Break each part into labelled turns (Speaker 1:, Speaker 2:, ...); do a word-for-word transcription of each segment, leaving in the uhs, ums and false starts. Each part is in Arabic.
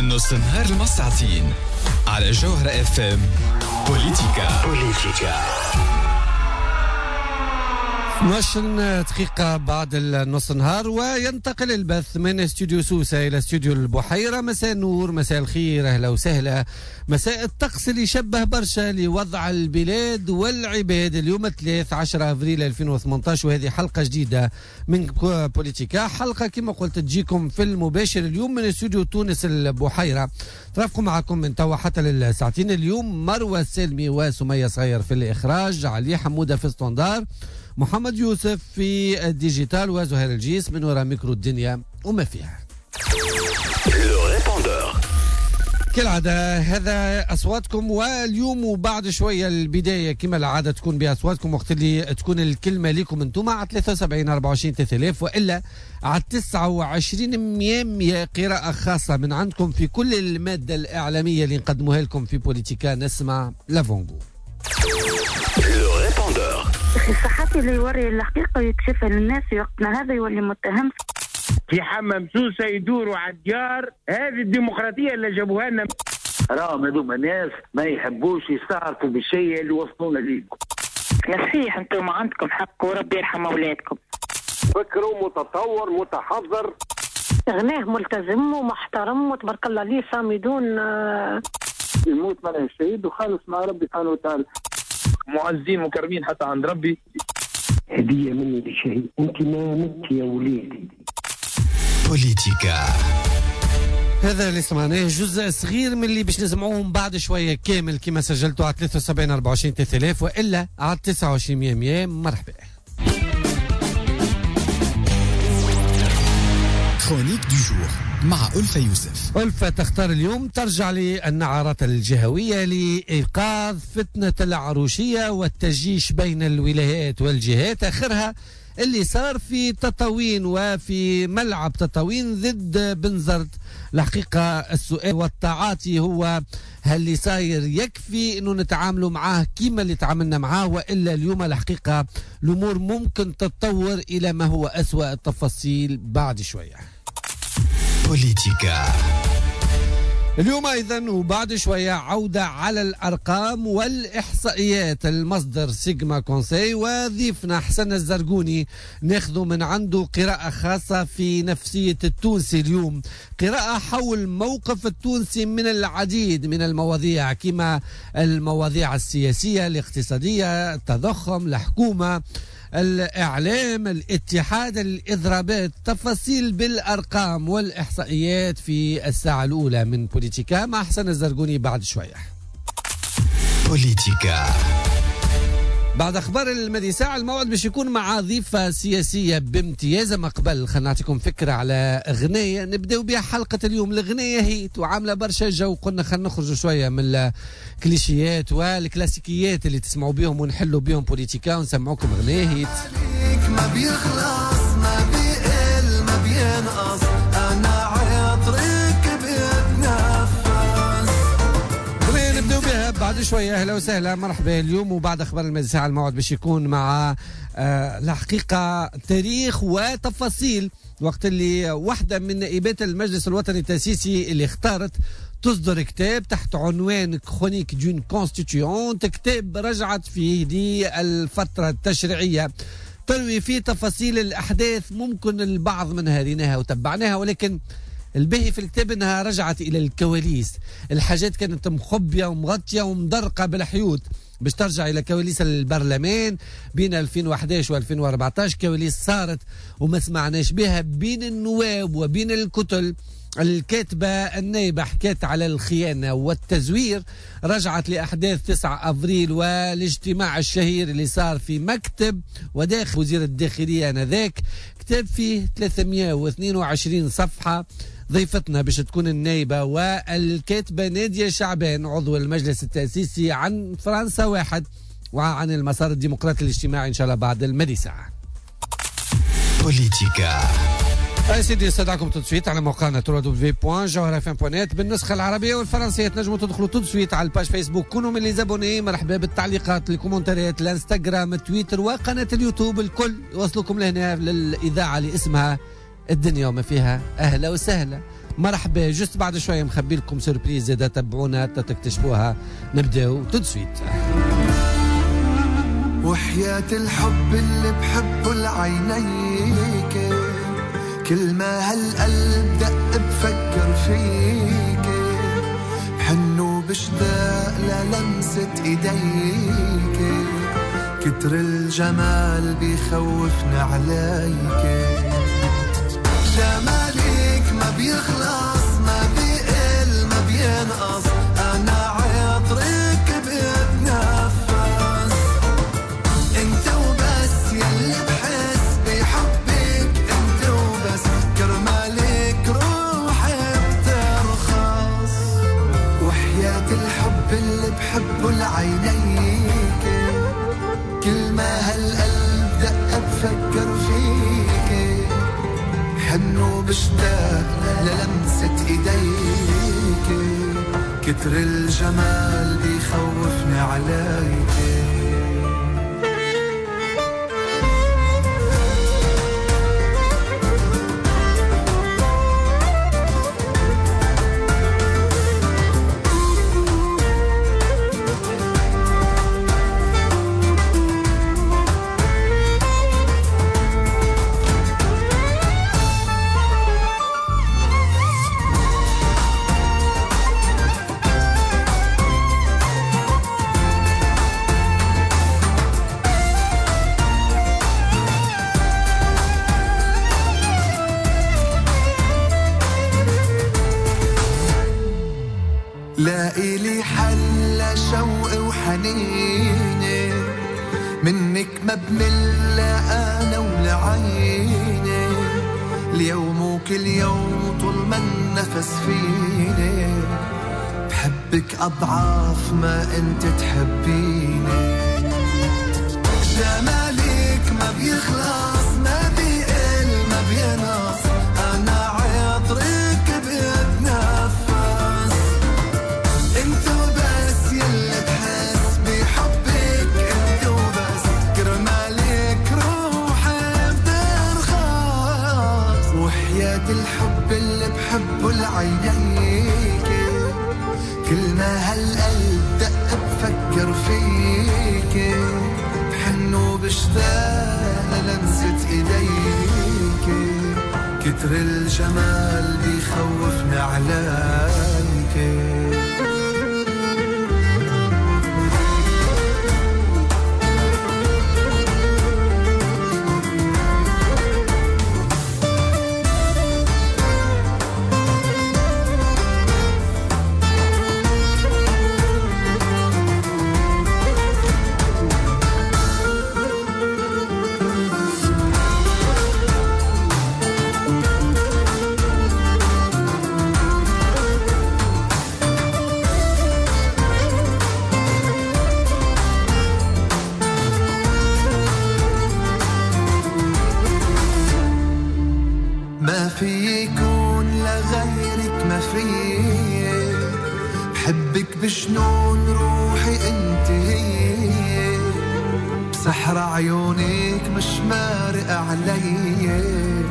Speaker 1: نص النهار المساعتين على جوهرة اف ام. بوليتيكا بوليتيكا
Speaker 2: اثنعش دقيقة بعد النص النهار، وينتقل البث من استوديو سوسة إلى استوديو البحيرة. مساء النور، مساء الخير، أهلا وسهلا. مساء الطقس اللي يشبه برشا لوضع البلاد والعباد. اليوم الثلاث عشرة أفريل ألفين وثمانية عشر، وهذه حلقة جديدة من بوليتيكا، حلقة كما قلت تجيكم في المباشر اليوم من استوديو تونس البحيرة. ترافقوا معكم من توا حتى للساعتين. اليوم مروة سلمي وسمية صغير في الإخراج، علي حمودة في ستاندار، محمد يوسف في الديجيتال، وزهير الجيس من وراء ميكرو الدنيا وما فيها. كالعادة هذا أصواتكم، واليوم وبعد شوية البداية كما العادة تكون بأصواتكم، وقت اللي تكون الكلمة لكم انتم على ثلاثة وسبعين أربعة وعشرين ثلاثة آلاف، وإلا على تسعة وعشرين مية قراءة خاصة من عندكم في كل المادة الإعلامية اللي نقدموها لكم في بوليتيكا. نسمع لافونغو.
Speaker 3: الصحفي اللي يوري الحقيقة ويكشفها للناس في وقتنا هذا يولي متهم.
Speaker 4: في حمام سوسة يدوروا على الديار، هذه الديمقراطية اللي جابوها لنا.
Speaker 5: راهم هذوما ناس ما يحبوش يستعرفوا بالشيء اللي وصلونا ليه.
Speaker 3: نصيح انتم عندكم حق وربي يرحم اولادكم.
Speaker 6: فكروا متطور متحضر،
Speaker 3: غناه ملتزم ومحترم وتبارك الله عليه صامدون.
Speaker 5: يموت من الشهيد وخالص مع ربي سبحانه وتعالى،
Speaker 4: معزين مكرمين حتى عند ربي.
Speaker 5: هدية مني للشهيد، انت ما مت يا وليدي.
Speaker 1: بوليتيكا
Speaker 2: هذا اللي سمعناه جزء صغير من اللي باش نسمعوهم بعد شوية كامل كما سجلتوا على ثلاثة وسبعين أربعة وعشرين ثلاثة آلاف، وإلا على تسعة وعشرين مية مية. مرحبا.
Speaker 1: كرونيك دو جور مع ألفة يوسف.
Speaker 2: ألفة تختار اليوم ترجع للنعرات الجهوية لإيقاظ فتنة العروشية والتجيش بين الولايات والجهات، آخرها اللي صار في تطاوين وفي ملعب تطاوين ضد بنزرت. الحقيقة السؤال والتعاطي هو هل اللي صاير يكفي انه نتعاملوا معاه كيما اللي تعاملنا معاه، وإلا اليوم الحقيقة الأمور ممكن تتطور إلى ما هو أسوأ التفاصيل بعد شوية.
Speaker 1: بوليتيكا
Speaker 2: اليوم أيضا وبعد شوية عودة على الأرقام والإحصائيات. المصدر سيجما كونسي، وضيفنا حسن الزرقوني ناخذ من عنده قراءة خاصة في نفسية التونسي اليوم، قراءة حول موقف التونسي من العديد من المواضيع، كما المواضيع السياسية، الاقتصادية، التضخم، الحكومة، الإعلام، الاتحاد، الإضرابات. تفاصيل بالأرقام والإحصائيات في الساعة الأولى من بوليتيكا مع حسن الزرقوني بعد شوية.
Speaker 1: بوليتيكا
Speaker 2: بعد أخبار المدي ساعة الموعد باش يكون مع ضيفة سياسية بامتياز. ما قبل خلنا نعطيكم فكرة على أغنية نبدأ بها حلقة اليوم. الأغنية هي وعاملة برشا جو، قلنا خلنا نخرجوا شوية من الكليشيات والكلاسيكيات اللي تسمعوا بيهم ونحلوا بيهم بوليتيكا ونسمعوكم أغنية هيت.
Speaker 7: ما بيخلص ما بيقل ما بينقص، أنا عطرك بيتنفس.
Speaker 2: نبدأ بها بعد شوية. أهلا وسهلا، مرحبا. اليوم وبعد أخبار المدي ساعة الموعد باش يكون مع آه الحقيقة تاريخ وتفاصيل، وقت اللي واحدة من نائبات المجلس الوطني التأسيسي اللي اختارت تصدر كتاب تحت عنوان كرونيك دون كونستيتيونت، كتاب رجعت فيه للفترة التشريعية، تروي فيه تفاصيل الأحداث ممكن البعض منها ريناها وتبعناها، ولكن الباهي في الكتاب انها رجعت الى الكواليس. الحاجات كانت مخبيه ومغطيه ومدرقه بالحيوط باش ترجع الى كواليس البرلمان بين ألفين وأحد عشر وألفين وأربعة عشر، كواليس صارت وما سمعناش بها بين النواب وبين الكتل. الكاتبة النائبة حكت على الخيانة والتزوير، رجعت لأحداث تسعة أفريل والاجتماع الشهير اللي صار في مكتب وداخل وزير الداخلية آنذاك. كتاب فيه ثلاثمئة واثنين وعشرين صفحة. ضيفتنا باش تكون النائبة والكاتبة نادية شعبان عضو المجلس التأسيسي عن فرنسا واحد وعن المسار الديمقراطي الاجتماعي إن شاء الله بعد المدي ساعة.
Speaker 1: بوليتيكا
Speaker 2: أي سيدي استدعكم تدسويت على موقعنا دبليو دبليو دبليو دوت جوهرة اف ام دوت نت بالنسخة العربية والفرنسية. تنجموا تدخلوا تدسويت على الباج فيسبوك، كونوا من لي زابوني. مرحبا بالتعليقات، الكومنتاريات، الانستغرام، التويتر وقناة اليوتيوب، الكل يوصلكم لهنا للإذاعة اللي اسمها الدنيا وما فيها. أهلا وسهلا. مرحبا. جست بعد شويه مخبي لكم سوربريز، اذا تتبعونا تكتشفوها. نبداو تدسويت.
Speaker 7: وحياة الحب اللي بحبه لعينيك، كل ما هالقلب دق بفكر فيك، بحن وبشتاق للمسة ايديك، كتر الجمال بيخوفني عليك، جمالك ما بيخلص ما بيقل ما بينقص، انا عطرك بتنفس، انت وبس يلي بحس بحبك، انت وبس كرمالك روحي بترخص، وحياة الحب اللي بحبه لعينيك، كل ما هالقلب دق بفكر فيك، بحن وبشتاق للمسة ايديك، كتر الجمال بيخوفني عليك. لاقي لي حل شوقي وحنيني، منك ما بمل انا ولعيني، اليوم وكل يوم طول ما النفس فيني، بحبك اضعاف ما انت تحبيني، جمالك ما بيخلص ما بيقل ما بينقص، انا عطرك بتنفس، انت وبس يلي بحس بحبك، انت وبس كرمالك روحي بترخص، وحياة الحب اللي بحبه لعينيك، كل ما هالقلب دق بفكر فيك، بحن وبشتاق للمسة ايديك، كتر الجمال بيخوفني عليك. ما في يكون لغيرك ما في، بحبك بجنون روحي انت هي، بسحر عيونك مش مارق علي،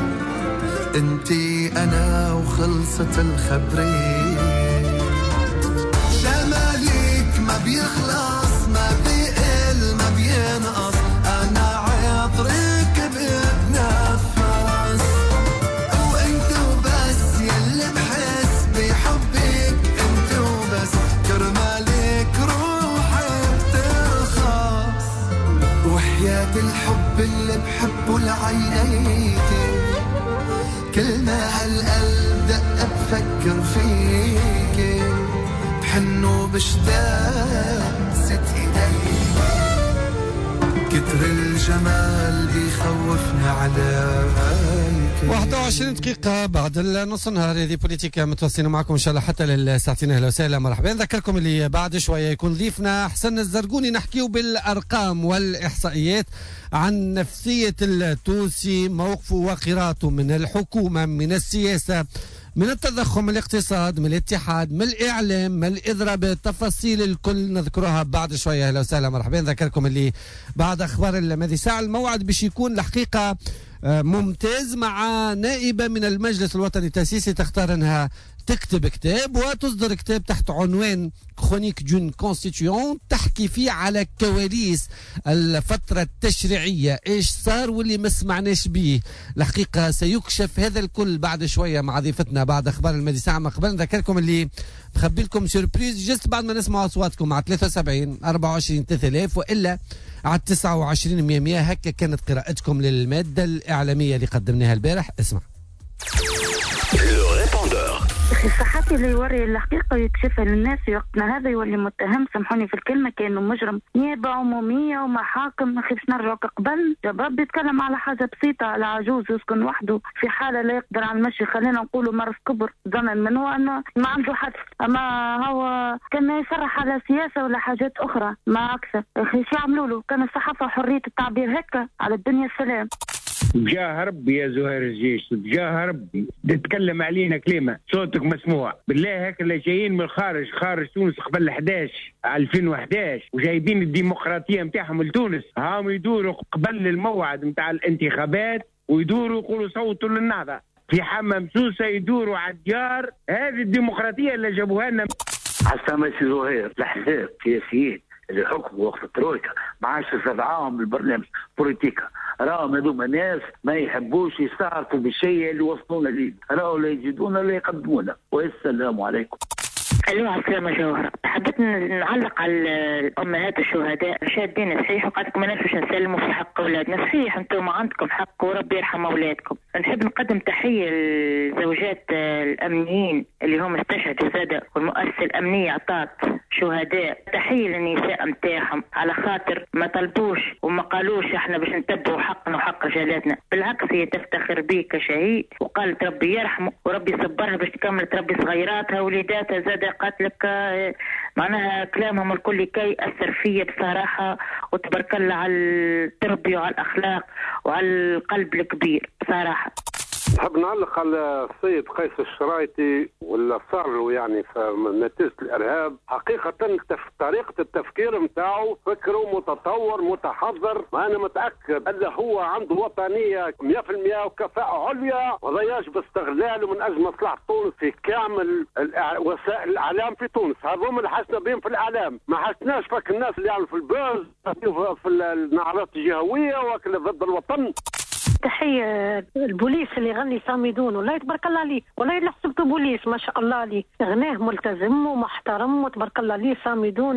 Speaker 7: انتي انا وخلصت الخبرية، جمالك ما بيخلص ما بيقل ما بينقص، انا عطرك بتنفس، وانت وبس يلي بحس بحبك، انت وبس كرمالك روحي بترخص، وحياة الحب اللي بحبه لعينيك، كل ما هالقلب دق بفكر فيك، بحن وبشتاق ست ايديك، كتر الجمال بيخوفني عليك.
Speaker 2: واحد وعشرين دقيقة بعد النص النهار، هذه بوليتيكا متواصلين معكم إن شاء الله حتى للساعتين. أهلا وسهلا مرحبا. نذكركم اللي بعد شوية يكون ضيفنا حسن الزرقوني، نحكيو بالأرقام والإحصائيات عن نفسية التونسي، موقفه وقراءته من الحكومة، من السياسة، من التضخم، من الاقتصاد، من الاتحاد، من الإعلام، من الإضراب، تفاصيل الكل نذكرها بعد شوية. أهلا وسهلا مرحبا. نذكركم اللي بعد أخبار الماضي ساعة الموعد باش يكون الحقيقة ممتاز مع نائبة من المجلس الوطني التأسيسي تختار أنها تكتب كتاب وتصدر كتاب تحت عنوان كرونيك دون كونستيتيون تحكي فيه على كواليس الفترة التشريعية، ايش صار واللي ما سمعناش به. الحقيقة سيكشف هذا الكل بعد شوية مع ضيفتنا بعد اخبار المادي ساعة. ما قبل نذكركم اللي مخبي لكم سيربريز جست بعد ما نسمع اصواتكم على ثلاثة وسبعين أربعة وعشرين ثلاثة آلاف والا على تسعة وعشرين مية مية. هكا كانت قراءتكم للمادة الإعلامية اللي قدمناها البارح. اسمع
Speaker 3: الصحفي اللي يوري الحقيقة ويكشفها للناس في وقتنا هذا يولي متهم، سامحوني في الكلمة، كأنه مجرم. نيابة عمومية ومحاكم، ما خيفش نرجعوا كقبل. شباب بيتكلم على حاجة بسيطة، على عجوز يسكن وحده في حالة لا يقدر على المشي، خلينا نقولوا مرض كبر، ظنا منه أنه ما عنده حد. أما هو كان يصرح على سياسة ولا حاجات أخرى ما أكثر. أخي شو يعملوا له؟ كان الصحافة حرية التعبير هكا على الدنيا السلام.
Speaker 4: بجاه ربي يا زهير الجيش، بجاه ربي تتكلم علينا كلمة صوتك مسموع بالله. هيك اللي جايين من الخارج، خارج تونس قبل أحد عشر ألفين وأحد عشر وجايبين الديمقراطية متاعهم لتونس، هاهم يدوروا قبل الموعد متاع الانتخابات ويدوروا يقولوا صوتوا للنهضة في حمى مسوسة، يدوروا على الديار. هذه الديمقراطية اللي جابوها لنا.
Speaker 5: عسامة زهير الأحزاب السياسيين اللي حكموا وقت الترويكا ما عادش استدعاهم البرنامج بوليتيكا، راهم هذوما ناس ما يحبوش يستعرفوا بالشيء اللي وصلونا ليه، راهم لا يجدون لا يقدمونه. والسلام عليكم.
Speaker 8: الو عسلامة جوهرة. حبيت نعلق على الأمهات الشهداء شادين صحيح، وقالك ما نفسش نسلموا في حق أولادنا. صحيح أنتم عندكم حق وربي يرحم أولادكم. نحب نقدم تحية للزوجات الأمنيين اللي هم استشهدوا زادة، والمؤسسة الأمنية عطات شهداء. تحية للنساء متاعهم على خاطر ما طلبوش وما قالوش احنا باش نتبعوا حقنا وحق رجالاتنا، بالعكس هي تفتخر بيه كشهيد وقالت ربي يرحمه وربي يصبرها باش تكمل تربي صغيراتها ووليداتها. زادة قالت لك معناها كلامهم الكل كي أثر فيا بصراحة، وتبارك الله على التربية وعلى الأخلاق وعلى القلب الكبير بصراحة.
Speaker 6: نحب نعلق على السيد قيس الشرايطي واللي صار له يعني في نتيجة الإرهاب. حقيقة طريقة التفكير متاعه فكره متطور متحضر، أنا متأكد أنه هو عنده وطنية مئة بالمئة وكفاءة عليا، وضياش باستغلاله من أجل مصلحة تونس في كامل وسائل الإعلام في تونس. هذوم اللي حسنا بهم في الإعلام، ما حسناش فك الناس اللي يعملوا في البوز في النعرات الجهوية وكل ضد الوطن.
Speaker 9: تحية البوليس اللي غني صامدون، والله تبارك الله عليه، والله اللي حسبته بوليس ما شاء الله عليه، غناه ملتزم ومحترم وتبارك الله عليه. صامدون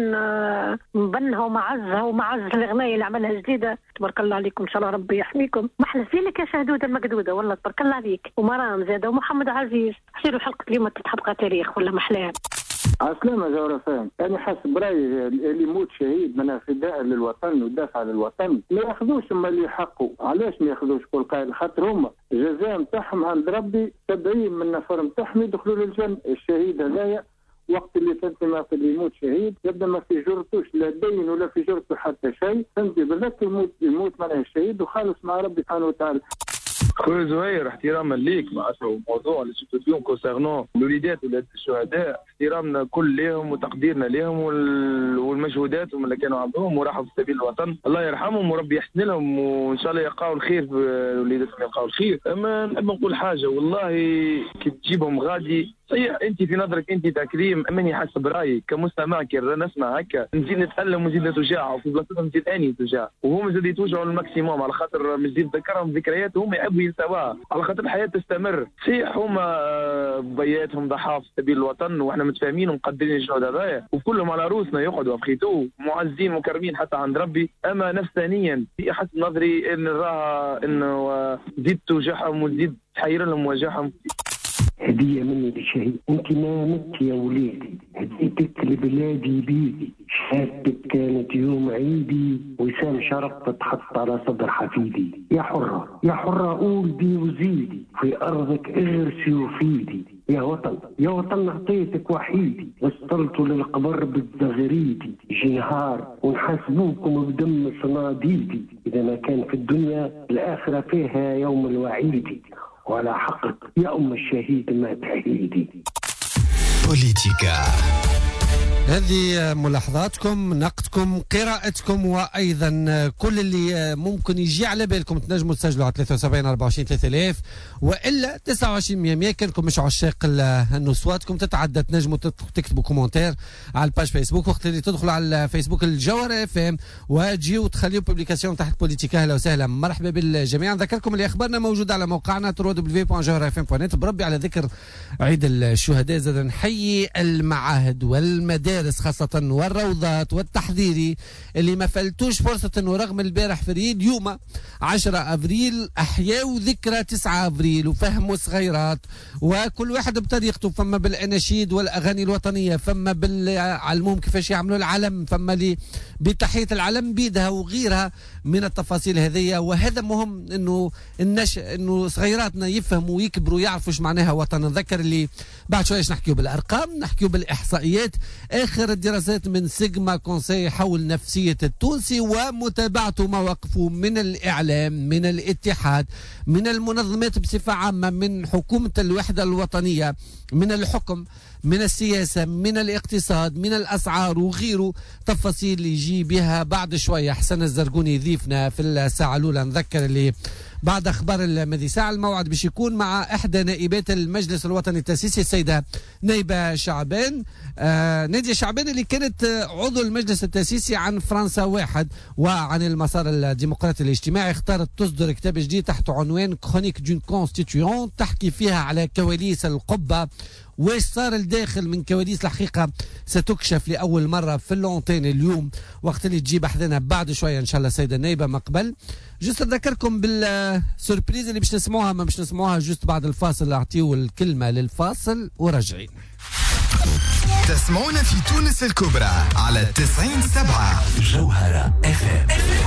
Speaker 9: مبنها ومعزها ومعز الغناية اللي عملها جديدة، تبارك الله عليكم. ان شاء الله ربي يحميكم. محلى فينك يا شهدودة المقدودة، والله تبارك الله عليك. ومرام زادة ومحمد عزيز، حسيروا حلقة اليوم تتحبقى تاريخ ولا محلاه.
Speaker 10: عسلامة جورة فهم. أنا حسب رأيي اللي يموت شهيد من فداء للوطن ودافع للوطن ما ياخذوش ما اللي يحقوا. علاش ما ياخذوش كل قائل؟ خاطر هما الجزاء نتاعهم عند ربي سبعين من نفر نتاعهم يدخلوا للجنة. الشهيد هذايا وقت اللي فهمتي ما في اللي يموت شهيد يبدا ما في جرتوش لا دين ولا في جرته حتى شيء، فهمتي بالذات يموت يموت معناه الشهيد وخالص مع ربي سبحانه وتعالى.
Speaker 11: خويا زهير احتراما ليك معناتها الموضوع اللي شفتوا اليوم كونسيرنون الوليدات ولاد الشهداء، احترامنا كل ليهم وتقديرنا ليهم والمجهودات اللي كانوا عندهم وراحوا في سبيل الوطن. الله يرحمهم وربي يحسن لهم وان شاء الله يلقاو الخير في وليداتهم، يلقاو الخير. اما نحب نقول حاجه والله كي تجيبهم غادي صحيح انت في نظرك انت تكريم، ماني حسب رايي كمستمع كي نسمع هكا نزيد نتألم ونزيد نتوجع وفي بلاصتهم نزيد اني نتوجع وهم زاد يتوجعوا الماكسيموم على خاطر نزيد نذكرهم ذكريات وهم يحبوا ينساوها على خاطر الحياه تستمر. صحيح هما بياتهم ضحايا في سبيل الوطن واحنا متفاهمين ومقدرين الجهد هذايا وكلهم على روسنا يقعدوا بخيتو معزين مكرمين حتى عند ربي. اما نفسانيا في حسب نظري ان راها انه زيد توجعهم وزيد تحير لهم وجعهم.
Speaker 12: هدية مني للشهيد، انت ما مت يا وليدي، هديتك لبلادي بيدي، شهادتك كانت يوم عيدي، وسام شرف تتحط على صدر حفيدي. يا حرة يا حرة قول بي وزيدي، في أرضك اغرسي وفيدي. يا وطن يا وطن اعطيتك وحيدي، وصلتوا للقبر بالزغريدي. يجي نهار ونحاسبوكم بدم صناديدي، إذا ما كان في الدنيا الآخرة فيها يوم الوعيد. وعلى حقك يا أم الشهيد ما تحيدي.
Speaker 1: بوليتيكا
Speaker 2: هذه ملاحظاتكم، نقدكم، قراءتكم، وايضا كل اللي ممكن يجي على بالكم تنجموا تسجلوا على ثلاثة وسبعين أربعة وعشرين ثلاثة آلاف والا تسعة وعشرين مية مية. كانكم مش عشاق انه اصواتكم تتعدى تنجموا تكتبوا كومنتير على الباج فيسبوك، وقت اللي تدخلوا على الفيسبوك الجوهرة اف ام وتجيو تخليوا بوبليكاسيون تحت بوليتيكا. اهلا وسهلا، مرحبا بالجميع. نذكركم اللي اخبارنا موجوده على موقعنا دبليو دبليو دبليو دوت جوهرة اف ام دوت نت. بربي على ذكر عيد الشهداء زاد نحيي المعاهد والمدارس خاصه والروضات والتحضيري اللي ما فلتوش فرصه انه رغم البارح فريد يوم عشرة افريل احياوا ذكرى تسعة افريل وفهموا صغيرات، وكل واحد بطريقته، فما بالاناشيد والاغاني الوطنيه، فما بالعلمهم كيفاش يعملوا العلم، فما اللي بتحيه العلم بيدها وغيرها من التفاصيل هذه. وهذا مهم انه النش انه صغيراتنا يفهموا ويكبروا يعرفوا ايش معناها وطن. نذكر اللي بعد شويه نحكيوا بالارقام، نحكيوا بالاحصائيات، اخر الدراسات من سيجما كونسي حول نفسيه التونسي ومتابعته مواقفه من الاعلام، من الاتحاد، من المنظمات بصفه عامه، من حكومه الوحده الوطنيه، من الحكم، من السياسة، من الاقتصاد، من الأسعار وغيره. تفاصيل يجي بها بعد شوية حسن الزرقوني ضيفنا في الساعة الأولى. نذكر اللي بعد أخبار المذي ساعة الموعد باش يكون مع إحدى نائبات المجلس الوطني التأسيسي السيدة نائبة شعبان، آه نادية شعبان، اللي كانت عضو المجلس التأسيسي عن فرنسا واحد وعن المسار الديمقراطي الاجتماعي. اختارت تصدر كتاب جديد تحت عنوان كرونيك دون كونستيتيون، تحكي فيها على كواليس القبة وايش صار الداخل من كواليس. الحقيقة ستكشف لأول مرة في اللونتين اليوم وقت اللي تجيب أحدنا بعد شوية إن شاء الله السيدة نائبة مقبل. جست أذكركم بالسوربريز اللي باش نسمعوها، ما باش نسمعوها جست بعد الفاصل. أعطيو الكلمة للفاصل وراجعين.
Speaker 1: تسمعونا في تونس الكبرى على تسعين سبعة جوهرة اف ام.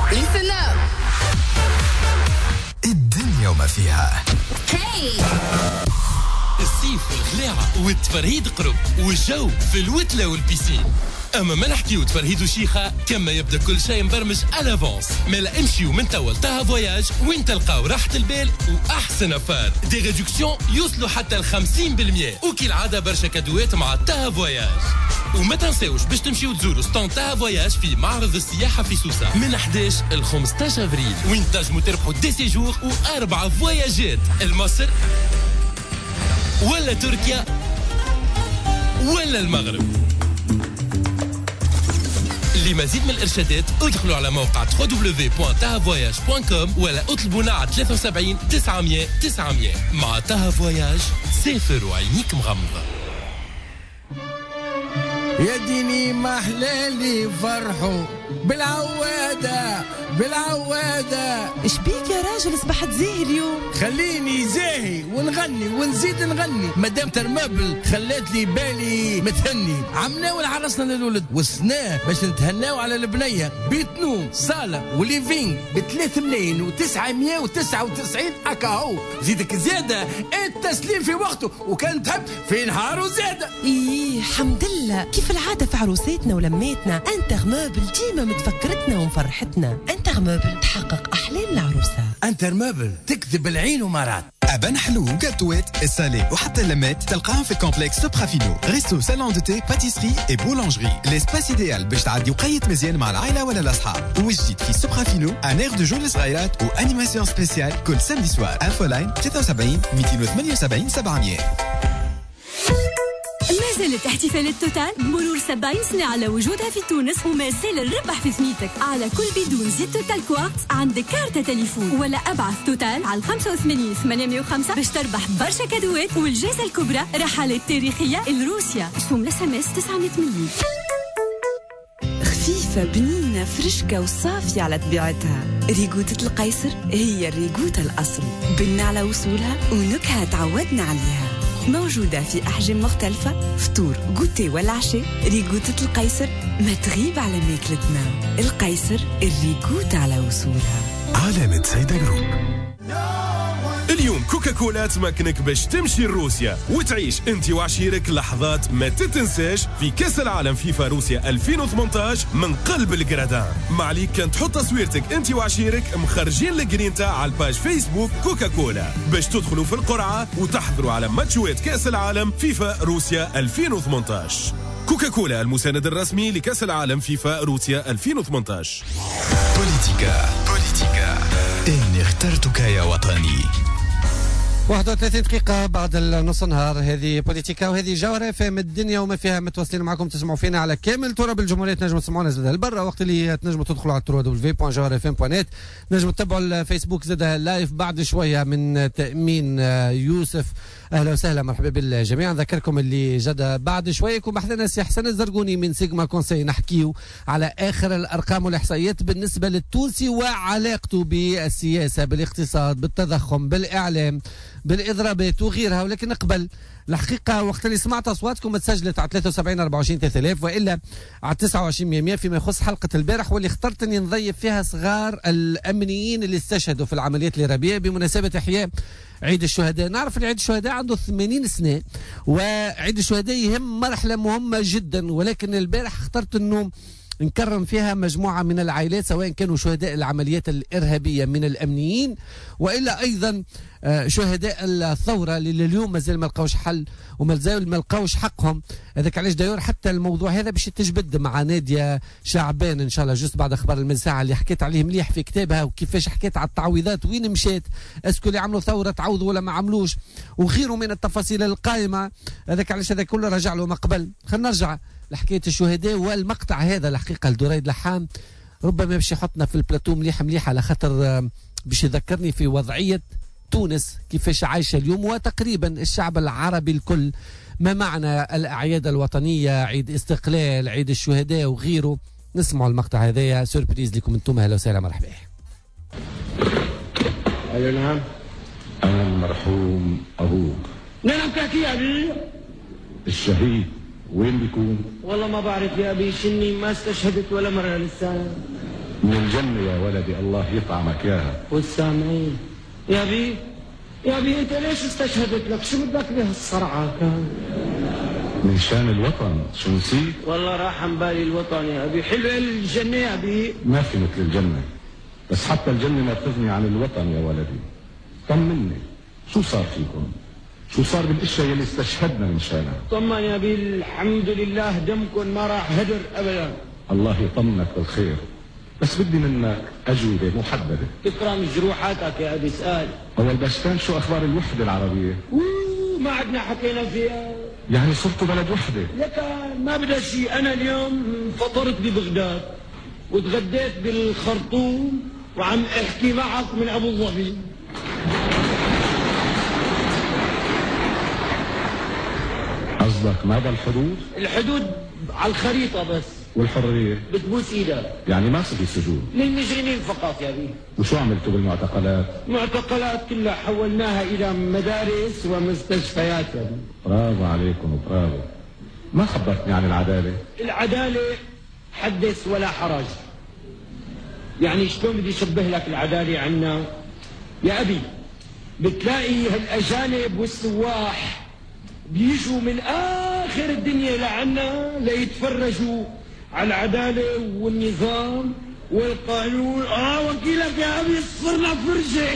Speaker 1: الدنيا وما فيها.
Speaker 13: هاي الصيف والخلاعة والتفرهيد قرب والجو في الوتلة والبيسين. أما ما نحكيو تفرهيد وشيخة كما يبدأ كل شيء مبرمج على فونس. مالا امشيو من توا لطه فواياج وين تلقاو راحة البال وأحسن أفار دي ريدكسيون يوصلوا حتى الخمسين بالمية، وكي العادة برشا كادوات مع طه فواياج. وما تنساوش باش تمشيو تزوروا ستاند طه فواياج في معرض السياحة في سوسة من أحد عشر ل خمسة عشر افريل، وين تنجموا تربحوا دي سيجور وأربعة فواياجات لمصر ولا تركيا ولا المغرب. لمزيد من الإرشادات ادخلوا على موقع دبليو دبليو دبليو دوت طه فواياج دوت كوم ولا اطلبونا على ثلاثة وسبعين تسعمية تسعمية. مع طه فواياج سافر وعينيك مغمضة.
Speaker 14: يا ديني ما حلالي فرحوا بالعوادة بالعوادة.
Speaker 15: اش بيك يا راجل صبحت زاهي اليوم؟
Speaker 14: خليني زاهي ونغني ونزيد نغني، مدام ترمابل خلات لي بالي متهني. عمناو العرسنا للولد والسناه باش نتهناو على البنيه بيت نوم صاله وليفينغ ب ثلاثة ملايين وتسعمية وتسعة وتسعين اكاهو. زيدك زياده التسليم في وقته، وكان تحب في نهار زياده.
Speaker 15: ايه حمد لله. كيف العاده في عروساتنا ولماتنا انترموبل ديما متفكرتنا ومفرحتنا. انترموبل تحقق احلام العروسه.
Speaker 14: انترموبل تكذب العين ومرات.
Speaker 1: أبان حلو، جاتوات، السالي وحتى اللمات تلقاهم في كومبلكس سوبرافينو. ريستو، سالون دو تي، باتيسري اي بولانجري. لسباس ايديال باش تعدي وقيت مزيان مع العائله ولا الاصحاب. وجديد في سوبرافينو ان اير دو جو للصغيرات وانيماسيون سبيسيال كل سامدي سوار. انفو لاين ثلاثة وسبعين مئتين وثمانية وسبعين سبعمية.
Speaker 16: ما زالت احتفالات توتال بمرور سبعين سنة على وجودها في تونس، وما زال الربح في ثميتك. على كل بدون زيت توتال كوارتز عندك كارتة تليفون، ولا ابعث توتال على خمسة وثمانين ثمانمية وخمسة باش تربح برشا كادوات. والجائزة الكبرى رحلات تاريخية لروسيا. شوم الاس ام اس تسعمية مليون.
Speaker 15: خفيفة بنينة فرشكة وصافية على طبيعتها. ريقوتة القيصر هي الريقوتة الأصل، بنا على وصولها ونكهة تعودنا عليها. موجودة في أحجام مختلفة، فطور، جوتي ولا عشاء. ريقوتة القيصر ما تغيب على ماكلتنا. القيصر الريقوتة على وصولها.
Speaker 17: علامة سيدة جروب. اليوم كوكاكولا تمكنك باش تمشي لروسيا وتعيش انت وعشيرك لحظات ما تتنساش في كاس العالم فيفا روسيا ألفين وثمانية عشر من قلب الجرادان. ما عليك كان تحط تصويرتك انت وعشيرك مخرجين الجرينتا على الباج فيسبوك كوكاكولا باش تدخلوا في القرعة وتحضروا على ماتشوات كاس العالم فيفا روسيا ألفين وثمانية عشر. كوكاكولا المساند الرسمي لكأس العالم فيفا روسيا ألفين وثمانية عشر.
Speaker 1: بوليتيكا بوليتيكا إني اخترتك يا وطني.
Speaker 2: واحد وثلاثين دقيقة بعد النص نهار. هذه بوليتيكا وهذه جوهرة فهم الدنيا وما فيها. متواصلين معكم تسمعوا فينا على كامل تراب الجمهورية. تنجموا تسمعونا زاد البرة وقت اللي تنجموا تدخلوا على دبليو دبليو دبليو دوت جوهر اف ام دوت نت. تنجموا تتبعوا الفيسبوك زاد لايف بعد شوية من تأمين يوسف. اهلا وسهلا مرحبا بالجميع. نذكركم اللي جد بعد شويه يكون بحثنا سي حسن الزرقوني من سيجما كونسي نحكيو على اخر الارقام والاحصائيات بالنسبه للتونسي وعلاقته بالسياسه بالاقتصاد بالتضخم بالاعلام بالاضرابات وغيرها. ولكن قبل الحقيقه وقت اللي سمعت اصواتكم تسجلت على ثلاثة وسبعين أربعة وعشرين ثلاثة آلاف والا على تسعة وعشرين مية مية فيما يخص حلقه البارح واللي اخترت اني نضيف فيها صغار الامنيين اللي استشهدوا في العمليات الارهابيه بمناسبه احياء عيد الشهداء. نعرف ان عيد الشهداء عنده ثمانين سنة وعيد الشهداء يهم مرحله مهمه جدا، ولكن البارح اخترت انه نكرم فيها مجموعة من العائلات سواء كانوا شهداء العمليات الإرهابية من الأمنيين وإلا أيضا شهداء الثورة اللي اليوم مازال ما لقاوش حل ومازال ما لقاوش حقهم. هذاك علاش داير حتى الموضوع هذا باش يتجبد مع نادية شعبان إن شاء الله جست بعد أخبار المساعة اللي حكيت عليه مليح في كتابها وكيفاش حكيت على التعويضات وين مشات، اسكو اللي عملوا ثورة تعوضوا ولا ما عملوش وغيره من التفاصيل القائمة. هذاك علاش هذا كله رجع له ما قبل. خلينا نرجع لحكاية الشهداء والمقطع هذا الحقيقة لدريد لحام ربما باش يحطنا في البلاتو مليح مليح على خاطر باش يذكرني في وضعية تونس كيفاش عايشة اليوم وتقريبا الشعب العربي الكل. ما معنى الأعياد الوطنية، عيد استقلال، عيد الشهداء وغيره. نسمعوا المقطع هذا سوربريز لكم انتم. اهلا وسهلا مرحبا.
Speaker 18: ايوه نعم. انا المرحوم ابوك.
Speaker 19: نعم تحكي يا ابي.
Speaker 18: الشهيد وين بيكون؟
Speaker 19: والله ما بعرف يا ابي، شني ما استشهدت ولا مره لسه.
Speaker 18: من الجنه يا ولدي، الله يطعمك اياها.
Speaker 19: والسامعين يا ابي. يا ابي انت ليش استشهدت لك؟ شو بدك بهالصرعه كان؟
Speaker 18: من شان الوطن، شو نسيت؟
Speaker 19: والله راح عن بالي الوطن يا ابي. حلوه الجنه يا ابي.
Speaker 18: ما في مثل الجنه، بس حتى الجنه ما بتغني عن الوطن يا ولدي. طمني، شو صار فيكم؟ شو صار بالاشياء اللي استشهدنا من شانها؟
Speaker 19: طمن يا ابي، الحمد لله دمكم ما راح هدر ابدا.
Speaker 18: الله يطمنك بالخير، بس بدي منك اجوبه محدده.
Speaker 19: تكرم جروحاتك يا ابي. اسال.
Speaker 18: اول بس كان شو اخبار الوحده العربيه؟
Speaker 19: اوه ما عدنا حكينا فيها.
Speaker 18: يعني صرتوا بلد وحده؟
Speaker 19: لك ما بدها شيء. انا اليوم فطرت ببغداد وتغديت بالخرطوم وعم احكي معك من ابو ظبي.
Speaker 18: قصدك ماذا الحدود؟
Speaker 19: الحدود على الخريطة بس.
Speaker 18: والحرية؟
Speaker 19: بتبوس ايدك.
Speaker 18: يعني ما صار في سجون؟
Speaker 19: للمجرمين فقط يا بيه.
Speaker 18: وشو عملتوا بالمعتقلات؟
Speaker 19: المعتقلات كلها حولناها إلى مدارس ومستشفيات يا بيه.
Speaker 18: برافو عليكم برافو. ما خبرتني عن العدالة.
Speaker 19: العدالة حدث ولا حرج. يعني شلون بدي اشبه لك العدالة عنا؟ يا أبي بتلاقي هالأجانب والسواح بيجوا من آخر الدنيا لعنا ليتفرجوا على العدالة والنظام والقانون. آه وكيلك يا أبي صرنا فرجة.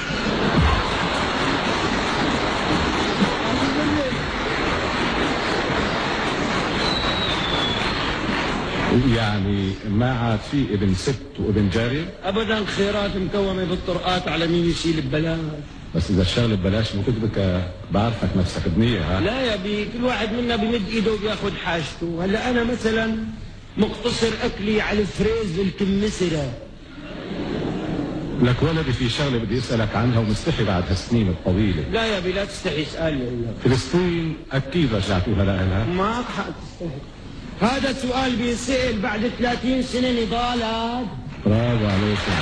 Speaker 18: يعني ما عاد في ابن ست وابن جاري؟
Speaker 19: أبدا، خيرات مكومة بالطرقات على مين يشيل ببلاش.
Speaker 18: بس اذا الشغل ببلاش مو كتبك بعرفك نفسك بنيه. ها
Speaker 19: لا يا بي، كل واحد منا بمد ايده وبياخذ حاجته. هلا انا مثلا مقتصر اكلي على الفريز والكمثرى.
Speaker 18: لك ولدي في شغله بدي اسالك عنها ومستحي بعد هالسنين الطويله.
Speaker 19: لا يا بي لا تستحي، اسالني.
Speaker 18: فلسطين اكيد رجعتوها لها؟
Speaker 19: ما حق تستحي، هذا سؤال بينسال بعد ثلاثين سنه نضالات.
Speaker 18: برافو عليكم.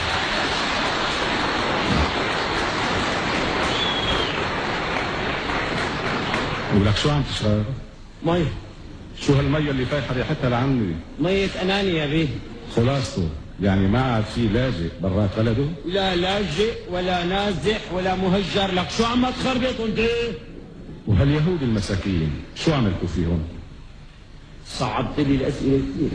Speaker 18: ولك شو عم تشرب؟
Speaker 19: مي.
Speaker 18: شو هالمية اللي فايحة ريحتها لعمي؟
Speaker 19: مية أناني يا بيه.
Speaker 18: خلاصته يعني ما عاد في لاجئ برات بلده؟
Speaker 19: لا لاجئ ولا نازح ولا مهجر. لك شو عم تخربط انت؟
Speaker 18: وهاليهود المساكين شو عملتوا فيهم؟
Speaker 19: صعبت لي الأسئلة كثير.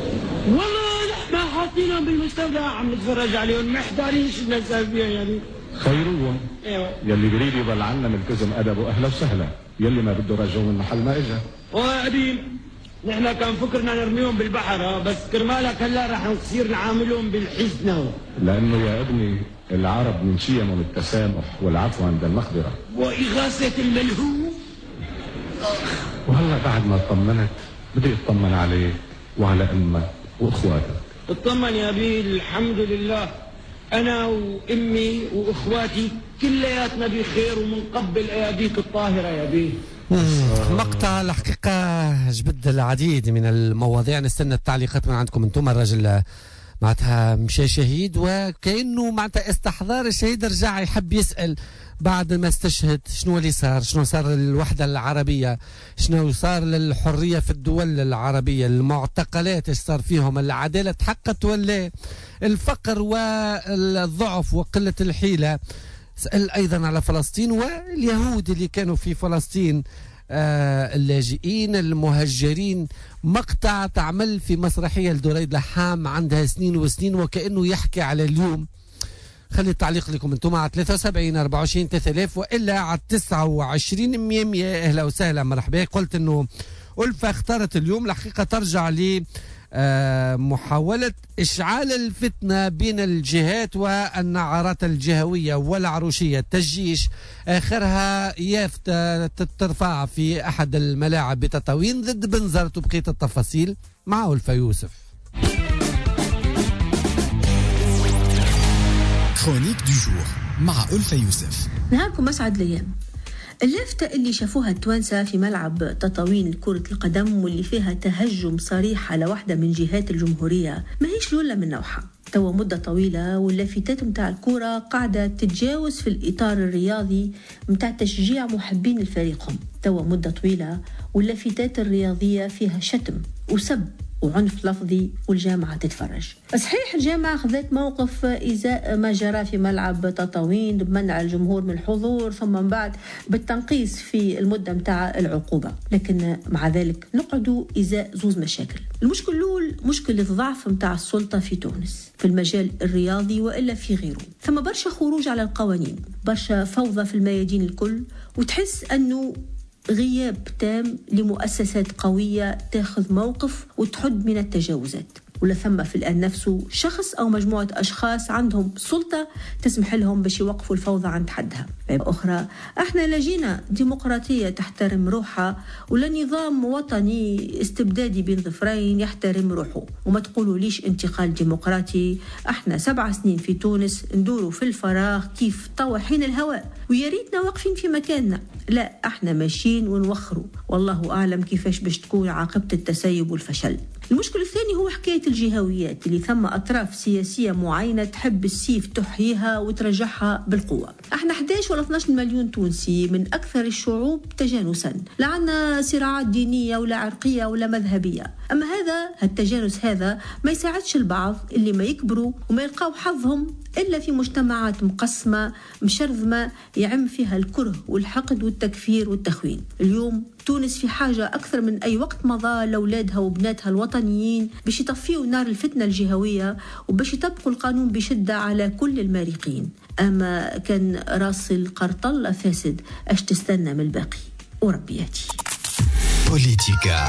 Speaker 19: والله ما حاطينهم بالمستودع، عم نتفرج عليهم محتارين شو بدنا نسوي فيها يعني.
Speaker 18: خيروهم.
Speaker 19: ايوه
Speaker 18: يلي بريد يضل عنا ملتزم ادبه اهلا وسهلا، يلي ما بده رجعه من محل ما اجى.
Speaker 19: وقديم نحن كان فكرنا نرميهم بالبحر، بس كرمالك هلا رح نصير نعاملهم بالحزنة.
Speaker 18: لانه يا ابني العرب من شيمهم التسامح والعفو عند المقدرة
Speaker 19: وإغاثة الملهوف.
Speaker 18: وهلا بعد ما اطمنت بدي اطمن عليك وعلى امك واخواتك.
Speaker 19: اطمن يا بيه، الحمد لله انا وامي واخواتي كلياتنا بخير ومنقبل اياديك الطاهرة يا بيه.
Speaker 2: مقطع الحقيقة جبد العديد من المواضيع، نستنى التعليقات من عندكم انتم. الرجل معناتها مشى شهيد وكأنه معناتها استحضار الشهيد، رجع يحب يسأل بعد ما استشهد شنو اللي صار، شنو صار للوحدة العربية، شنو صار للحرية في الدول العربية، المعتقلات ايش صار فيهم، العدالة تحققت ولا، الفقر والضعف وقلة الحيلة. سأل أيضا على فلسطين واليهود اللي كانوا في فلسطين، آه اللاجئين المهجرين. مقطع تعمل في مسرحية لدريد لحام عندها سنين وسنين وكأنه يحكي على اليوم. خلي التعليق لكم انتم على ثلاثة وسبعين أربعة وعشرين ثلاثة آلاف والا على تسعة وعشرين مية مية. اهلا وسهلا مرحبا. قلت انه ألفة اختارت اليوم الحقيقة ترجع ل آه محاولة إشعال الفتنة بين الجهات والنعرات الجهوية والعروشية. التجيش آخرها يافطة ترفع في أحد الملاعب بتطاوين ضد بنزرت وبقية التفاصيل مع ألفة يوسف.
Speaker 1: كرونيك دو جور مع ألفة يوسف.
Speaker 20: نهاركم أسعد الأيام. اللافتة اللي شافوها التوانسة في ملعب تطاوين كرة القدم واللي فيها تهجم صريح على واحدة من جهات الجمهورية ما هيش الأولى من نوعها. توا مدة طويلة واللافتات متاع الكرة قاعدة تتجاوز في الإطار الرياضي متاع تشجيع محبين لفريقهم. توا مدة طويلة واللافتات الرياضية فيها شتم وسب وعنف لفظي والجامعة تتفرج. صحيح الجامعة أخذت موقف إزاء ما جرى في ملعب تطاوين بمنع الجمهور من الحضور ثم من بعد بالتنقيص في المدة متاع العقوبة، لكن مع ذلك نقعدوا إزاء زوز مشاكل. المشكل الأول مشكلة ضعف متاع السلطة في تونس في المجال الرياضي وإلا في غيره. ثم برشا خروج على القوانين، برشا فوضى في الميادين الكل، وتحس أنه غياب تام لمؤسسات قوية تاخذ موقف وتحد من التجاوزات. ولا ثم في الآن نفسه شخص أو مجموعة أشخاص عندهم سلطة تسمح لهم باش يوقفوا الفوضى عند حدها. أخرى احنا لجينا ديمقراطية تحترم روحها ولا نظام وطني استبدادي بين ظفرين يحترم روحه. وما تقولوا ليش انتقال ديمقراطي، احنا سبع سنين في تونس ندوروا في الفراغ كيف طواحين الهواء وياريتنا واقفين في مكاننا. لا احنا ماشيين ونوخروا، والله أعلم كيفاش باش تكون عاقبة التسيب والفشل. المشكل الثاني هو حكاية الجهويات اللي ثم أطراف سياسية معينة تحب السيف تحييها وترجعها بالقوة. احنا أحد عشر ولا اثني عشر مليون تونسي من أكثر الشعوب تجانسا، لا عنا صراعات دينية ولا عرقية ولا مذهبية. أما هذا التجانس هذا ما يساعدش البعض اللي ما يكبروا وما يلقاو حظهم إلا في مجتمعات مقسمة مشرذمة يعم فيها الكره والحقد والتكفير والتخوين. اليوم تونس في حاجة أكثر من أي وقت مضى لأولادها وبناتها الوطنيين باش يطفيوا نار الفتنة الجهوية وباش يطبقوا القانون بشدة على كل المارقين. أما كان راس القرطلة فاسد أش تستنى من الباقي وربياتي.
Speaker 1: بوليتيكا.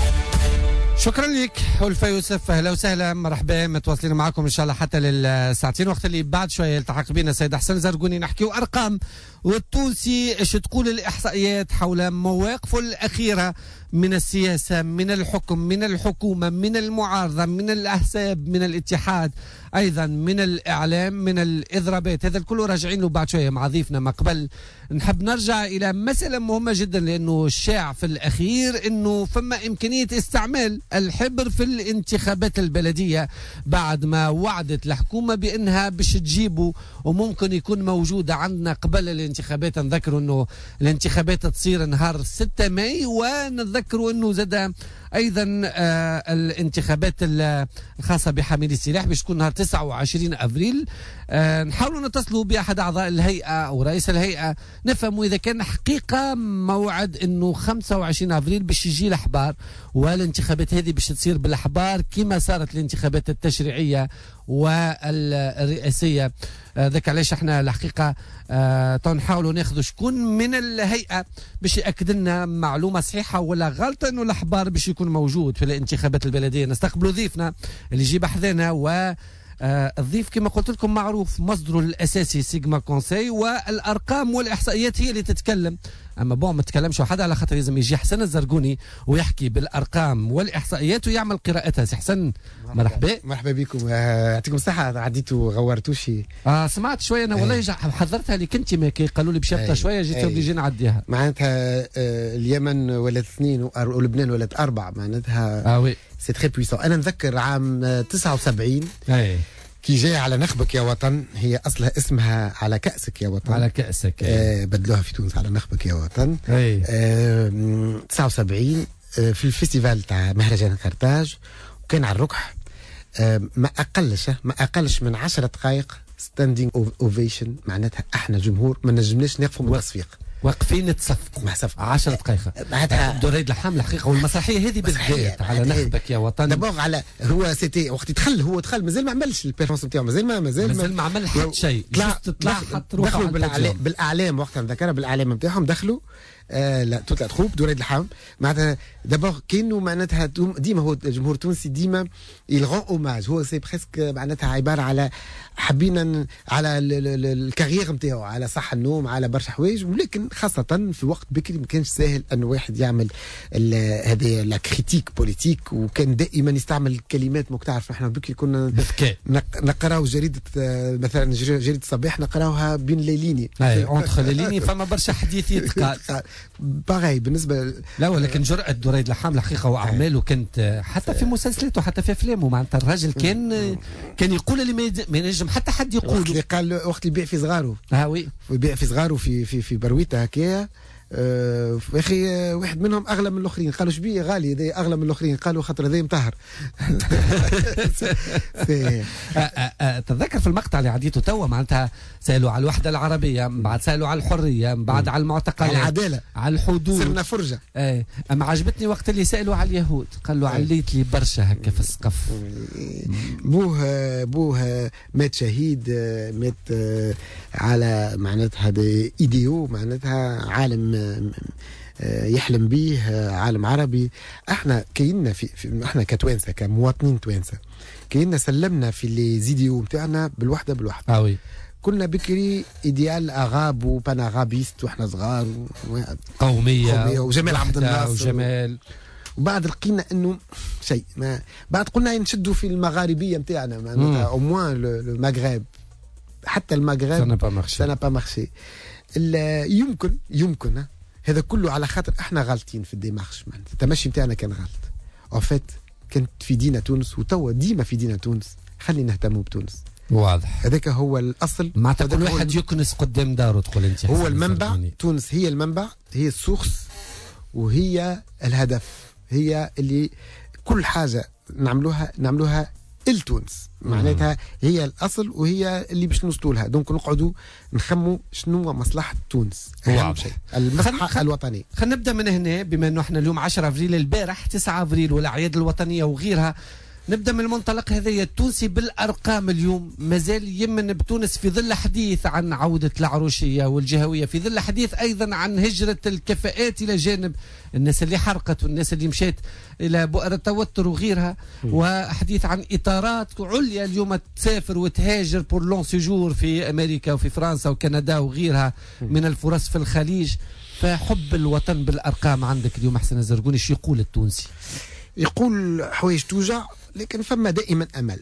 Speaker 2: شكرا لك ألفة يوسف. اهلا وسهلا مرحبا. متواصلين معكم ان شاء الله حتى للساعتين، وقت اللي بعد شويه يلتحق بنا سيد حسن زرقوني نحكيو ارقام والتونسي ايش تقول الاحصائيات حول مواقفه الاخيره من السياسه، من الحكم، من الحكومه، من المعارضه، من الاحزاب، من الاتحاد، ايضا من الاعلام، من الاضرابات. هذا الكل راجعين له بعد شويه مع ضيفنا. ما قبل نحب نرجع الى مساله مهمه جدا لانه الشائع في الاخير انه فما امكانيه استعمال الحبر في الانتخابات البلديه بعد ما وعدت الحكومه بانها باش تجيبه وممكن يكون موجوده عندنا قبل الانتخابات. نذكروا انه الانتخابات تصير نهار ستة ماي، ونذكروا انه زاد ايضا آه الانتخابات الخاصه بحاملي السلاح باش تكون نهار تسعة وعشرين افريل. آه نحاولوا نتصلوا باحد اعضاء الهيئه او رئيس الهيئه نفهموا اذا كان حقيقه موعد انه خمسة وعشرين افريل باش يجي الاحبار، والانتخابات هذه باش تصير بالاحبار كما صارت الانتخابات التشريعيه والرئاسية. ذاك علاش احنا الحقيقة آه نحاولوا ناخذوا شكون من الهيئة باش يأكد لنا معلومة صحيحة ولا غلطة انه الاحبار باش يكون موجود في الانتخابات البلدية. نستقبلوا ضيفنا اللي يجي بحذنا، و آه الضيف كما قلت لكم معروف مصدره الاساسي سيجما كونسي، والارقام والاحصائيات هي اللي تتكلم. اما بون ما تكلمش واحد على خاطر لازم يجي حسن الزرقوني ويحكي بالارقام والاحصائيات ويعمل قراءتها. سي حسن مرحبا.
Speaker 21: مرحبا بكم، يعطيكم الصحه. عديتوا غورتوا شي
Speaker 2: اه سمعت شويه انا والله ايه. حضرتها لي كنت ما قالوا لي بشابطه ايه. شويه جيت اوبليجي نعديها.
Speaker 21: معناتها آه اليمن ولات اثنين ولبنان ولات اربعه، معناتها
Speaker 2: اه وي
Speaker 21: سي تري بويسون. انا نذكر عام تسعة وسبعين
Speaker 2: اي
Speaker 21: كي جاي على نخبك يا وطن، هي اصلها اسمها على كأسك يا وطن،
Speaker 2: على كأسك
Speaker 21: آه بدلوها في تونس على نخبك يا وطن.
Speaker 2: آه
Speaker 21: تسعة وسبعين آه في الفيستيفال تاع مهرجان قرطاج، وكان على الركح آه ما اقلش ما اقلش من عشرة دقائق ستاندينج اوفيشن. معناتها احنا جمهور ما نجمناش نقفوا من التصفيق،
Speaker 2: واقفين تصفقوا
Speaker 21: مع صفقة
Speaker 2: عشرة دقائق.
Speaker 21: بعدها
Speaker 2: دريد الحام الحقيقه والمسرحيه هذه بالذات على نخبك يا وطن.
Speaker 21: دابور على هو سيتي وقت يدخل هو دخل مازال ما عملش البيرفورمانس نتاعو، مازال ما مازال
Speaker 2: مازال ما عمل حتى شيء.
Speaker 21: طلع
Speaker 2: طلع حط روحه
Speaker 21: دخلوا بالاعلام بالاعلام وقتها نذكرها بالاعلام نتاعهم دخلوا آه لا توت تروب دريد الحام. معناتها دابور كانوا معناتها ديما هو الجمهور التونسي ديما يلغون اوماج، هو سي بريسك معناتها عباره على حبينا على الكارير نتاعو، على صح النوم، على برشا حوايج. ولكن خاصه في وقت بكري ما كانش ساهل انه واحد يعمل هذه لا كريتيك بوليتيك، وكان دائما يستعمل كلمات ما تعرف. احنا بكري كنا نقراو جريده مثلا جريده الصباح نقراوها بين ليليني
Speaker 2: اي اونتخ ليليني، فما برشا حديث يتقال
Speaker 21: باغي بالنسبه.
Speaker 2: لا ولكن جرأة دريد الحام الحقيقه واعماله كانت حتى في مسلسلاته حتى في افلامه. معناتها الراجل كان كان يقول اللي ما ينجم حتى حد يقول.
Speaker 21: اللي قال وقت يبيع في صغاره
Speaker 2: اه وي
Speaker 21: يبيع في صغاره في في في برويته هكايا. آه يا اخي آه واحد منهم اغلى من الاخرين، قالوا شبيه غالي هذا اغلى من الاخرين، قالوا خاطر هذا مطهر.
Speaker 2: تتذكر في المقطع اللي عديته توا معناتها سالوا على الوحده العربيه، من بعد سالوا على الحريه، من بعد على المعتقلات،
Speaker 21: على العداله،
Speaker 2: على الحدود،
Speaker 21: صرنا فرجه.
Speaker 2: ايه اما عجبتني وقت اللي سالوا على اليهود قال له عليت لي برشا هكا في السقف.
Speaker 21: بوه بوه مات شهيد، مات على معناتها هذا ايديو، معناتها عالم يحلم به، عالم عربي. احنا كينا في, في احنا كتوانسه كمواطنين توانسه كينا سلمنا في لي زيديو نتاعنا بالوحده بالوحده.
Speaker 2: اه وي
Speaker 21: كنا بكري ايديال اغاب وباناغابيست واحنا صغار و...
Speaker 2: قوميه,
Speaker 21: قومية وجمال عبد الناصر
Speaker 2: وجمال.
Speaker 21: وبعد لقينا انه شيء ما بعد قلنا نشدوا في المغاربيه نتاعنا معناتها او موان المغرب، حتى المغرب
Speaker 2: سنا با مارشي
Speaker 21: سنا با مارشي. يمكن يمكن هذا كله على خاطر احنا غالطين في الديمارش، معناتها التمشي نتاعنا كان غلط. او فيت كانت في دينا تونس وتوا ديما في دينا تونس، خلينا نهتموا بتونس.
Speaker 2: واضح
Speaker 21: هذاك هو الاصل.
Speaker 2: معناتها كل واحد يكنس قدام داره تقول انت.
Speaker 21: هو المنبع، تونس هي المنبع، هي السورس وهي الهدف، هي اللي كل حاجه نعملوها نعملوها التونس، معناتها هي الاصل وهي اللي باش نوصلوا لها. دونك نقعدوا نخموا شنو مصلحه تونس، اهم شيء المصلحه خل... الوطنيه.
Speaker 2: خلينا نبدا من هنا، بما انه احنا اليوم عشرة افريل، البارح تسعة افريل والاعياد الوطنيه وغيرها. نبدا من المنطلق هذايا التونسي بالارقام. اليوم مازال يمن بتونس في ظل حديث عن عوده العروشيه والجهويه، في ظل حديث ايضا عن هجره الكفاءات الى جانب الناس اللي حرقت والناس اللي مشات الى بؤر التوتر وغيرها، وحديث عن اطارات عليا اليوم تسافر وتهاجر بور لون سيجور في امريكا وفي فرنسا وكندا وغيرها من الفرص في الخليج. فحب الوطن بالارقام عندك اليوم حسن الزرقوني، شو يقول التونسي؟
Speaker 21: يقول حوايج توجع، لكن فما دائما امل.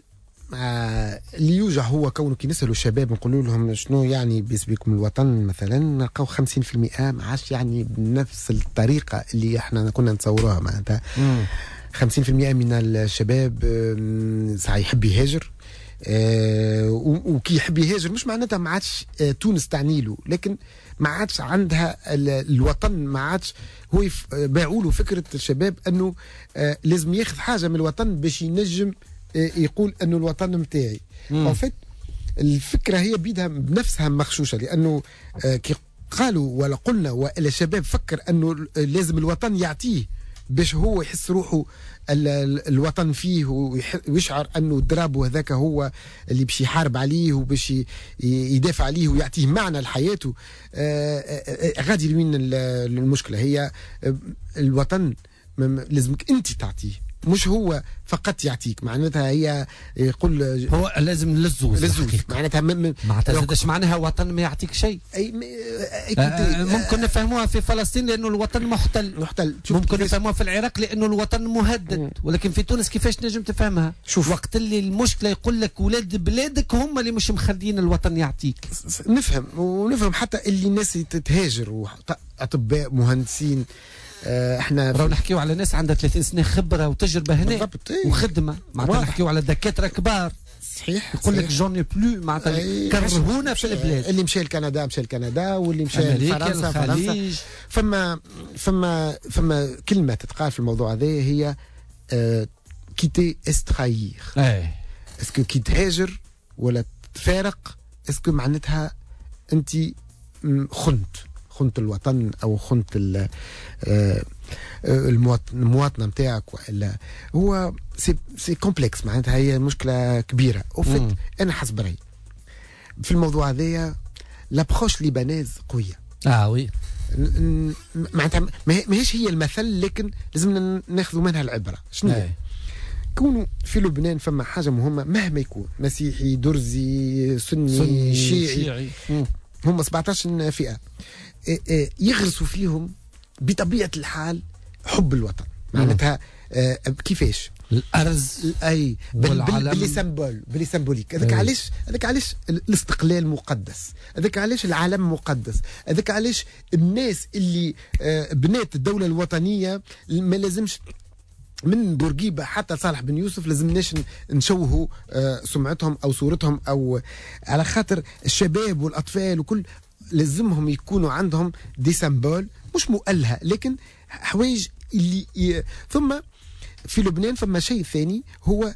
Speaker 21: آه اللي يوجع هو كونه كي نسالوا الشباب نقولوا لهم شنو يعني بالنسبه لكم الوطن مثلا، نلقاو خمسين بالمئة ما عادش يعني بنفس الطريقه اللي احنا كنا نتصوروها. معناتها خمسين بالمئة من الشباب ساعه يحب يهاجر، آه وكي يحب يهاجر مش معناتها ما عادش آه تونس تعني له، لكن ما عادش عندها الوطن، ما عادش هو باعوا له فكره الشباب انه آه لازم ياخذ حاجه من الوطن باش ينجم آه يقول انه الوطن متاعي. وفات الفكره هي بيدها بنفسها مغشوشه، لانه آه كي قالوا ولا قلنا ولا الشباب فكر انه لازم الوطن يعطيه باش هو يحس روحه الوطن فيه ويشعر انه ضرابه هذاك هو اللي باش يحارب عليه وباش يدافع عليه ويعطيه معنى لحياته. غادي لوين المشكله؟ هي الوطن لازمك انت تعطيه، مش هو فقط يعطيك. معناتها هي يقول
Speaker 2: هو لازم للزوز
Speaker 21: للزوز معناتها م...
Speaker 2: ما تزيدش معناها وطن ما يعطيك شيء.
Speaker 21: اي م...
Speaker 2: آه ممكن نفهموها في فلسطين لانه الوطن محتل
Speaker 21: محتل
Speaker 2: ممكن نفهموها في العراق لانه الوطن مهدد م. ولكن في تونس كيفاش نجم تفهمها؟
Speaker 21: شوف
Speaker 2: وقت اللي المشكله يقول لك ولاد بلادك هم اللي مش مخلين الوطن يعطيك.
Speaker 21: نفهم ونفهم حتى اللي الناس تتهاجر اطباء مهندسين. احنا
Speaker 2: راهو نحكيو على ناس عندها ثلاثين سنه خبره وتجربه هنا وخدمه. معناتها نحكيو على دكاتره كبار.
Speaker 21: صحيح
Speaker 2: يقول لك جوني بلو معناتها كرهونا في البلاد.
Speaker 21: اللي مشى لكندا مشى لكندا واللي مشى لفرنسا فرنسا. فما فما فما كلمه تتقال في الموضوع هذا هي اه كيتي استراير.
Speaker 2: ايه
Speaker 21: اسكو كي تهاجر ولا تفارق اسكو معناتها انت خنت خنت الوطن او خنت المواطنه نتاعك والا. هو سي سي كومبلكس معناتها هي مشكله كبيره. وفت انا حسب رايي في الموضوع هذايا لابروش ليبانيز قويه.
Speaker 2: اه وي
Speaker 21: معناتها ماهيش هي المثل لكن لازمنا ناخذ منها العبره. شنو
Speaker 2: آه.
Speaker 21: كونوا في لبنان فما حاجه مهمه مهما يكون مسيحي درزي سني, سني شيعي, شيعي. هم سبعطاش فئه يغرسوا فيهم بطبيعه الحال حب الوطن. معناتها آه كيفاش
Speaker 2: الارز
Speaker 21: اي باللي سمبول باللي سمبوليك. هذاك علاش هذاك علاش الاستقلال مقدس، هذاك علاش العالم مقدس، هذاك علاش الناس اللي آه بنات الدوله الوطنيه ما لازمش من بورقيبه حتى صالح بن يوسف لازمناش نشوهوا آه سمعتهم او صورتهم، او على خاطر الشباب والاطفال وكل لازمهم يكونوا عندهم دي سمبول مش مؤلهه لكن حوايج اللي ي... ثم في لبنان فما شيء ثاني هو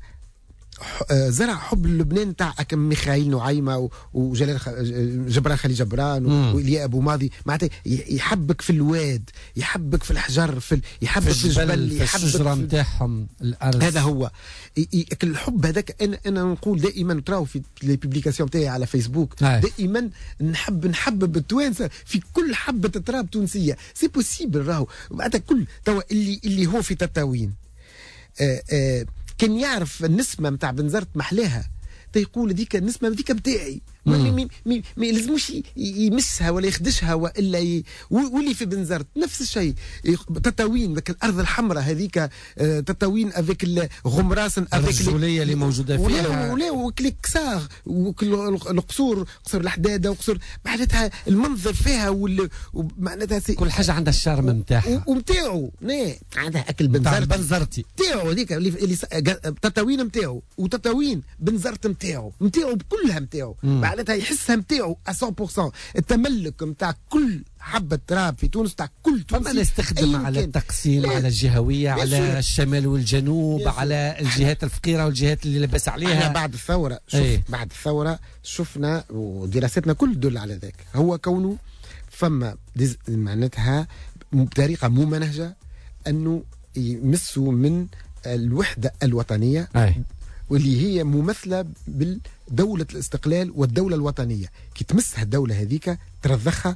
Speaker 21: زرع حب لبنان تاع كم ميخائيل نعيمه وجلال خ... جبران خليل جبران والياء ابو ماضي معناتها يحبك في الواد، يحبك في الحجر، في ال... يحبك في الجبل،
Speaker 2: في الشجره نتاعهم الارض.
Speaker 21: هذا هو ي... الحب هذاك. انا انا نقول دائما تراو في لي بوبليكاسيون تاعي على فيسبوك هاي. دائما نحب نحبب التوانسه في كل حبه تراب تونسيه. سي بوسيبل راهو معناتها كل توا اللي اللي هو في تطاوين آآ آآ كان يعرف النسمه نتاع بنزرت محلاها تيقول هذيك النسمه هذيك نتاعي ما يلزموش يمسها ولا يخدشها والا ي... واللي في بنزرت نفس الشيء. تطاوين ذاك الارض الحمراء هذيك تطاوين افيك الغمراسن افيك
Speaker 2: الرجوليه اللي موجوده فيها
Speaker 21: ولا وكليكسار والقصور قصر الحداده وقصر معناتها المنظر فيها وال... معناتها سي...
Speaker 2: كل حاجه عندها الشارم نتاعها
Speaker 21: ومتاعو ني عندها اكل بنزرت
Speaker 2: بنزرتي
Speaker 21: نتاعو هذيك اللي تطاوين نتاعو وتطاوين بنزرت نتاعو نتاعو بكلها نتاعو معناتها يحسها نتاعو مية بالمية. التملك نتاع كل حبه تراب في تونس تاع كل تونسي.
Speaker 2: فما نستخدم على التقسيم على الجهويه على الشمال والجنوب على الجهات الفقيره والجهات اللي لبس عليها.
Speaker 21: احنا بعد الثوره شوف ايه؟ بعد الثوره شفنا ودراستنا كل تدل على ذاك هو كونه فما معناتها بطريقه مو منهجه انه يمسوا من الوحده الوطنيه
Speaker 2: ايه؟
Speaker 21: واللي هي ممثله بالدوله الاستقلال والدوله الوطنيه. كي تمسها الدوله هذيك ترضخها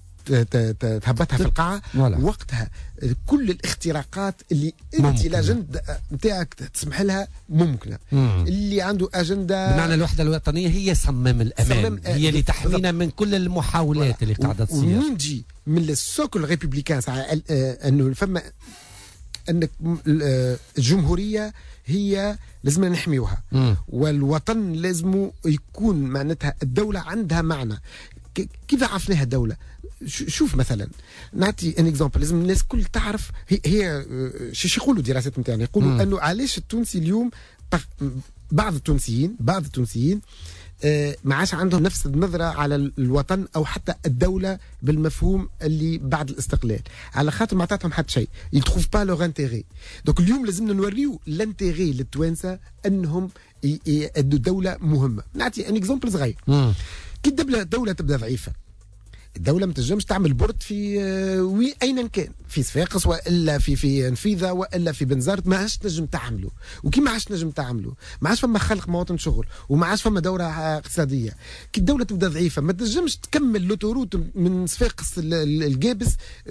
Speaker 21: تهبطها في القاعه وقتها كل الاختراقات اللي انت الاجنده نتاعك تسمح لها ممكنه. مم. اللي عنده اجنده
Speaker 2: بمعنى الوحده الوطنيه هي صمام الامان صمم هي اللي تحمينا من كل المحاولات ولا. اللي قاعده تصير.
Speaker 21: ونجي من السوكل ريبوبليكان انه فما انك الجمهوريه هي لازم نحميوها
Speaker 2: مم.
Speaker 21: والوطن لازم يكون معناتها الدولة عندها معنى. كيف عرفناها الدولة؟ شوف مثلا نعطي ان اكزامبل لازم الناس كل تعرف هي, هي شو يقولوا دراسات نتاعنا يقولوا انه علاش التونسي اليوم بعض التونسيين بعض التونسيين آه ما عادش عندهم نفس النظرة على الوطن أو حتى الدولة بالمفهوم اللي بعد الاستقلال على خاطر ما عطاتهم حتى شيء يتخوف با لوغ انتيغي. دوك اليوم لازمنا نوريو الانتيغي للتوانسة أنهم يدوا دولة مهمة. نعطي ان اكزامبل صغير. كي الدولة دولة تبدا ضعيفة الدولة ما تنجمش تعمل بورد في وي أين كان في صفاقس والا في في نفيذه والا في بنزرت ما عادش نجم تعملوا. وكي ما عادش نجم تعملوا ما عادش فما خلق مواطن شغل وما عادش فما دوره اقتصاديه. كي الدوله تبدا ضعيفه ما تنجمش تكمل لوتوروت من صفاقس الجابس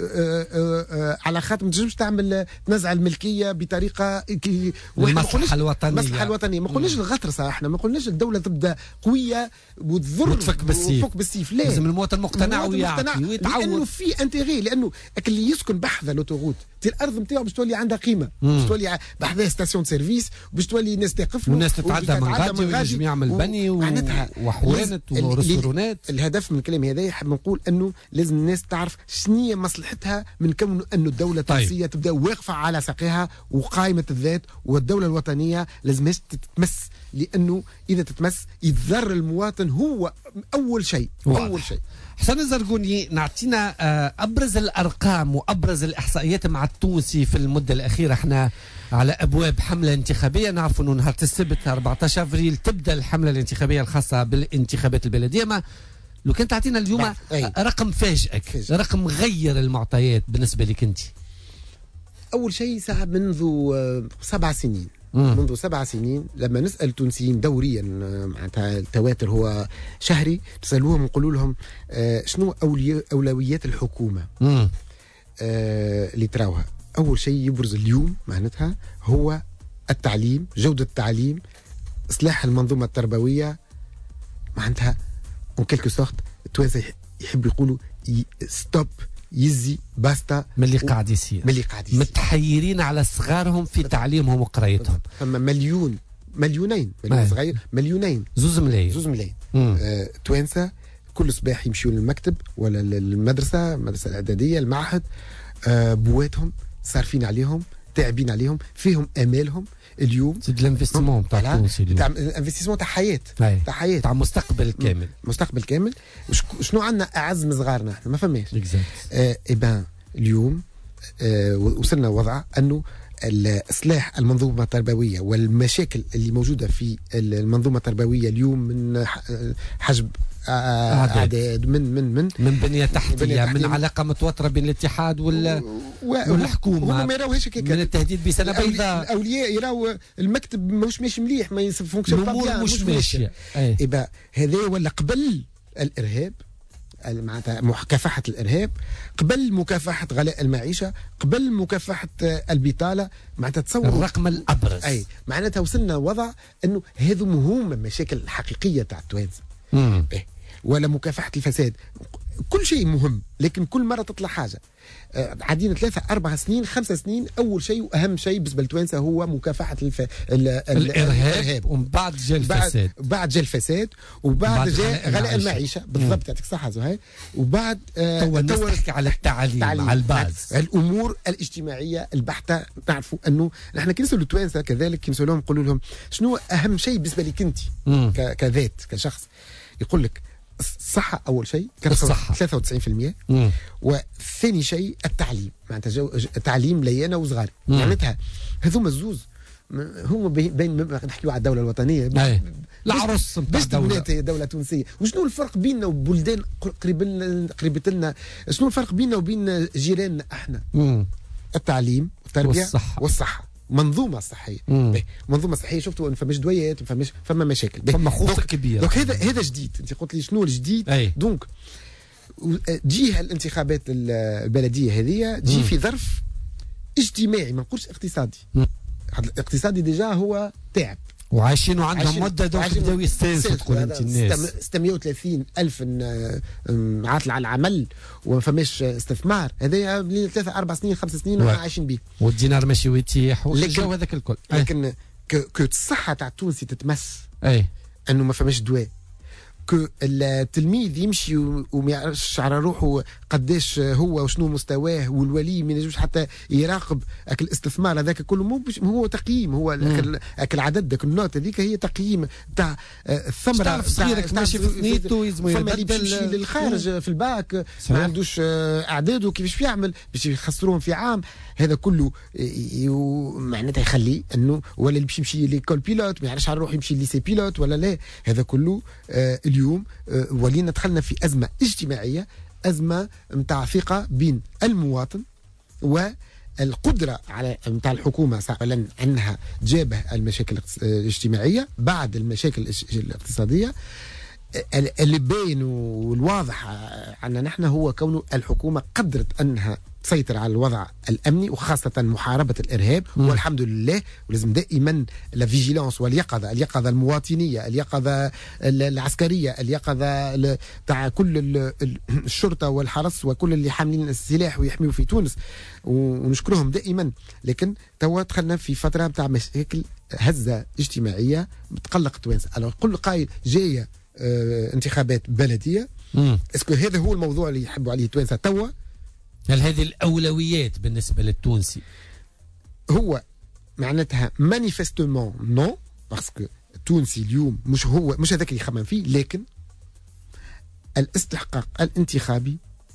Speaker 21: على خاطر ما تنجمش تعمل تنزع الملكيه بطريقه كي
Speaker 2: المصلحه الوطنيه.
Speaker 21: المصلحه الوطنيه ما قلناش الغطرسه، احنا ما قلناش الدوله تبدا قويه وتضر
Speaker 2: وتفك بالسيف.
Speaker 21: وتفك بالسيف. لا،
Speaker 2: لازم المواطن مقتنع ويعطي ويتعود،
Speaker 21: لانه في انتيغي، لانه اللي يسكن بحذا لوتوروت تي الارض نتاعو باش تولي عندها قيمه، باش تولي بحذا ستاسيون سيرفيس، باش تولي الناس تقف له
Speaker 2: والناس تتعدى من غادي وينجم يعمل بني وحوانت ورستورونات.
Speaker 21: الهدف من الكلام هذا حاب نقول انه لازم الناس تعرف شنية مصلحتها من كونه انه الدوله التونسيه طيب. تبدا واقفه على ساقها وقائمه الذات، والدوله الوطنيه لازمش تتمس، لانه اذا تتمس يتضر المواطن هو اول شيء. اول شيء
Speaker 2: حسن الزرقوني، نعطينا ابرز الارقام وابرز الاحصائيات مع التونسي في المده الاخيره. احنا على ابواب حمله انتخابيه، نعرف انه نهار السبت أربعة عشر افريل تبدا الحمله الانتخابيه الخاصه بالانتخابات البلديه. ما لو كان تعطينا اليوم رقم فاجئك، رقم غير المعطيات بالنسبه لك انت.
Speaker 21: اول شيء ساعه منذ سبع سنين
Speaker 2: مم.
Speaker 21: منذ سبع سنين لما نسأل تونسيين دوريا، معناتها التواتر هو شهري، نسألوهم نقولوا لهم آه شنو أولويات الحكومة آه اللي تراوها. أول شيء يبرز اليوم معناتها هو التعليم، جودة التعليم، إصلاح المنظومة التربوية. معناتها اون كيلكو سورت التوانسة يحب يقولوا ستوب يزي باستا
Speaker 2: من اللي قاعد يصير،
Speaker 21: من اللي قاعد يصير
Speaker 2: متحيرين على صغارهم في تعليمهم وقرايتهم.
Speaker 21: فما مليون مليونين مليون صغير مليونين
Speaker 2: زوز ملايين
Speaker 21: زوز ملايين آه، توانسة كل صباح يمشيوا للمكتب ولا للمدرسة، المدرسة الإعدادية، المعهد، آه، بواتهم صارفين عليهم، تعبين عليهم، فيهم امالهم. اليوم
Speaker 2: سيد الانفستيسمون تاع التونسي،
Speaker 21: تاع الانفستيسمون تاع حياه تاع حياه
Speaker 2: تاع مستقبل كامل،
Speaker 21: مستقبل كامل. شنو عندنا اعز من صغارنا احنا؟ ما فماش.
Speaker 2: آه
Speaker 21: اي بان اليوم آه وصلنا وضع انه اصلاح المنظومه التربويه والمشاكل اللي موجوده في المنظومه التربويه اليوم من حجب اعداد، من من من
Speaker 2: من بنيه تحتيه، من علاقه متوتره بين الاتحاد وال والحكومه،
Speaker 21: ما يراوهاش هكاك،
Speaker 2: من التهديد بسنه بيضاء.
Speaker 21: الاولياء يراو المكتب ماهوش ماشي مليح، ما يفونكسيون با
Speaker 2: الامور مش ماشيه.
Speaker 21: يبقى هذا ولا قبل الارهاب، معناتها مكافحة الإرهاب، قبل مكافحة غلاء المعيشة، قبل مكافحة البطالة، معناتها تصور
Speaker 2: الرقم الأبرز.
Speaker 21: أي معناتها وصلنا وضع أنه هذو مهم المشاكل الحقيقية تاع التوانسة، ولا مكافحة الفساد. كل شيء مهم، لكن كل مرة تطلع حاجة. عدينا ثلاثة أربع سنين خمسة سنين، أول شيء وأهم شيء بالنسبة لتوانسة هو مكافحة الف... ال...
Speaker 2: الإرهاب، ومن بعد جاء الفساد،
Speaker 21: بعد جاء الفساد، وبعد جاء غلاء المعيشة. بالضبط، يعطيك الصحة زهير. وبعد
Speaker 2: آه تو نحكي على التعليم، على الباز،
Speaker 21: الأمور الاجتماعية البحتة. تعرفوا أنه نحن كي نسألوا التوانسة كذلك، كي نسألوهم نقولوا لهم شنو أهم شيء بالنسبة لك أنت ك... كذات كشخص؟ يقول لك الصحة أول شيء ثلاثة وتسعين بالمئة، وثاني شيء التعليم، معناتها التعليم ليانة وصغار. معناتها هذوما الزوز هما بين نحكيو على الدولة الوطنية
Speaker 2: العرس
Speaker 21: باش الدولة دولة تونسية. وشنو الفرق بيننا وبلدان قريبين قريبة لنا؟ شنو الفرق بيننا وبين جيراننا احنا؟
Speaker 2: مم.
Speaker 21: التعليم والتربية
Speaker 2: والصحة,
Speaker 21: والصحة. منظومه صحيه، منظومه صحيه. شفتوا ما فماش دويات، ما فماش، فما مشاكل،
Speaker 2: فما خوف كبير.
Speaker 21: دونك هذا هذا جديد. انت قلت لي شنو الجديد؟ دونك تجيه الانتخابات البلديه هذه تجي في ظرف اجتماعي، ما نقولش اقتصادي. الاقتصادي ديجا هو تعب
Speaker 2: وعايشين وعندهم مده، دونك بداو يستانسوا. تقول انت الناس
Speaker 21: ستمائة وثلاثين ألف عاطل على العمل وما فماش استثمار. هذا ثلاثة أربع سنين خمس سنين وما عايشين به،
Speaker 2: والدينار ماشي ويتيح والجو هذاك الكل.
Speaker 21: لكن كو الصحة تاع التونسي تتمس،
Speaker 2: اي انه
Speaker 21: ما فماش دواء، كو التلميذ يمشي وما يعرفش على روحه قداش هو وشنو مستواه، والولي ما ينجمش حتى يراقب اكل الاستثمار هذاك كله. مو هو تقييم، هو اكل العدد داك النوت هذيك هي تقييم تاع الثمره
Speaker 2: تاع صغيرك ماشي في ثنيته يلزم
Speaker 21: يبدل للخارج في الباك، ما عندوش اعداده كيفاش يعمل باش يخسروهم في عام. هذا كله معناتها يخلي انه ولا اللي باش يمشي ليكول بيلوت ما يعرفش على روحه يمشي ليسي بيلوت ولا لا. هذا كله آه اليوم آه ولينا دخلنا في ازمه اجتماعيه، ازمه نتاع ثقه بين المواطن والقدرة على نتاع الحكومة فعلا أنها تجابه المشاكل الاجتماعية بعد المشاكل الاقتصادية. اللي باين والواضح عنا نحن هو كونه الحكومة قدرت أنها تسيطر على الوضع الأمني وخاصة محاربة الإرهاب. م. والحمد لله. ولازم دائما لا فيجيلانس واليقظة، اليقظة المواطنية، اليقظة العسكرية، اليقظة تاع كل الشرطة والحرس وكل اللي حاملين السلاح ويحميوا في تونس، ونشكرهم دائما. لكن توا دخلنا في فترة تاع مشاكل هزة اجتماعية بتقلق التوانسة. أنا كل قايل جاية اه انتخابات بلدية، اسكو هذا هو الموضوع اللي يحبوا عليه التوانسة توا؟
Speaker 2: هل هذه الأولويات بالنسبة للتونسي؟
Speaker 21: هو معناتها مانيفستومون نو، باسكو التونسي اليوم مش هو مش هذاك اللي يخمم فيه، لكن الاستحقاق الانتخابي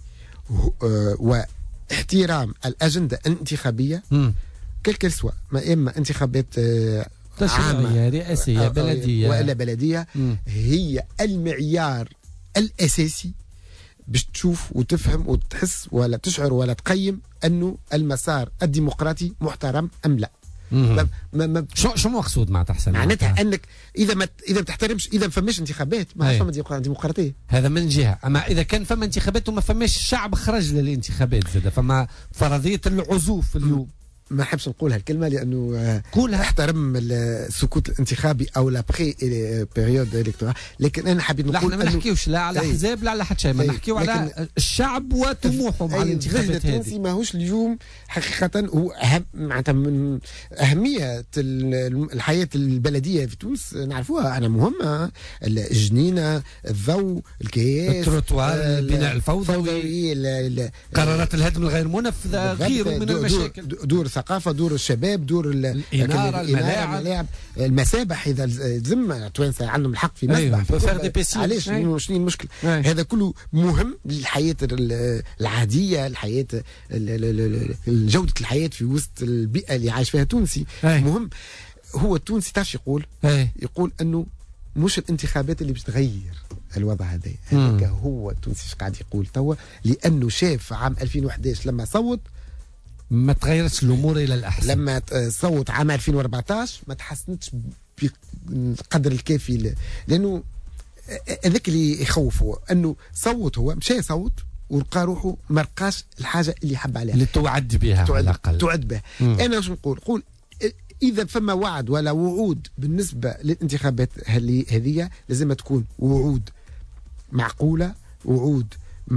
Speaker 21: واحترام الأجندة الانتخابية كل سوا، ما إما انتخابات
Speaker 2: عامة رئاسية بلدية
Speaker 21: ولا بلدية، م. هي المعيار الأساسي باش تشوف وتفهم وتحس ولا تشعر ولا تقيم أنه المسار الديمقراطي محترم أم لا.
Speaker 2: ما ما ما شو شو مقصود مع تحسن؟
Speaker 21: معناتها انك اذا ما اذا ما تحترمش، اذا ما فماش انتخابات ما فما ديمقراطيه.
Speaker 2: هذا من جهه، اما اذا كان فما انتخابات وما فماش شعب خرج للانتخابات زاد فما فرضيه العزوف اليوم.
Speaker 21: ما نحبش نقول هالكلمه لانه
Speaker 2: قولها،
Speaker 21: احترم السكوت الانتخابي او لا بري بيريود الكتورال، لكن انا حبيت نقول
Speaker 2: لا، ما نحكيوش لا على احزاب لا على حتى شيء، ما نحكيو على الشعب وطموحه مع الانتخابات هذه.
Speaker 21: التونسي ماهوش اليوم حقيقه هو اهم معناتها من اهميه الحياه البلديه في تونس نعرفوها انا مهمه، الجنينه، الضوء، الكياس،
Speaker 2: التروتوار، البناء الفوضوي، قرارات الهدم الغير منفذه، غيره من المشاكل،
Speaker 21: دور الثقافه، دور الشباب، دور
Speaker 2: الاناره، الملاعب,
Speaker 21: الملاعب، المسابح. اذا لازم التوانسه عندهم الحق في مسبح،
Speaker 2: أيوة.
Speaker 21: علاش شنو المشكل؟ أيوة. هذا كله مهم للحياه العاديه، الحياه جوده الحياه في وسط البيئه اللي عايش فيها التونسي. أيوة. مهم. هو التونسي تعرف يقول؟ أيوة. يقول انه مش الانتخابات اللي باش تغير الوضع هذا، هذاك هو التونسي قاعد يقول توا، لانه شاف عام ألفين وأحد عشر لما صوت
Speaker 2: ما تغيرتش الامور الى الاحسن،
Speaker 21: لما صوت عام ألفين وأربعة عشر ما تحسنتش بالقدر الكافي، لانه هذاك اللي يخوفه انه صوت، هو مشى يصوت ولقى روحه ما لقاش الحاجه اللي حب عليها
Speaker 2: اللي توعد بها
Speaker 21: على الاقل تعد بها. انا واش نقول؟ نقول اذا فما وعد ولا وعود بالنسبه للانتخابات هذه لازم تكون وعود معقوله، وعود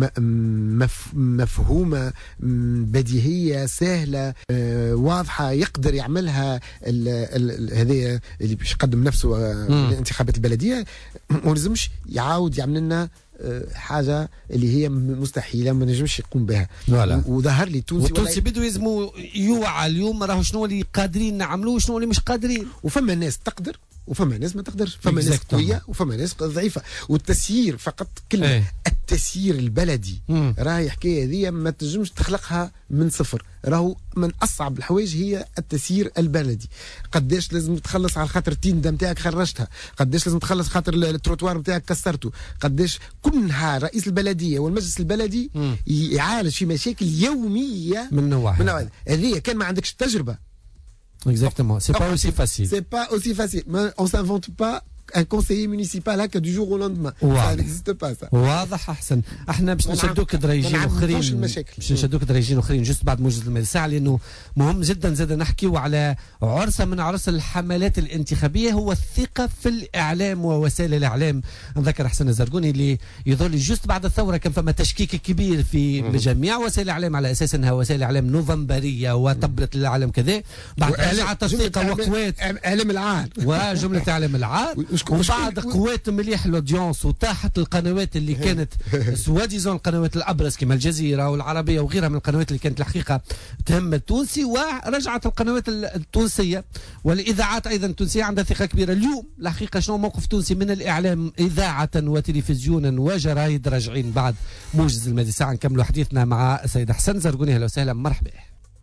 Speaker 21: مفهومة، بديهية، سهلة، واضحة، يقدر يعملها هذه اللي باش يقدم نفسه الانتخابات البلدية. ما لازمش يعاود يعمل لنا حاجة اللي هي مستحيلة ما نجمش يقوم بها. وظهر لي التونسي
Speaker 2: والتونسي بده يلزموا يوعى اليوم راهو شنو اللي قادرين نعملوه وشنو اللي مش قادرين.
Speaker 21: وفما ناس تقدر وفما ناس ما تقدرش، فما ناس قويه وفما ناس ضعيفه. والتسيير فقط كلمه ايه. التسيير البلدي راهي حكايه هذه ما تنجمش تخلقها من صفر، راهو من اصعب الحوايج هي التسيير البلدي. قداش لازم تخلص على خاطر التيندا نتاعك خرجتها، قداش لازم تخلص خاطر التروتوار نتاعك كسرته، قداش كل نهار رئيس البلديه والمجلس البلدي مم. يعالج في مشاكل يوميه
Speaker 2: من نوع
Speaker 21: هذه. كان ما عندكش التجربه.
Speaker 2: Exactement, c'est pas aussi facile.
Speaker 21: C'est pas aussi facile. On s'invente pas un conseiller municipal هكا du jour au lendemain. Ça n'existe pas ça.
Speaker 2: واضح احسن. احنا باش نشدوك درايجين اخرين، باش نشدوك درايجين اخرين جست بعد موجز المال الساعه، لانه مهم جدا زاد نحكيو على عرسه من عرس الحملات الانتخابيه، هو الثقه في الاعلام ووسائل الاعلام. نذكر حسن الزرقوني اللي يظل جست بعد الثوره كان فما تشكيك كبير في جميع وسائل الاعلام على اساس انها وسائل اعلام نوفمبريه وطبلت الاعلام كذا، بعد رجعت الثقه وقوات
Speaker 21: اعلام العار
Speaker 2: وجمله اعلام العار، وبعد قوات مليح الاودينس وتاحت القنوات اللي كانت سواديزون القنوات الابرز كما الجزيره والعربيه وغيرها من القنوات اللي كانت الحقيقه تهم التونسي، ورجعت القنوات التونسيه والاذاعات ايضا التونسيه عندها ثقه كبيره. اليوم الحقيقه شنو موقف تونسي من الاعلام اذاعه وتلفزيونا وجرايد؟ راجعين بعد موجز المادي ساعه نكملوا حديثنا مع السيد حسن زرقوني. اهلا وسهلا، مرحبا.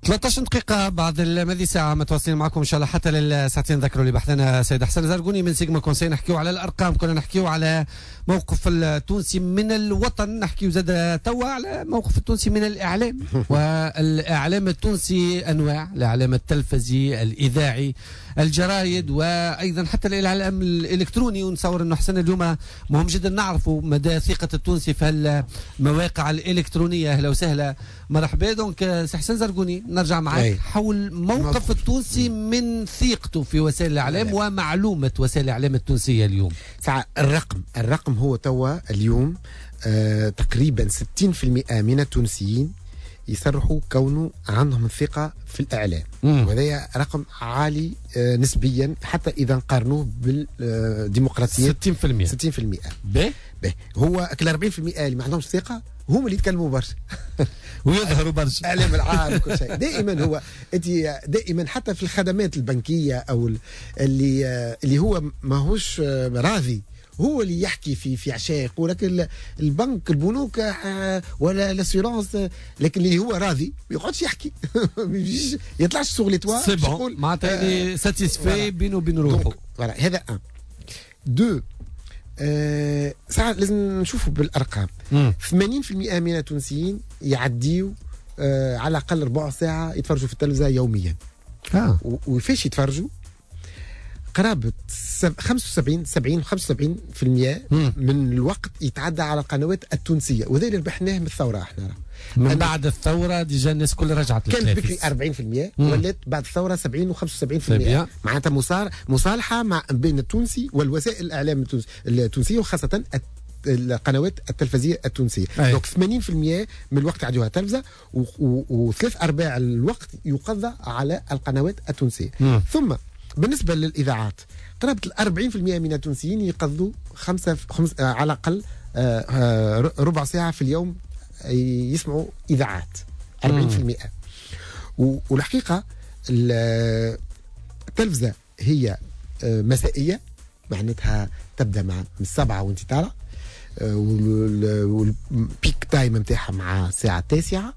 Speaker 2: ثلاثة عشر دقيقة بعد الماضي ساعة متواصلين معكم إن شاء الله حتى للساعتين. ذكروا اللي بحثنا سيد حسن زرقوني من سيجما كونسي. نحكيو على الأرقام، كنا نحكيو على موقف التونسي من الوطن، نحكيو زاد توا على موقف التونسي من الإعلام. والإعلام التونسي أنواع، الإعلام التلفزي، الإذاعي، الجرايد، وأيضا حتى الإعلام الإلكتروني. ونصور أنه حسن اليوم مهم جدا نعرفوا مدى ثقة التونسي في المواقع الإلكترونية. أهلا وسهلا، مرحبا. دونك سي حسن زرقوني نرجع معك أي. حول موقف التونسي من ثقته في وسائل الإعلام أي. ومعلومة وسائل الإعلام التونسية اليوم.
Speaker 21: الرقم الرقم هو توا اليوم آه تقريبا ستين بالمئة من التونسيين يصرحوا كونه عندهم الثقة في الإعلام، وهذا رقم عالي آه نسبيا حتى إذا نقارنوه بالديمقراطية.
Speaker 2: ستين بالمئة
Speaker 21: ستين بالمئة
Speaker 2: به
Speaker 21: به هو كل أربعين بالمئة اللي ما عندهمش ثقة هم اللي يتكلموا برشا
Speaker 2: ويظهروا برشا
Speaker 21: اعلام العام وكل شيء. دائما هو انت دائما حتى في الخدمات البنكيه او اللي اللي هو ماهوش راضي هو اللي يحكي في في عشاء يقول لك البنك البنوك ولا الاسيرونس، لكن اللي هو راضي ما يقعدش يحكي ما يطلعش سوغ لي توا
Speaker 2: يقول معناتها اللي ساتيسفاي بينه وبين روحه.
Speaker 21: فوالا هذا ان دو أه ساعات لازم نشوفوا بالارقام. ثمانين بالمئة من التونسيين يعديوا أه على الاقل ربع ساعه يتفرجوا في التلفزه يوميا.
Speaker 2: اه
Speaker 21: وفاش يتفرجوا قرابه خمسة وسبعين سبعين خمسة وسبعين بالمئة من الوقت يتعدى على القنوات التونسيه، وهذا اللي ربحناه من الثوره. احنا
Speaker 2: من بعد الثوره ديجا الناس كل رجعت
Speaker 21: كانت بكري أربعين بالمئة ولات بعد الثوره سبعين وخمسة وسبعين بالمئة. معناتها مصار مصالحه مع بين التونسي والوسائل الاعلام التونسيه وخاصه القنوات التلفزيونيه التونسيه. دونك ثمانين بالمئة من الوقت يعدوها تلفزه وثلاث ارباع الوقت يقضى على القنوات التونسيه. مم. ثم بالنسبه للاذاعات قرابه أربعين بالمئة من التونسيين يقضوا خمسه خمس على الاقل ربع ساعه في اليوم يسمعوا اذاعات. أربعين بالمئة. والحقيقه التلفزه هي مسائيه، معناتها تبدا مع من السبعه وانت طالع، والبيك تايم نتاعها مع الساعه التاسعه،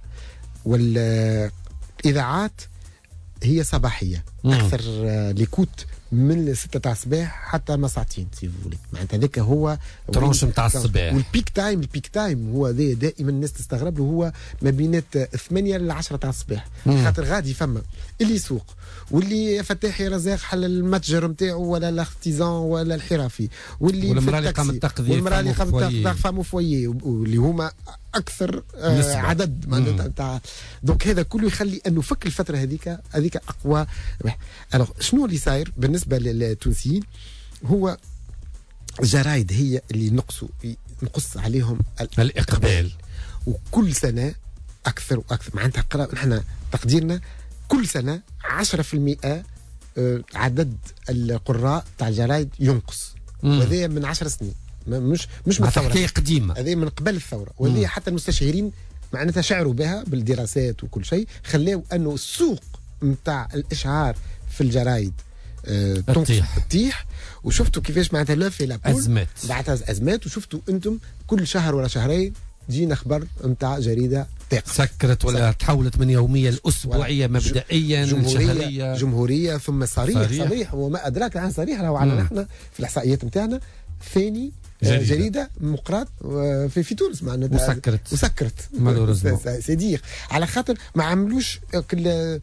Speaker 21: والاذاعات هي صباحيه اكثر ليكوت من ستة تاع الصباح حتى ما ساعتين سي فولي. معناتها هذاك هو
Speaker 2: ترونش نتاع الصباح.
Speaker 21: والبيك تايم البيك تايم هو دائما الناس تستغرب له، هو ما بينات ثمانية ل عشرة تاع الصباح. خاطر غادي فما اللي يسوق واللي فتاحي رزاق حل المتجر نتاعو ولا الاختزان ولا الحرفي واللي
Speaker 2: والمراه اللي قامت تقضي
Speaker 21: والمراه اللي قامت تقضي فامو فويي واللي هما اكثر آه عدد معناتها تاع. دونك هذا كله يخلي انه فك الفتره هذيك هذيك اقوى. الوغ شنو اللي صاير بالنسبه للتونسيين؟ هو الجرايد هي اللي نقصوا نقص عليهم
Speaker 2: الاقبال،
Speaker 21: وكل سنه اكثر واكثر. معناتها قرا نحن تقديرنا كل سنه عشرة بالمئة عدد القراء تاع الجرايد ينقص، وهذا من عشر سنين مش مش من الثوره،
Speaker 2: حكايه قديمه،
Speaker 21: هذه من قبل الثوره. وهذه حتى المستشارين معناتها شعروا بها بالدراسات وكل شيء، خلاو انه السوق نتاع الاشعار في الجرايد أه
Speaker 2: تطيح
Speaker 21: تطيح. وشفتوا كيفاش معناتها لا في لابول
Speaker 2: ازمات
Speaker 21: بعدها ازمات. وشفتوا انتم كل شهر ولا شهرين جينا خبر نتاع جريده تقف
Speaker 2: سكرت ولا سكرت. تحولت من يوميه لاسبوعيه مبدئيا
Speaker 21: جمهوريه
Speaker 2: شهرية.
Speaker 21: جمهوريه ثم صريح صريح, صريح وما ادراك عن صريح راهو على نحن في الاحصائيات نتاعنا ثاني جريدة, جريدة مقرات في في تونس معناتها
Speaker 2: وسكرت
Speaker 21: وسكرت
Speaker 2: سيدير
Speaker 21: على خاطر ما عملوش كل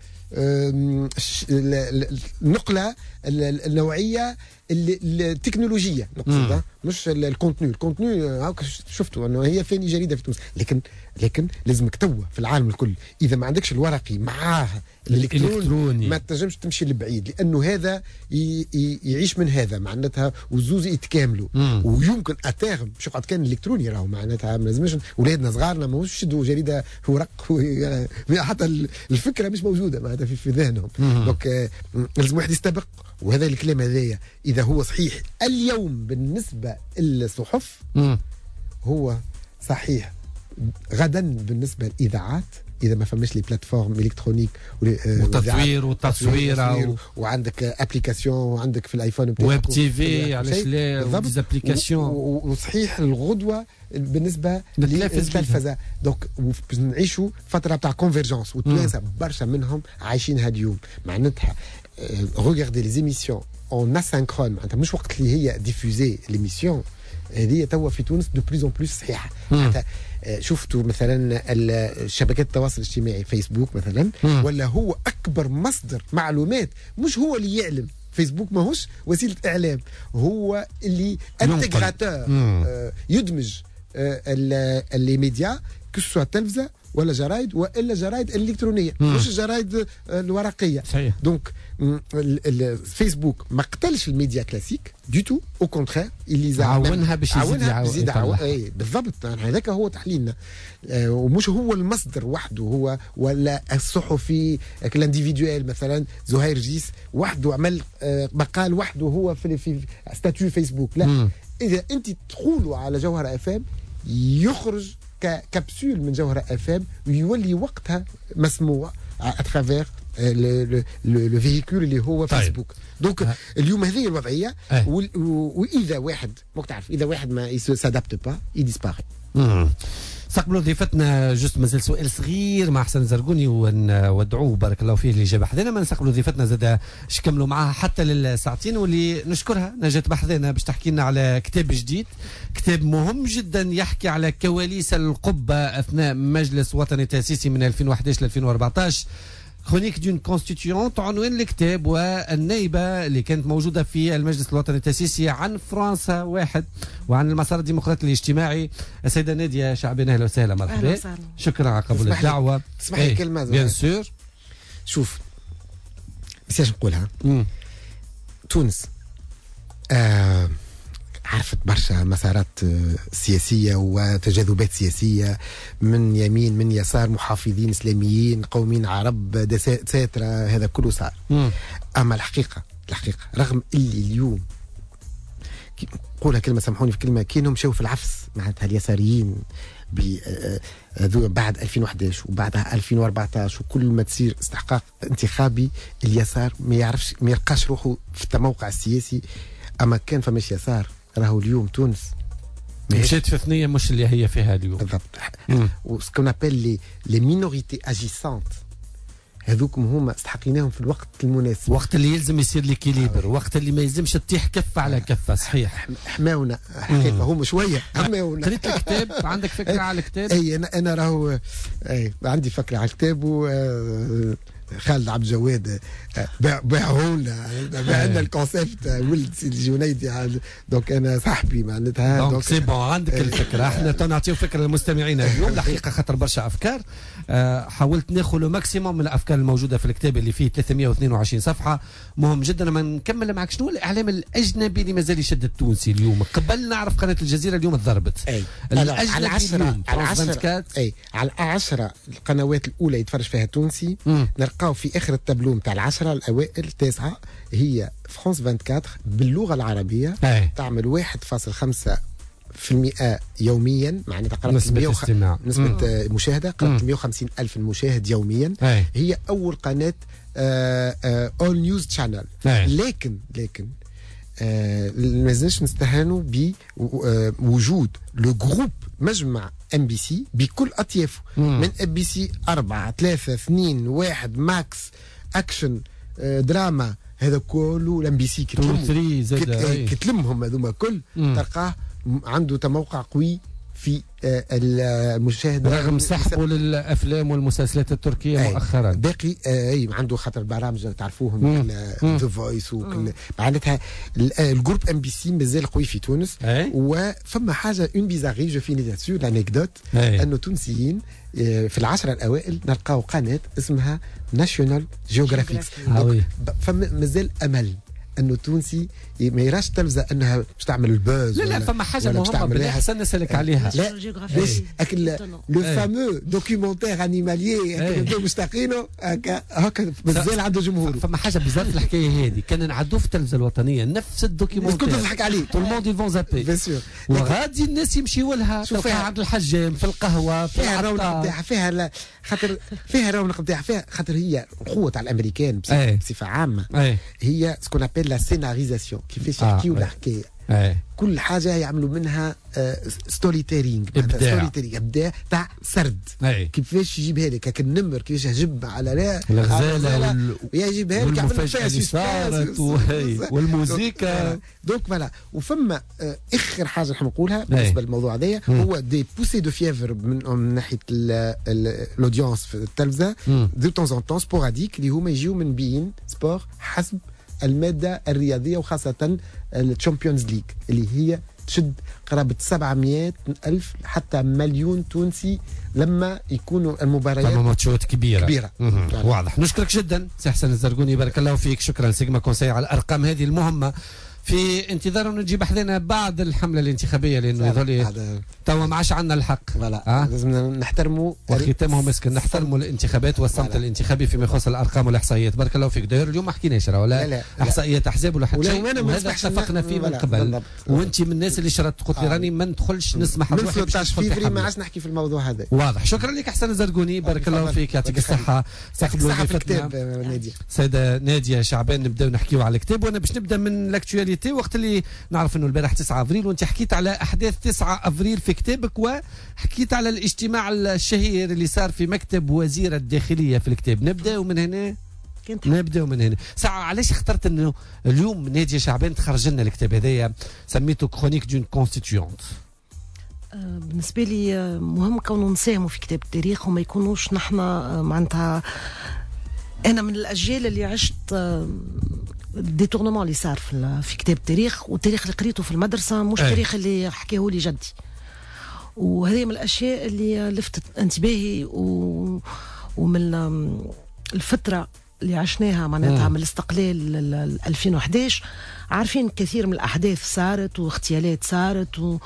Speaker 21: النقله النوعيه التكنولوجيه نقصد، مش الكونتنو. الكونتنو شفتوا انه هي ثاني جريده في تونس، لكن لكن لازمك توا في العالم الكل اذا ما عندكش الورقي معاه الالكتروني ما تنجمش تمشي لبعيد، لانه هذا يعيش من هذا معناتها والزوز يتكاملوا. ويمكن اتاغم باش يقعد كان الالكتروني راهو معناتها ما لازمش اولادنا صغارنا ماهوش يشدوا جريده ورق حتى الفكره مش موجوده معناتها في, في ذهنهم. دونك لازم واحد يستبق. وهذا الكلام هذايا اذا هو صحيح اليوم بالنسبه للصحف هو صحيح غدا بالنسبه للاذاعات اذا ما فماش لي بلاتفورم الكترونيك
Speaker 2: وتصوير وتصوير
Speaker 21: وعندك ابليكاسيون وعندك في الايفون بتاعك
Speaker 2: ويب تي في علاش لا ديزابليكاسيون.
Speaker 21: وصحيح الغدوه بالنسبه للتلفزه دونك باش نعيشوا فتره تاع كونفيرجونس والتوانسه برشا منهم عايشينها اليوم. معناتها ريغاردي لي زيميسيون اون اسينكرون معناتها مش وقت اللي هي ديفوزي ليميسيون هذه توا في تونس دو بلوز اون بلوس صحيحه. معناتها شفتوا مثلا شبكات التواصل الاجتماعي فيسبوك مثلا ولا هو اكبر مصدر معلومات. مش هو اللي يعلم، فيسبوك ماهوش وسيله اعلام، هو اللي انتغراتور يدمج اللي ميديا كسوا التلفزه ولا جرايد والا جرايد الالكترونيه مش الجرايد الورقيه.
Speaker 2: صحيح.
Speaker 21: دونك الفيسبوك ما قتلش الميديا كلاسيك دي تو، او كونترير اللي
Speaker 2: عاونها باش
Speaker 21: يزيد يعاون. اي بالضبط، هذاك هو تحليلنا. آه ومش هو المصدر وحده، هو ولا الصحفي الانديفيدوال مثلا زهير جيس وحده عمل آه مقال وحده هو في في ستاتيو فيسبوك. لا م. اذا انت تقولوا على جوهر اف ام يخرج كابسول من جوهر اف ام ويولي وقتها مسموع اترافير لو فيهيكول اللي هو
Speaker 2: طيب.
Speaker 21: فيسبوك. دونك أه. اليوم هذه الوضعيه أه. واذا واحد ماك تعرف اذا واحد ما سادابت با يديسباري.
Speaker 2: استقبلوا ضيفتنا جست مازال سؤال صغير مع حسن زرقوني وندعوه بارك الله فيه اللي جا بحذنا. ما نستقبلوا ضيفتنا زاد باش نكملوا معاها حتى للساعتين واللي نشكرها نجاة بحذنا باش تحكي لنا على كتاب جديد، كتاب مهم جدا يحكي على كواليس القبه اثناء مجلس وطني تاسيسي من ألفين وأحد عشر ل ألفين وأربعة عشر. كرونيك دون كونستيتيونت عنوان الكتاب والنائبه اللي كانت موجوده في المجلس الوطني التاسيسي عن فرنسا واحد وعن المسار الديمقراطي الاجتماعي السيده ناديه شعبان. اهلا وسهلا مرحبا. شكرا على قبول الدعوه.
Speaker 21: اسمح لي كلمه
Speaker 2: بيان سور.
Speaker 21: شوف باش نقولها مم. تونس آه عرفت برشا مسارات سياسية وتجاذبات سياسية من يمين من يسار، محافظين إسلاميين قوميين عرب دساترة، هذا كله صار. م. أما الحقيقة الحقيقة رغم اللي اليوم قولها كلمة سامحوني في كلمة كانوا مشاو في العفس معناتها اليساريين بعد ألفين وأحد عشر وبعدها ألفين وأربعة عشر وكل ما تصير استحقاق انتخابي اليسار ما يعرفش ما يلقاش روحه في التموقع السياسي. أما كان فماش يسار راهو اليوم تونس
Speaker 2: مشيت في ثنيه مش اللي هي فيها اليوم
Speaker 21: بالضبط. وسكون ابل لي لي مينوريتي اجيسانت هذوكم هما استحقيناهم في الوقت المناسب،
Speaker 2: وقت اللي يلزم يصير ليكيليبر، وقت اللي ما يلزمش تطيح كفه على كفه. صحيح.
Speaker 21: حماونا حقيقه هم شويه حماونا.
Speaker 2: قريت الكتاب؟ عندك فكره على الكتاب؟
Speaker 21: اي انا انا راهو اي عندي فكره على الكتاب و خالد عبد الجواد باعوا لنا باع لنا الكونسيبت ولد سيدي الجنيدي دونك انا صاحبي معناتها
Speaker 2: دونك سي بون عندك الفكره. احنا تنعطيو فكره للمستمعين اليوم. الحقيقه خاطر برشا افكار حاولت ناخذ لو ماكسيموم من الافكار الموجوده في الكتاب اللي فيه ثلاثمائة واثنين وعشرين صفحه. مهم جدا لما نكمل معك شنو الاعلام الاجنبي اللي مازال يشد التونسي اليوم. قبل نعرف قناه الجزيره اليوم تضربت
Speaker 21: الاجنبي على عشرة على عشرة اي على عشرة القنوات الاولى يتفرج فيها تونسي نلقاو في اخر التابلو نتاع العشرة الاوائل التاسعه هي فرانس أربعة وعشرين باللغه العربيه أي. تعمل واحد فاصلة خمسة في المئة يوميا معناتها قرابه
Speaker 2: نسبه
Speaker 21: وخ... نسبه مم. مشاهده قرابه مئة وخمسين ألف مشاهد يوميا. أي. هي اول قناه اول نيوز شانل. لكن لكن آه ما زلناش نستهانوا بوجود لو جروب مجمع ام بي سي بكل اطيافه من ام بي سي أربعة ثلاثة اثنين واحد ماكس اكشن آه دراما هذا كله الام بي سي كتلمهم هذوما كل تلقاه عنده تموقع قوي في المشاهده
Speaker 2: رغم سحبه للافلام والمسلسلات التركيه أي. مؤخرا
Speaker 21: باقي اي عنده خاطر برامج تعرفوهم ذا فويس معناتها الجروب ام بي سي مازال قوي في تونس. وفما حاجه اون بيزاري جو فيني داسور لانكدوت انه تونسيين في العشرة الاوائل نلقاو قناه اسمها ناشيونال جيوغرافيك. فما مازال امل انه تونسي ما يراش تلفزه انها باش تعمل البوز.
Speaker 2: لا لا فما حاجه مهمه بالله حسن نسالك عليها.
Speaker 21: لا اكل لو فامو دوكيومونتير انيماليي هكا مشتاقينه هكا هكا مازال عنده جمهور.
Speaker 2: فما حاجه بزاف في الحكايه هذه كان نعدوه في التلفزه الوطنيه نفس الدوكيومونتير
Speaker 21: كنت نضحك عليه
Speaker 2: تو الموند يفون زابي
Speaker 21: بيان سور
Speaker 2: وغادي الناس يمشيوا لها تلقاها عند الحجام في القهوه
Speaker 21: فيها الرونق نتاعها فيها خاطر فيها الرونق نتاعها فيها خاطر هي القوه تاع الامريكان بصفه عامه
Speaker 2: أي.
Speaker 21: هي سكون ابيل لا سيناريزاسيون كيفاش يحكيوا الحكايه كل حاجه يعملوا منها ستوري تيلينغ ستوري تيلينغ ابداع تاع سرد كيفاش يجيبها لك هكا النمر كيفاش يهجم على لا
Speaker 2: الغزاله
Speaker 21: يجيبها لك يعمل فيها
Speaker 2: سيسبانس والموسيقى
Speaker 21: دونك فوالا. وفما اخر حاجه نحب نقولها بالنسبه للموضوع هذايا هو دي بوسي دو فيفر من ناحيه الاودينس في التلفزه دو طون ان طون سبوراديك اللي هما يجيو من بين سبور حسب الماده الرياضيه وخاصه الشامبيونز ليج اللي هي تشد قرابه سبعمائة ألف حتى مليون تونسي لما يكونوا المباريات
Speaker 2: ماتشات كبيره
Speaker 21: كبيره
Speaker 2: يعني. واضح. نشكرك جدا سي حسن الزرقوني بارك الله فيك. شكرا سيجما كونسي على الارقام هذه المهمه في انتظار انه نجيب حذنا بعد الحمله الانتخابيه لانه يظل توا ما عادش عندنا الحق
Speaker 21: أه؟ لازم نحترموا
Speaker 2: وختامه مسكن نحترموا الانتخابات والصمت الانتخابي فيما يخص الارقام والاحصائيات. بارك الله فيك. داير اليوم ما حكيناش ولا لا لا احصائيات احزاب ولا حتى شيء وهذا اتفقنا فيه من قبل وانت من الناس اللي شرط قلت لي راني ما ندخلش نسمح
Speaker 21: من ثلاثة عشر فبراير ما عادش نحكي في الموضوع هذا.
Speaker 2: واضح. شكرا لك حسن الزرقوني بارك الله فيك يعطيك الصحه.
Speaker 21: صاحب الكتاب ناديه
Speaker 2: سيده ناديه شعبان نبداو نحكيو على الكتاب وانا باش نبدا من لاكتواليتي وقت اللي نعرف انه البارح تسعة افريل وانت حكيت على احداث تسعة افريل في كتابك وحكيت على الاجتماع الشهير اللي صار في مكتب وزير الداخليه في الكتاب. نبداو من هنا نبداو من هنا. ساعة علاش اخترت انه اليوم ناديه شعبان تخرج لنا الكتاب هذايا سميته كرونيك دون كونستيتيونت؟
Speaker 7: بالنسبه لي مهم كونه نساهموا في كتاب التاريخ وما يكونوش نحن معناتها انا من الاجيال اللي عشت الديتورنمون اللي صار في, في كتاب التاريخ والتاريخ اللي قريته في المدرسه مش أي. التاريخ اللي حكيه لي جدي وهذه من الاشياء اللي لفتت انتباهي و... ومن الفتره اللي عشناها معناتها من الاستقلال ألفين وأحد عشر عارفين كثير من الاحداث صارت واغتيالات صارت و...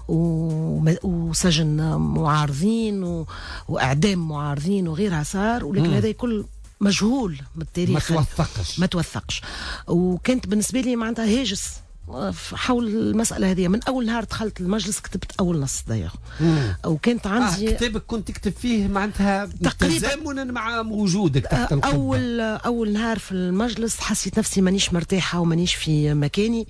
Speaker 7: و... وسجن معارضين و... واعدام معارضين وغيرها صار ولكن هذا كل مجهول من التاريخ
Speaker 2: ما توثقش
Speaker 7: ما توثقش وكانت بالنسبه لي معناتها هاجس حول المساله هذه. من اول نهار دخلت المجلس كتبت اول نص داير وكانت عندي
Speaker 2: آه كتابك كنت تكتب فيه معناتها تزامنا مع وجودك تحت القبه.
Speaker 7: اول اول نهار في المجلس حسيت نفسي مانيش مرتاحه ومانيش في مكاني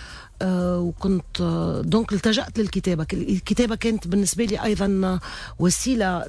Speaker 7: آه وكنت آه دونك التجأت للكتابة. الكتابة كانت بالنسبة لي أيضا وسيلة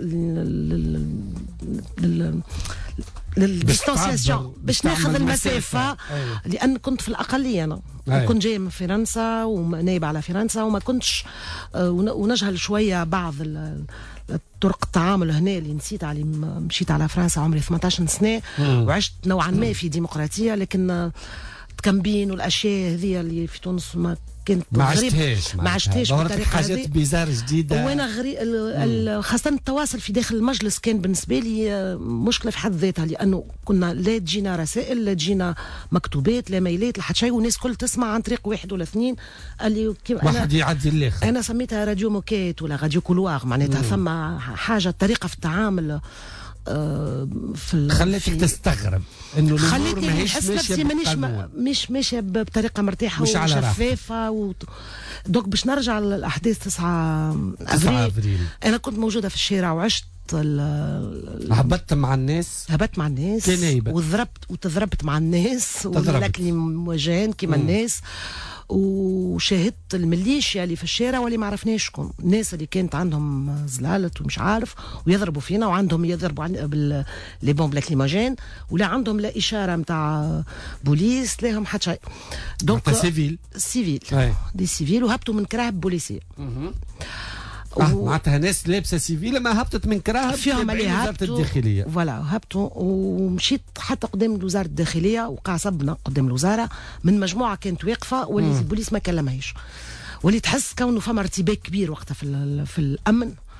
Speaker 7: للديستانسياسيون باش ناخذ المسافة أيوة. لأن كنت في الأقلية أنا أيوة. كنت جاي من فرنسا ونايب على فرنسا وما كنتش آه ونجهل شوية بعض طرق التعامل هنا اللي نسيت علي مشيت على فرنسا عمري ثمانية عشر سنة وعشت نوعا ما في ديمقراطية لكن تكمبين والاشياء هذه اللي في تونس ما كنت
Speaker 2: ما عشتهاش
Speaker 7: ما عشتهاش
Speaker 2: بطريقه حاجات بيزار جديده
Speaker 7: وانا غري خاصه التواصل في داخل المجلس كان بالنسبه لي مشكله في حد ذاتها لانه كنا لا تجينا رسائل لا تجينا مكتوبات لا ميلات لا حتى شيء والناس كل تسمع عن طريق واحد ولا اثنين اللي
Speaker 2: واحد يعدي الاخر.
Speaker 7: انا سميتها راديو موكيت ولا راديو كولوار معناتها ثم حاجه طريقه في التعامل
Speaker 2: في خليتك تستغرب انه الامور
Speaker 7: ماهيش ماشيه مانيش مش ماشيه بطريقه مرتاحه وشفافه و... دوك باش نرجع للاحداث تسعة افريل انا كنت موجوده في الشارع وعشت ال...
Speaker 2: هبطت مع الناس
Speaker 7: هبطت مع الناس وضربت وتضربت مع الناس ولكني مواجهين كيما الناس وشاهدت الميليشيا اللي في الشارع واللي ما عرفناش شكون الناس اللي كانت عندهم زلالت ومش عارف ويضربوا فينا وعندهم يضربوا بال لي بومب لاكريموجين ولا عندهم لا اشاره نتاع بوليس لهم حتى شيء
Speaker 2: دونك سيفيل
Speaker 7: سيفيل دي سيفيل وهبطوا من كراهب بوليسيه
Speaker 2: آه و... معناتها ناس لابسه سيفيل ما هبطت من كراهب
Speaker 7: فيهم اللي
Speaker 2: وزاره الداخليه
Speaker 7: فوالا هبطوا ومشيت حتى قدام وزاره الداخليه وقعصبنا قدام الوزاره من مجموعه كانت واقفه واللي البوليس ما كلمهاش واللي تحس كونه فما ارتباك كبير وقتها في في الامن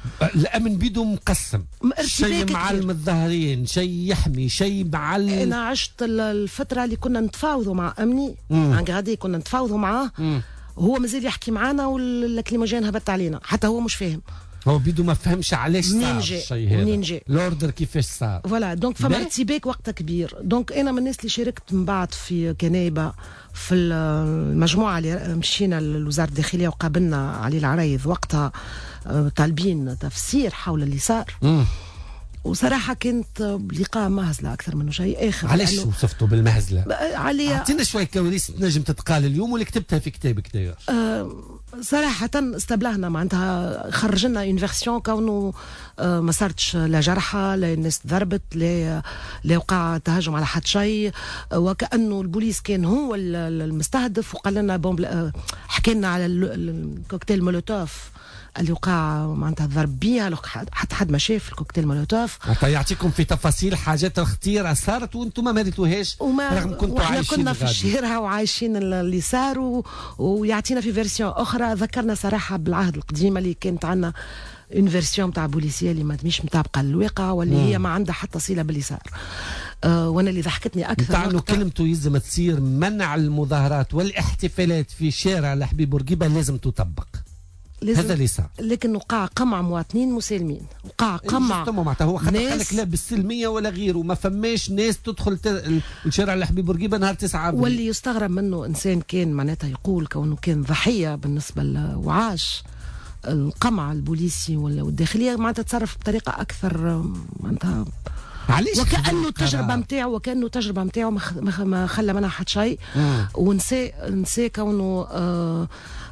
Speaker 2: الامن بيدو مقسم، شيء مع المتظاهرين، شيء يحمي، شيء مع ال...
Speaker 7: انا عشت الفتره اللي كنا نتفاوضوا مع امني عن غادي، كنا نتفاوضوا معاه، وهو مازال يحكي معانا والكلمه هبط علينا، حتى هو مش فاهم.
Speaker 2: هو بيدو ما فهمش علاش صار الشيء هذا، منين جاء الاوردر كيفاش صار.
Speaker 7: فوالا دونك فما ارتباك وقتها كبير. دونك انا من الناس اللي شاركت من بعد في كنايبه في المجموعه اللي مشينا لوزاره الداخليه وقابلنا علي العرايض وقتها طالبين تفسير حول اللي صار. مم. وصراحه كانت لقاء مهزله اكثر منه شيء اخر.
Speaker 2: علاش وصفته بالمهزله؟
Speaker 7: علي
Speaker 2: اعطينا شويه كواليس تنجم تتقال اليوم واللي كتبتها في كتابك داير.
Speaker 7: أه صراحه استبلغنا معناتها خرج لنا اون فيرسيون كونه أه ما صارتش لا جرحى لا الناس ضربت لا لا وقع تهجم على حد شيء، وكانه البوليس كان هو المستهدف وقال لنا بومب. حكى لنا على الكوكتيل مولوتوف اللي وقع معناتها الضرب بيها، حتى حد ما شاف الكوكتيل مولوتوف.
Speaker 2: يعطيكم في تفاصيل حاجات خطيره صارت وانتم ما مريتوهاش رغم كنتوا عايشين
Speaker 7: كنا في الشارع وعايشين اللي صار، ويعطينا في فيرسيون اخرى. ذكرنا صراحه بالعهد القديم اللي كانت عندنا اون فيرسيون تاع بوليسيه اللي ما مش مطابقه للواقع واللي هي ما عندها حتى صله باللي صار. أه وانا اللي ضحكتني اكثر
Speaker 2: تاع انه كلمته يلزم تصير منع المظاهرات والاحتفالات في شارع لحبيب بورقيبه لازم تطبق. هذا اللي صار،
Speaker 7: لكن وقع قمع مواطنين مسالمين، وقع قمع
Speaker 2: معناتها هو خلق لك لا بالسلميه ولا غيره، ما فماش ناس تدخل الشارع لحبيب بورقيبه نهار تسعة ابريل.
Speaker 7: واللي يستغرب منه انسان كان معناتها يقول كونه كان ضحيه بالنسبه لوعاش القمع البوليسي والداخليه معناتها تصرف بطريقه اكثر معناتها
Speaker 2: علاش
Speaker 7: وكانه التجربه نتاعو وكانه التجربه نتاعو ما خلى منها حد شيء، ونسى نسى كونه آه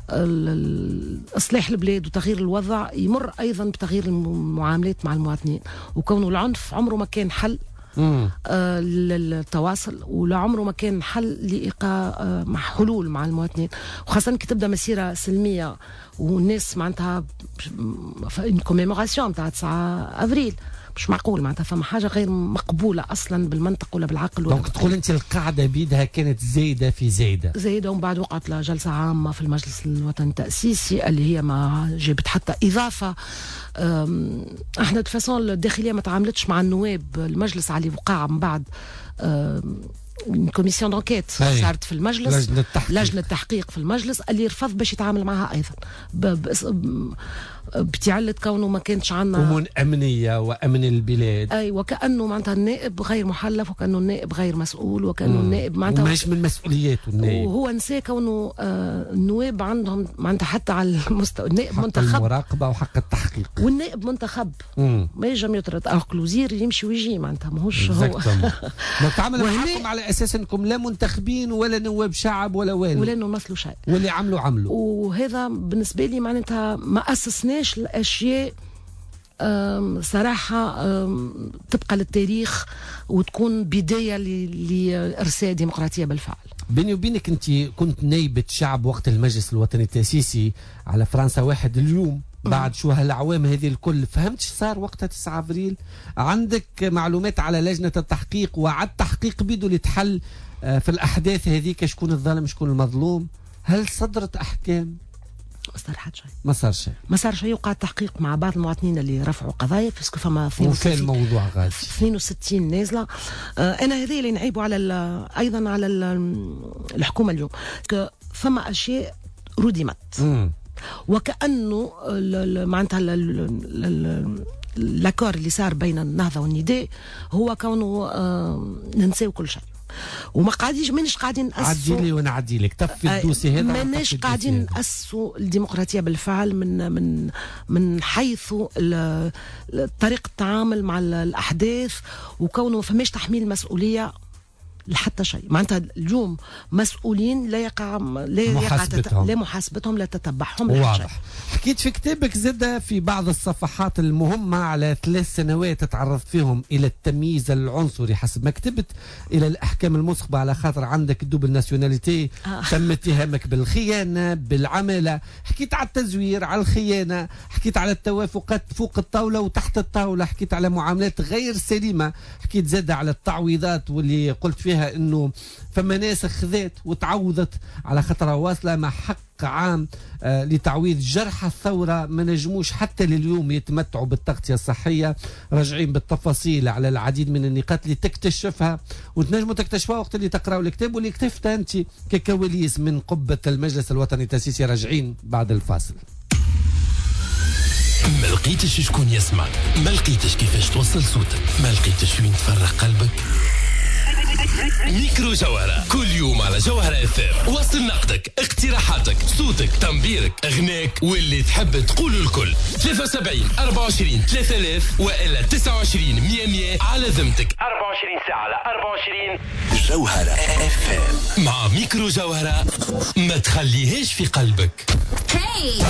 Speaker 7: اصلاح البلاد وتغيير الوضع يمر ايضا بتغيير المعاملات مع المواطنين، وكونه العنف عمره ما كان حل آه للتواصل، ولا عمره ما كان حل لايقاع آه مع حلول مع المواطنين، وخاصه كي تبدا مسيره سلميه والناس معناتها كوميموراسيون نتاع تسعة افريل. مش معقول معناتها فما حاجه غير مقبوله اصلا بالمنطق ولا بالعقل.
Speaker 2: دونك تقول انت القاعده بيدها كانت زايده في زايده
Speaker 7: زايده، ومن بعد وقعت لها جلسه عامه في المجلس الوطني التاسيسي اللي هي ما جابت حتى اضافه. احنا دفاسون الداخليه ما تعاملتش مع النواب المجلس على اللي وقع من بعد كوميسيون دونكيت صارت في المجلس،
Speaker 2: لجنه التحقيق
Speaker 7: لجنه التحقيق في المجلس اللي رفض باش يتعامل معها ايضا بتعلة كونه ما كانش عندنا
Speaker 2: امور امنيه وامن البلاد.
Speaker 7: اي وكانه معناتها النائب غير محلف، وكانه النائب غير مسؤول، وكانه النائب
Speaker 2: معناتها ماهيش من مسؤولياته النائب،
Speaker 7: وهو نسى كونه آه النواب عندهم معناتها حتى على المستوى النائب
Speaker 2: حق
Speaker 7: منتخب،
Speaker 2: حق المراقبه وحق التحقيق،
Speaker 7: والنائب منتخب مم. ما ينجم يطرد الوزير يمشي ويجي معناتها ماهوش هو
Speaker 2: تعامل معكم على اساس انكم لا منتخبين ولا نواب شعب ولا والو
Speaker 7: ولا نمثلوا شيء،
Speaker 2: واللي عملوا عملوا.
Speaker 7: وهذا بالنسبه لي معناتها ما اسسناش الاشياء صراحه تبقى للتاريخ وتكون بدايه لارساء ديمقراطيه بالفعل.
Speaker 2: بيني وبينك انت كنت نائبه شعب وقت المجلس الوطني التاسيسي على فرنسا واحد اليوم، بعد شو هالاعوام هذه الكل فهمت صار وقتها تسعة افريل؟ عندك معلومات على لجنه التحقيق وعلى التحقيق بيدو اللي تحل في الاحداث هذيك شكون الظالم شكون المظلوم؟ هل صدرت احكام؟
Speaker 7: ما صار حد شيء،
Speaker 2: ما صار شيء
Speaker 7: ما صار شيء. وقع التحقيق مع بعض المواطنين اللي رفعوا قضايا باسكو فما
Speaker 2: وفي الموضوع غادي
Speaker 7: اثنين وستين نازله. آه انا هذه اللي نعيبوا على ايضا على الحكومه اليوم، فما اشياء ردمت مم. وكانه معناتها لاكور اللي صار بين النهضه والنداء هو كونه آه ننساو كل شيء، وما قاعدينش مانيش قاعدين نأسسوا.
Speaker 2: عدي لي ونعدي لك تفي الدوسي هذا،
Speaker 7: مانيش قاعدين نأسسوا الديمقراطيه بالفعل من من من حيث طريقه التعامل مع الاحداث، وكونه ما فماش تحميل مسؤوليه لحتى شيء. معناتها اليوم مسؤولين لا يقع لا يقع لا محاسبتهم لا تتبعهم لا
Speaker 2: واضح. حكيت في كتابك زادة في بعض الصفحات المهمة على ثلاث سنوات تعرضت فيهم إلى التمييز العنصري حسب ما كتبت، إلى الأحكام المسبقة على خاطر عندك الدوبل ناسيوناليتي، آه. تم اتهامك بالخيانة بالعمالة، حكيت على التزوير على الخيانة، حكيت على التوافقات فوق الطاولة وتحت الطاولة، حكيت على معاملات غير سليمة، حكيت زادة على التعويضات واللي قلت فيها انه فما ناس خذات وتعوضت على خاطر واصله ما حق موقع عام آه لتعويض جرحى الثورة ما نجموش حتى لليوم يتمتعوا بالتغطية الصحية. راجعين بالتفاصيل على العديد من النقاط اللي تكتشفها وتنجموا تكتشفوها وقت اللي تقراوا الكتاب واللي كتبتها أنت ككواليس من قبة المجلس الوطني التأسيسي. راجعين بعد الفاصل.
Speaker 13: ما لقيتش شكون يسمع، ما لقيتش كيفاش توصل صوتك، ما لقيتش وين تفرغ قلبك. ميكرو جوهرة كل يوم على جوهرة اف ام. وصل نقدك، اقتراحاتك، صوتك، تنبيرك، اغناك واللي تحب تقوله الكل. ثلاثة وسبعين أربعة وعشرين ثلاثة آلاف والا تسعة وعشرين مية مية على ذمتك أربعة وعشرين ساعة على أربعة وعشرين. جوهرة اف ام مع ميكرو جوهرة، ما تخليهاش في قلبك. هاي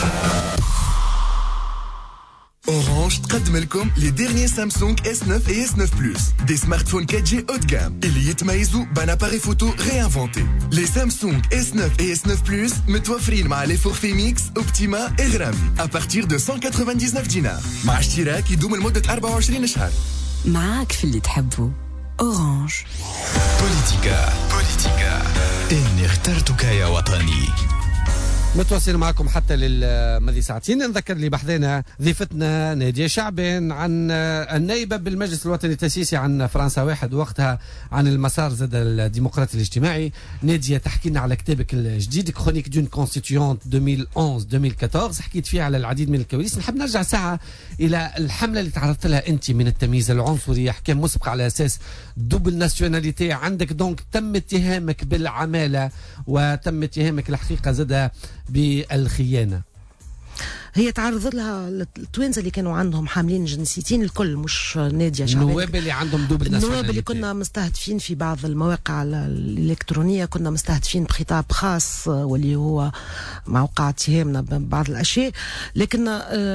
Speaker 3: Orange تقدم لكم les derniers Samsung إس ناين et إس ناين Plus, des smartphones quatre G haut de gamme اللي يتميزوا بان اباري فوتو réinventé. Les Samsung إس ناين et إس ناين Plus متوفرين مع les forfaits mix, Optima et Grammy à partir de cent quatre-vingt-dix-neuf دينار مع اشتراك يدوم لمدة أربعة وعشرين شهر.
Speaker 15: معاك في اللي تحبه. أورانج.
Speaker 1: بوليتيكا بوليتيكا إني اخترتك يا وطني.
Speaker 2: متواصلين معكم حتى للماضي ساعتين. نذكر اللي بحثنا ضيفتنا نادية شعبان عن النائبة بالمجلس الوطني التأسيسي عن فرنسا واحد، وقتها عن المسار زاد الديمقراطي الاجتماعي. نادية تحكي لنا على كتابك الجديد كرونيك دون كونستيتيونت ألفين وإحدى عشر ألفين وأربعطاش، حكيت فيه على العديد من الكواليس. نحب نرجع ساعة إلى الحملة اللي تعرضت لها أنت من التمييز العنصري، أحكام مسبقة على أساس دوبل ناسيوناليتي عندك، دونك تم اتهامك بالعمالة وتم اتهامك الحقيقة زاد بالخيانة.
Speaker 7: هي تعرض لها التوينز اللي كانوا عندهم حاملين جنسيتين الكل، مش نادية شعبان.
Speaker 2: النواب اللي عندهم دوبل ناسيوناليتي،
Speaker 7: النواب اللي كنا مستهدفين في بعض المواقع الإلكترونية، كنا مستهدفين بخطاب خاص واللي هو مع وقع اتهامنا ببعض الأشياء. لكن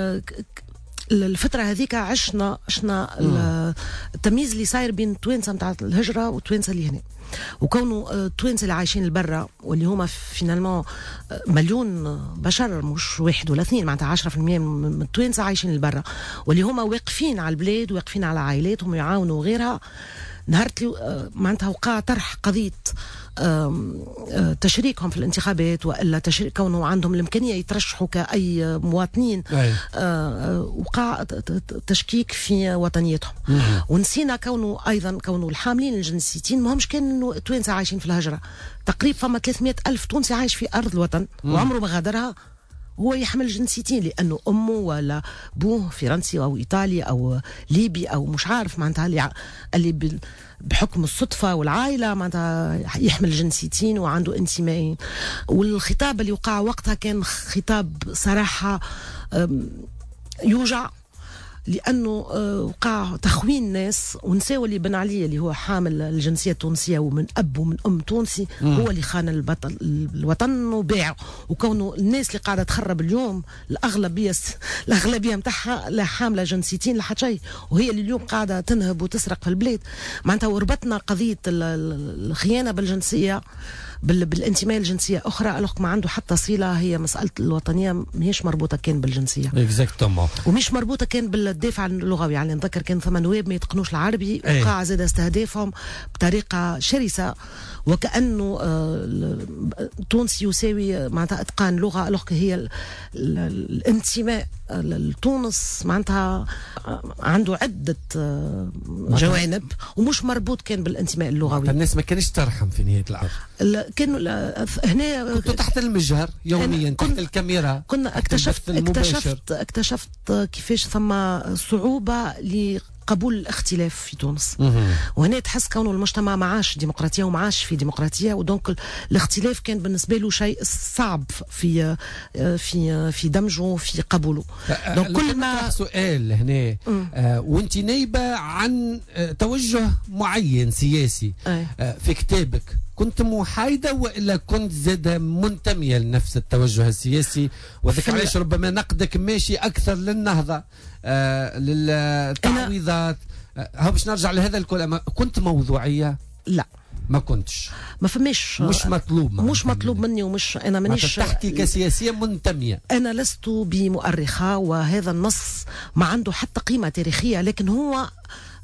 Speaker 7: الفترة هذيك عشنا عشنا التمييز اللي صاير بين التوانسة متاع الهجرة والتوانسة اللي هنا، وكونوا التوانسة اللي عايشين البرة واللي هما فينالمون مليون بشر، مش واحد ولا اثنين، معناتها عشرة في المية من التوانسة عايشين البرة، واللي هما واقفين على البلاد واقفين على عائلاتهم يعاونوا غيرها. نهارت معناتها وقع طرح قضية تشريكهم في الانتخابات والا تشريك كونه عندهم الامكانيه يترشحوا كاي مواطنين، وقع تشكيك في وطنيتهم. ونسينا كونه ايضا كونه الحاملين الجنسيتين ما همش كانوا توانسه عايشين في الهجره، تقريبا فما ثلاثمئة ألف تونسي عايش في ارض الوطن وعمره ما غادرها، هو يحمل جنسيتين لانه امه ولا بوه فرنسي او ايطالي او ليبي او مش عارف معناتها اللي اللي بحكم الصدفه والعائله معناتها يحمل جنسيتين وعنده انتمائين. والخطاب اللي وقع وقتها كان خطاب صراحه يوجع، لانه وقع تخوين ناس ونساو اللي بن علي اللي هو حامل الجنسيه التونسيه ومن اب ومن ام تونسي مم. هو اللي خان البطل الوطن وباعه. وكونه الناس اللي قاعده تخرب اليوم الاغلبيه الاغلبيه نتاعها لا حامله جنسيتين لا حتى شيء، وهي اللي اليوم قاعده تنهب وتسرق في البلاد. معناتها وربطنا قضيه الخيانه بالجنسيه بالانتماء الجنسيه اخرى، الوغ ما عنده حتى صله. هي مساله الوطنيه ماهيش مربوطه كان بالجنسيه
Speaker 2: اكزاكتومون،
Speaker 7: ومش مربوطه كان بالدفاع اللغوي. يعني نذكر كان ثم نواب ما يتقنوش العربي وقع زاد استهدافهم بطريقه شرسه، وكانه التونسي يساوي معناتها اتقان لغه، الوغ هي الانتماء لتونس معناتها عنده عده جوانب ومش مربوط كان بالانتماء اللغوي.
Speaker 2: الناس ما كانش ترحم في نهايه الامر،
Speaker 7: كانوا هنا
Speaker 2: كنتوا تحت المجهر يوميا تحت الكاميرا.
Speaker 7: كنا اكتشفت اكتشفت اكتشفت كيفاش ثم صعوبه لقبول الاختلاف في تونس. وهنا تحس كونه المجتمع ما عاش ديمقراطيه وما عاش في ديمقراطيه، ودونك الاختلاف كان بالنسبه له شيء صعب في في في دمجه في قبوله.
Speaker 2: دونك كل ما سؤال هنا آه وانت نايبه عن آه توجه معين سياسي آه في كتابك، كنت محايدة وإلا كنت زاد منتمية لنفس التوجه السياسي؟ وذلك علاش ربما نقدك ماشي أكثر للنهضة آه للتعويضات آه هو باش نرجع لهذا الكل. كنت موضوعية؟
Speaker 7: لا
Speaker 2: ما كنتش،
Speaker 7: ما فماش،
Speaker 2: مش مطلوب
Speaker 7: مش مطلوب مني، ومش انا مانيش
Speaker 2: تحكي كسياسيه منتميه.
Speaker 7: انا لست بمؤرخه، وهذا النص ما عنده حتى قيمه تاريخيه، لكن هو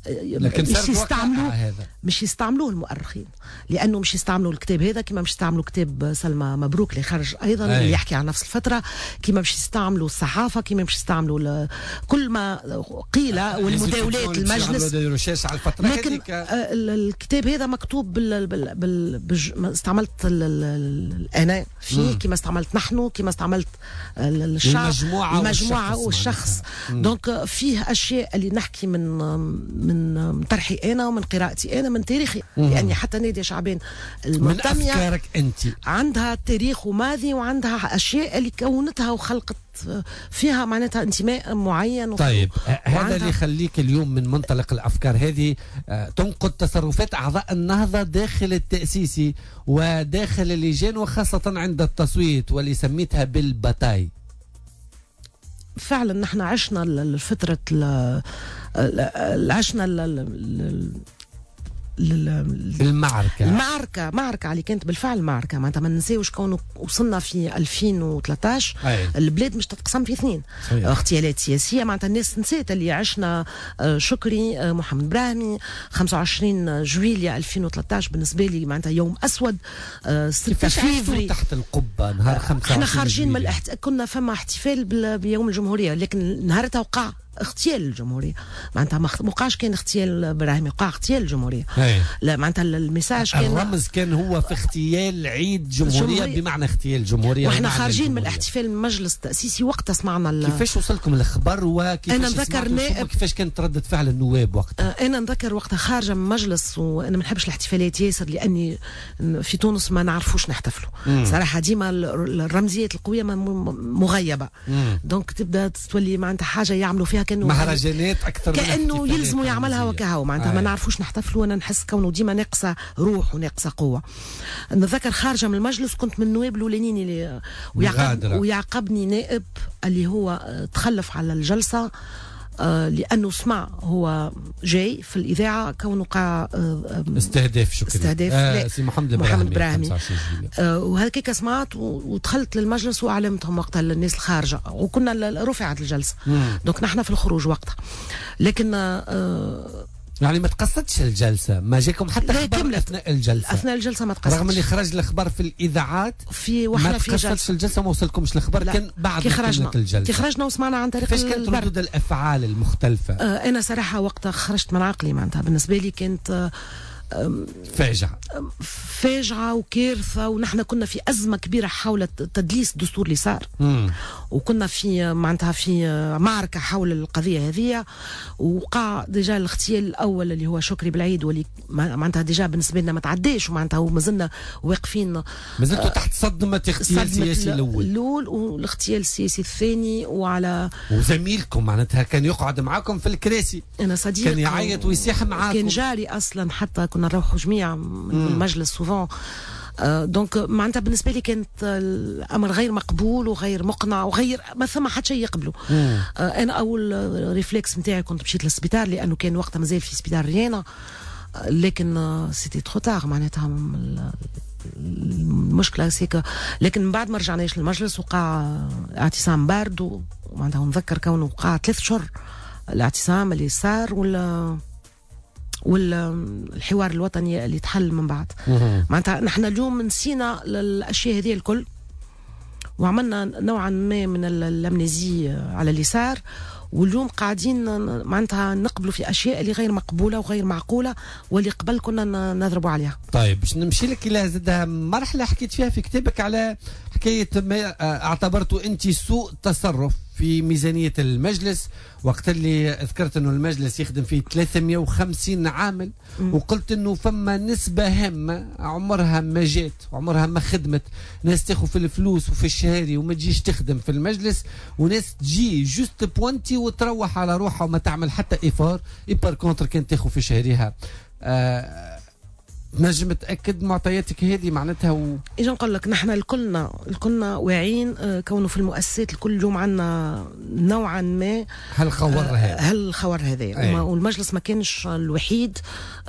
Speaker 2: لكن
Speaker 7: مش يستعملوه مش يستعملوه المؤرخين، لانه مش يستعملوا الكتاب هذا كما مش يستعملوا كتاب سلمى مبروك اللي خرج ايضا أي. اللي يحكي عن نفس الفتره، كما مش يستعملوا الصحافه، كما مش يستعملوا كل ما قيل والمداولات المجلس. لكن الكتاب هذا مكتوب بال بال بال بال استعملت انا فيه كما استعملت نحن كما استعملت الشعب
Speaker 2: المجموعه,
Speaker 7: المجموعة والشخص, والشخص. دونك فيه اشياء اللي نحكي من من طرحي انا ومن قراءتي انا من تاريخي، لاني حتى نادية شعبان
Speaker 2: من افكارك انت
Speaker 7: عندها تاريخ وماضي وعندها اشياء اللي كونتها وخلقت فيها معناتها انتماء معين.
Speaker 2: طيب هذا اللي يخليك اليوم من منطلق الافكار هذه تنقد تصرفات اعضاء النهضه داخل التاسيسي وداخل اللجان وخاصه عند التصويت واللي سميتها بالباتاي.
Speaker 7: فعلا نحن عشنا الفتره عشنا
Speaker 2: المعركة
Speaker 7: المعركة معركة اللي كانت بالفعل معركة معناتها ما ننساوش كونه وصلنا في ألفين وثلاثطاش
Speaker 2: أي.
Speaker 7: البلاد مش تتقسم في اثنين صحيح. اغتيالات سياسية معناتها الناس نسيت اللي عشنا شكري محمد براهمي خمسة وعشرين جويلية ألفين وثلاثطاش بالنسبة لي معناتها يوم أسود
Speaker 2: ستة فيفري تحت القبة نهار خمسة وعشرين
Speaker 7: احنا خارجين من الاحت... كنا فما احتفال بيوم الجمهورية لكن نهارتها وقع اغتيال الجمهورية معناتها ما وقعش كان اغتيال براهمي وقع اغتيال الجمهورية
Speaker 2: هي.
Speaker 7: لا معناتها المساج كان
Speaker 2: الرمز كان هو في اغتيال عيد جمهورية, جمهورية. بمعنى اغتيال جمهورية
Speaker 7: واحنا خارجين من الاحتفال من مجلس التأسيسي وقتها سمعنا
Speaker 2: كيفاش وصلكم الخبر وكيفاش
Speaker 7: انا نذكر نائب
Speaker 2: كيفاش كانت ردة فعل النواب وقتها؟
Speaker 7: انا نذكر وقتها خارجة من مجلس وانا ما نحبش الاحتفالات ياسر لاني في تونس ما نعرفوش نحتفلوا مم. صراحة ديما الرمزيات القوية مغيبة مم. دونك تبدا تولي معناتها حاجة يعملوا فيها كانوا
Speaker 2: مهرجانات اكثر
Speaker 7: كانه يلزموا يعملها وكهو معناتها ما نعرفوش نحتفلوا وانا نحس كونه ديما ناقصه روح وناقصه قوه. نتذكر خارجه من المجلس كنت من النواب الاولانيين اللي ويعقب ويعقبني نائب اللي هو تخلف على الجلسه آه لانه سمع هو جاي في الاذاعه كونه قاع آه
Speaker 2: استهداف شكري
Speaker 7: استهداف
Speaker 2: آه سي محمد
Speaker 7: محمد براهمي آه وهكاك سمعت ودخلت للمجلس واعلمتهم وقتها الناس الخارجه وكنا رفعت الجلسه دونك نحن في الخروج وقتها لكن آه
Speaker 2: يعني ما تقصدش الجلسه ما جاكم حتى خبر اثناء الجلسه
Speaker 7: اثناء الجلسه ما تقصدش
Speaker 2: رغم اللي خرج الخبر في الاذاعات
Speaker 7: في وحنا في
Speaker 2: جلسه ما تقصدش الجلسه وما وصلكمش الخبر كان بعد
Speaker 7: كي خرجنا
Speaker 2: الجلسه
Speaker 7: كي خرجنا وسمعنا عن طريق
Speaker 2: كيفاش كانت ردود الافعال المختلفه؟
Speaker 7: آه انا صراحه وقتها خرجت من عقلي معناتها بالنسبه لي كانت آه
Speaker 2: فاجعة
Speaker 7: فاجعة وكارثة ونحن كنا في أزمة كبيرة حول تدليس الدستور اللي صار
Speaker 2: مم.
Speaker 7: وكنا في معناتها في معركة حول القضية هذه وقع ديجا الاغتيال الأول اللي هو شكري بالعيد واللي معناتها ديجا بالنسبة لنا ما تعداش ومعناتها ومازلنا واقفين
Speaker 2: ما زلتوا تحت صدمة اغتيال السياسي الأول
Speaker 7: الأول والاغتيال السياسي الثاني وعلى
Speaker 2: وزميلكم معناتها كان يقعد معاكم في الكراسي
Speaker 7: أنا صديق
Speaker 2: كان يعيط ويسيح معاكم
Speaker 7: كان جاري أصلا حتى كنا نروحوا جميع من المجلس سوفون آه دونك معناتها بالنسبه لي كانت الامر غير مقبول وغير مقنع وغير ما ثم حتى شيء يقبله آه انا اول ريفلكس نتاعي كنت مشيت للسبيطار لانه كان وقتها مازال في سبيطار ريانا آه لكن آه سيتي ترو تار معناتها المشكله سيكا لكن من بعد ما رجعناش للمجلس وقع اعتصام بارد ومعناتها نذكر كونه وقع ثلاث شهور الاعتصام اللي صار ولا والحوار الوطني اللي تحل من بعد معناتها نحن اليوم نسينا الاشياء هذه الكل وعملنا نوعا ما من الامنيزي على اليسار واليوم قاعدين معناتها نقبلوا في اشياء اللي غير مقبوله وغير معقوله واللي قبل كنا نضربوا عليها.
Speaker 2: طيب باش نمشي لك الى زادها مرحله حكيت فيها في كتابك على حكايه ما اعتبرته انت سوء تصرف في ميزانيه المجلس وقت اللي ذكرت انه المجلس يخدم فيه ثلاثمئة وخمسين عامل م. وقلت انه فما نسبه هامه عمرها ما جات عمرها ما خدمت ناس تاخذ في الفلوس وفي الشهادي وما تجيش تخدم في المجلس وناس تجي جوست بوانتي وتروح على روحها وما تعمل حتى ايفار ايبار كونتر كانت تاخذ في شهرها آه تنجم تاكد معطياتك هذه معناتها و...
Speaker 7: اجا نقول لك نحن الكلنا الكلنا واعيين آه كونه في المؤسسات الكل يوم عندنا نوعا ما
Speaker 2: هالخور هذا
Speaker 7: آه هالخور هذا والمجلس ما كانش الوحيد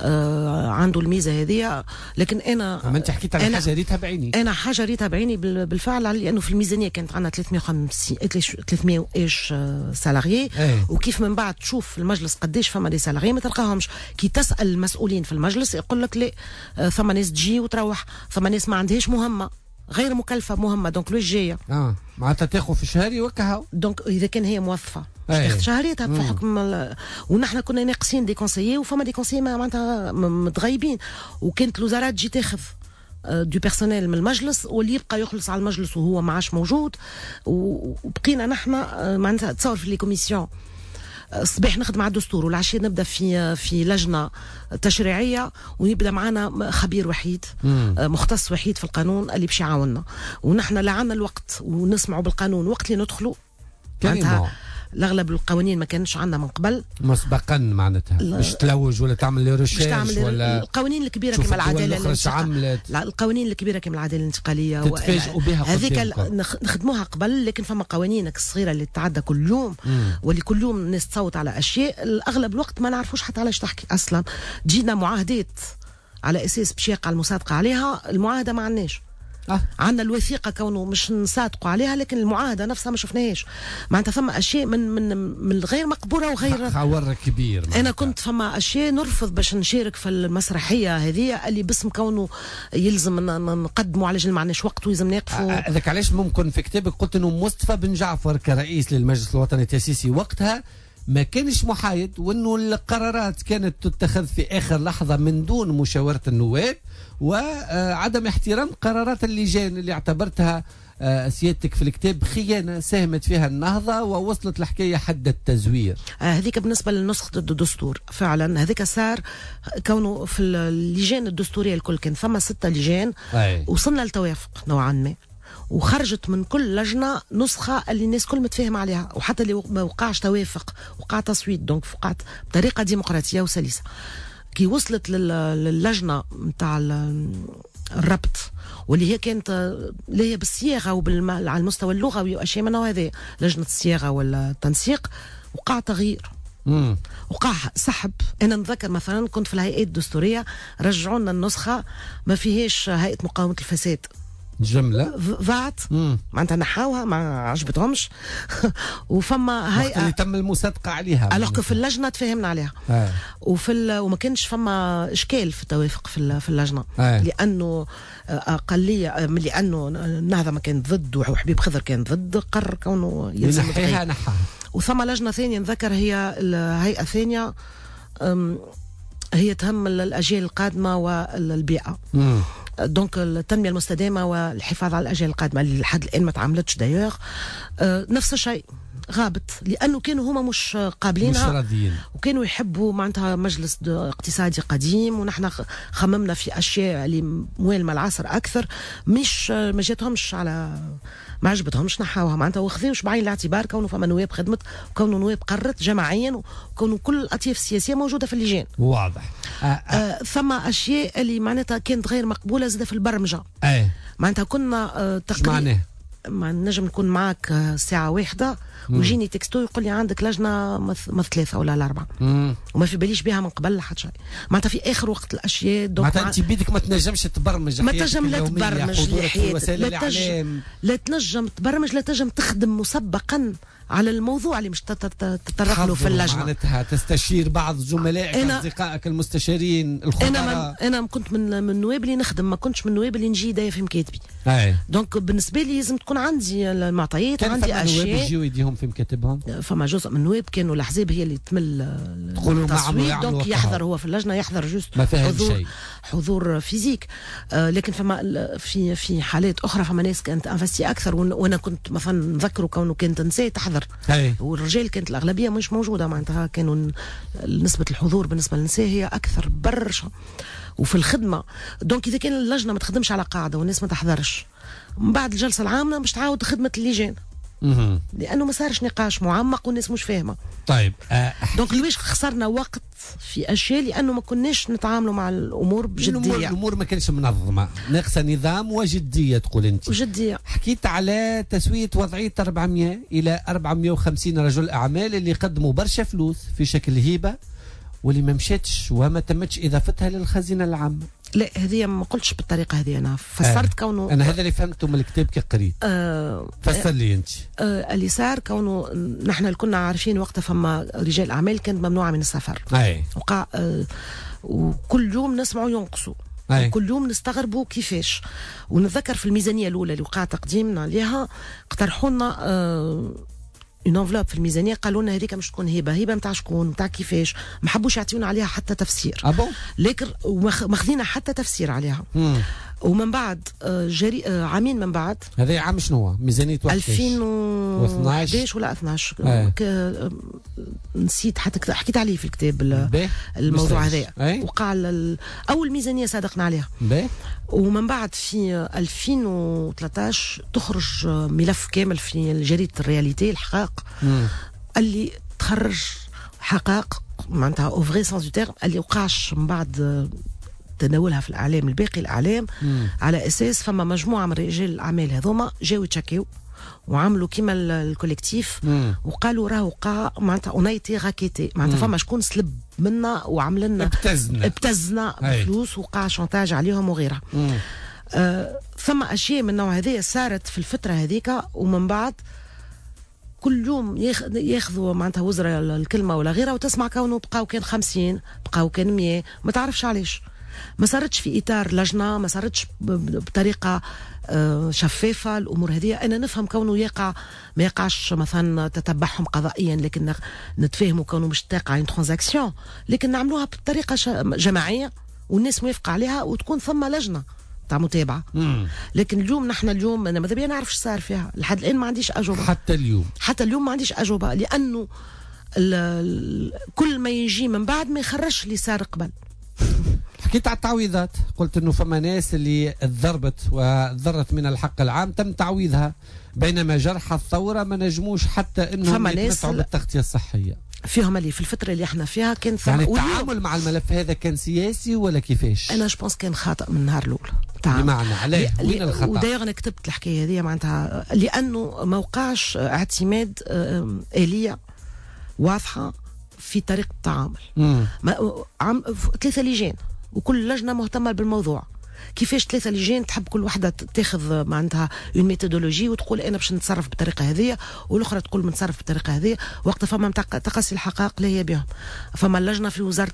Speaker 7: آه عنده الميزه هذه. لكن انا
Speaker 2: ما انت حكيت على حاجه ريتها بعيني،
Speaker 7: انا حاجه ريتها بعيني بالفعل، لانه في الميزانيه كانت عندنا ثلاثمية وخمسين ثلاثمية وايش سالاريي، وكيف من بعد تشوف في المجلس قديش فما دي سالاريي ما تلقاهمش. كي تسال المسؤولين في المجلس يقول لك لا ثم ناس تجي وتروح، ثم ناس ما عندهاش مهمه غير مكلفه مهمه دونك لوش جايه
Speaker 2: اه معناتها تاخذ في شهري وكهو.
Speaker 7: دونك اذا كان هي موظفه باش تاخذ شهريتها بحكم ال... ونحن كنا ناقصين دي كونسيي وفما دي كونسيي معناتها متغيبين، وكانت الوزارات تجي تاخذ دو بيرسونيل من المجلس واللي يبقى يخلص على المجلس وهو ما عادش موجود. وبقينا نحن معناتها تصور في لي كوميسيون الصباح نخدم على الدستور والعشيه نبدا في في لجنه تشريعيه ويبدا معنا خبير وحيد مم. مختص وحيد في القانون اللي باش يعاوننا، ونحن لا عندنا الوقت ونسمعوا بالقانون وقت اللي ندخلوا معناتها الاغلب القوانين ما كانش عندنا من قبل
Speaker 2: مسبقا معناتها باش تلوج ولا تعمل لي ريشيرش ولا
Speaker 7: القوانين الكبيره كما العداله لا القوانين الكبيره كما العداله الانتقاليه
Speaker 2: تتفاجئوا بها
Speaker 7: هذيك نخدموها قبل. لكن فما قوانينك الصغيره اللي تتعدى كل يوم مم. واللي كل يوم الناس تصوت على اشياء الاغلب الوقت ما نعرفوش حتى علاش تحكي اصلا. جينا معاهدات على اساس باش يقع المصادقه عليها، المعاهده ما عندناش أه. عندنا الوثيقه كونه مش نصادقوا عليها، لكن المعاهده نفسها ما شفناهاش. معناتها ثم اشياء من من من الغير مقبوله وغير
Speaker 2: خور كبير معناتها.
Speaker 7: انا كنت فما اشياء نرفض باش نشارك في المسرحيه هذه اللي باسم كونه يلزم نقدموا على جل ما عندناش وقت ويلزم نقفوا.
Speaker 2: هذاك علاش ممكن في كتابك قلت انه مصطفى بن جعفر كرئيس للمجلس الوطني التاسيسي وقتها ما كانش محايد، وانه القرارات كانت تتخذ في اخر لحظه من دون مشاوره النواب وعدم احترام قرارات اللجان اللي اعتبرتها سيادتك في الكتاب خيانه ساهمت فيها النهضه ووصلت الحكايه حد التزوير.
Speaker 7: هذيك بالنسبه لنسخه الدستور فعلا هذيك صار كونه في اللجان الدستوريه الكل كان فما ستة لجان أي. وصلنا لتوافق نوعا ما وخرجت من كل لجنه نسخه اللي الناس كل متفاهم عليها، وحتى اللي ما وقعش توافق وقع تصويت دونك وقعت بطريقه ديمقراطيه وسلسه. كي وصلت للجنه نتاع الربط واللي هي كانت اللي هي بالصياغه وعلى المستوى اللغوي واشياء من هذا لجنه الصياغه ولا التنسيق وقع تغيير مم. وقع سحب. انا نذكر مثلا كنت في الهيئات الدستوريه رجعوا لنا النسخه ما فيهاش هيئه مقاومه الفساد
Speaker 2: جمله
Speaker 7: ضاعت معناتها نحاوها ما عجبتهمش وفما هيئه
Speaker 2: اللي تم المصادقه عليها
Speaker 7: الوغ في اللجنه تفاهمنا عليها آه. وفي وما كانش فما اشكال في التوافق في في اللجنه آه. لانه اقليه لانه النهضه ما كانت ضد وحبيب خضر كان ضد قرر كونه يلزم
Speaker 2: ينحيها نحاها.
Speaker 7: وثم لجنه ثانيه نذكر هي الهيئه الثانيه هي تهم الاجيال القادمه والبيئه مم. دونك التنميه المستدامه والحفاظ على الاجيال القادمه اللي لحد الان ما تعملتش دايوغ آه نفس الشيء غابت لانه كانوا هما مش قابلينها
Speaker 2: مش راضيين
Speaker 7: وكانوا يحبوا معناتها مجلس اقتصادي قديم ونحن خممنا في اشياء اللي موالمه العصر اكثر مش ما جاتهمش على ما عجبتهمش نحاوها معناتها واخذوش بعين الاعتبار كونه فما نواب خدمت وكونه نواب قررت جماعيا وكونه كل الاطياف السياسيه موجوده في اللجان
Speaker 2: واضح
Speaker 7: آه آه. آه ثم اشياء اللي معناتها كانت غير مقبوله زاده في البرمجه
Speaker 2: ايه
Speaker 7: معناتها كنا آه
Speaker 2: تقريبا
Speaker 7: ما نجم نكون معك ساعه واحده ويجيني تكستو يقول لي عندك لجنه مث ثلاثه ولا الاربعه وما في باليش بها من قبل حتى شيء معناتها في اخر وقت الاشياء
Speaker 2: معناتها انت بيدك ما تنجمش تبرمج
Speaker 7: ما تنجم لا تبرمج لا تنجم لا تنجم تبرمج لا تنجم تخدم مسبقا على الموضوع اللي مش تتطرق له في اللجنه
Speaker 2: معناتها تستشير بعض زملائك اصدقائك المستشارين الخبراء.
Speaker 7: انا انا كنت من من النواب اللي نخدم ما كنتش من النواب اللي نجي داير في مكاتبي دونك بالنسبه لي لازم تكون عندي المعطيات وعندي اشياء.
Speaker 2: كان يجيو يديهم في مكاتبهم
Speaker 7: فما جزء من النواب كانوا الاحزاب هي اللي تمل التصويت دونك يحضر هو في اللجنه يحضر جوست
Speaker 2: حضور
Speaker 7: حضور فيزيك آه لكن فما في في حالات اخرى فما ناس كانت انفستي اكثر وانا كنت مثلا نذكره كونه كانت نساء تحضر
Speaker 2: هي.
Speaker 7: والرجال كانت الاغلبيه مش موجوده معناتها كانوا نسبه الحضور بالنسبه للنساء هي اكثر برشا وفي الخدمه دونك اذا كان اللجنه ما تخدمش على قاعده والناس ما تحضرش من بعد الجلسه العامه باش تعاود خدمه اللجان
Speaker 2: مم.
Speaker 7: لانه ما صارش نقاش معمق والناس مش فاهمه.
Speaker 2: طيب آه
Speaker 7: دونك ليش خسرنا وقت في اشياء؟ لانه ما كناش نتعاملوا مع الامور بجديه.
Speaker 2: الامور, الأمور ما كانش منظمه، ناقصه نظام وجديه تقول انت.
Speaker 7: وجديه.
Speaker 2: حكيت على تسويه وضعيه أربعمائة الى أربعمائة وخمسين رجل اعمال اللي قدموا برشا فلوس في شكل هبه واللي ما مشاتش وما تمتش اضافتها للخزينه العامه.
Speaker 7: لا هذه ما قلتش بالطريقه هذه، انا فسرت آه. كونه
Speaker 2: انا هذا اللي فهمته من الكتاب كي قريت.
Speaker 7: آه
Speaker 2: فسر لي انت.
Speaker 7: آه اللي صار كونه نحن اللي كنا عارفين وقتها فما رجال اعمال كانت ممنوعه من السفر.
Speaker 2: اي
Speaker 7: وقع آه وكل يوم نسمعوا ينقصوا.
Speaker 2: أي.
Speaker 7: كل يوم نستغربوا كيفاش. ونتذكر في الميزانيه الاولى اللي وقع تقديمنا لها اقترحوا لنا آه اون انفلوب في الميزانيه، قالوا لنا هذيك مش تكون هبه، هبه نتاع شكون نتاع كيفاش، ما حبوش يعطيونا عليها حتى تفسير.
Speaker 2: اه بون
Speaker 7: لكن ماخذين حتى تفسير عليها.
Speaker 2: مم.
Speaker 7: ومن بعد جري عامين من بعد
Speaker 2: هذا عام شنو ميزانيه
Speaker 7: ألفين واثناش ولا اثناش
Speaker 2: آه.
Speaker 7: ك... نسيت حتى حكيت عليه في الكتاب الموضوع هذا. وقع اول ميزانيه صادقنا عليها.
Speaker 2: بي.
Speaker 7: ومن بعد في ألفين وثلاثطاش تخرج ملف كامل في جريده الرياليتي الحقائق اللي تخرج حقائق معناتها او فغي سانس دو تيرم اللي وقعش من بعد تداولها في الاعلام الباقي الاعلام. مم. على اساس فما مجموعه من رجال الاعمال هذوما جاوا يتشكيو وعملوا كيما الكوليكتيف وقالوا راهو وقع معناتها اونايتي راكيتي معناتها فما شكون سلب منا وعمل لنا
Speaker 2: ابتزنا
Speaker 7: ابتزنا بفلوس وقع شانتاج عليهم وغيرها. آه ثم اشياء من النوع هذه صارت في الفتره هذيك. ومن بعد كل يوم ياخذوا معناتها وزراء الكلمه ولا غيرها وتسمع كونه بقاو كان خمسين بقاو كان مية ما تعرفش علاش. ما صارتش في اطار لجنه، ما صارتش بطريقه شفافه الامور هذه. انا نفهم كونه يقع ما يقعش مثلا تتبعهم قضائيا، لكن نتفاهموا كونه مش تقع ترانزاكسيون، لكن نعملوها بطريقه جماعيه والناس موافقه عليها وتكون ثم لجنه تاع متابعه.
Speaker 2: مم.
Speaker 7: لكن اليوم نحن اليوم انا ماذا بيا نعرف ايش صار فيها لحد الان، ما عنديش اجوبه.
Speaker 2: حتى اليوم
Speaker 7: حتى اليوم ما عنديش اجوبه، لانه ال ال كل ما يجي من بعد ما يخرجش اللي صار قبل.
Speaker 2: حكيت على التعويضات، قلت انه فما ناس اللي تضربت وضرت من الحق العام تم تعويضها، بينما جرحى الثوره ما نجموش حتى انهم يتمتعوا بالتغطيه الصحيه.
Speaker 7: فيهم اللي في الفتره اللي احنا فيها كان
Speaker 2: يعني التعامل مع الملف هذا كان سياسي ولا كيفاش؟
Speaker 7: انا جوبونس كان خاطئ من النهار الاول.
Speaker 2: بمعنى علاه وين الخطا؟
Speaker 7: وداير انا كتبت الحكايه هذه معناتها لانه ما وقعش اعتماد آلية واضحه في طريقه التعامل. عم ثلاثه لجان وكل لجنه مهتمه بالموضوع. كيفاش ثلاثه لجان تحب كل وحده تاخذ معناتها اون ميثودولوجي وتقول انا باش نتصرف بالطريقه هذه، والاخرى تقول بنتصرف بالطريقه هذه، وقت فما تقاسي الحقائق اللي هي بهم. فما اللجنه في وزاره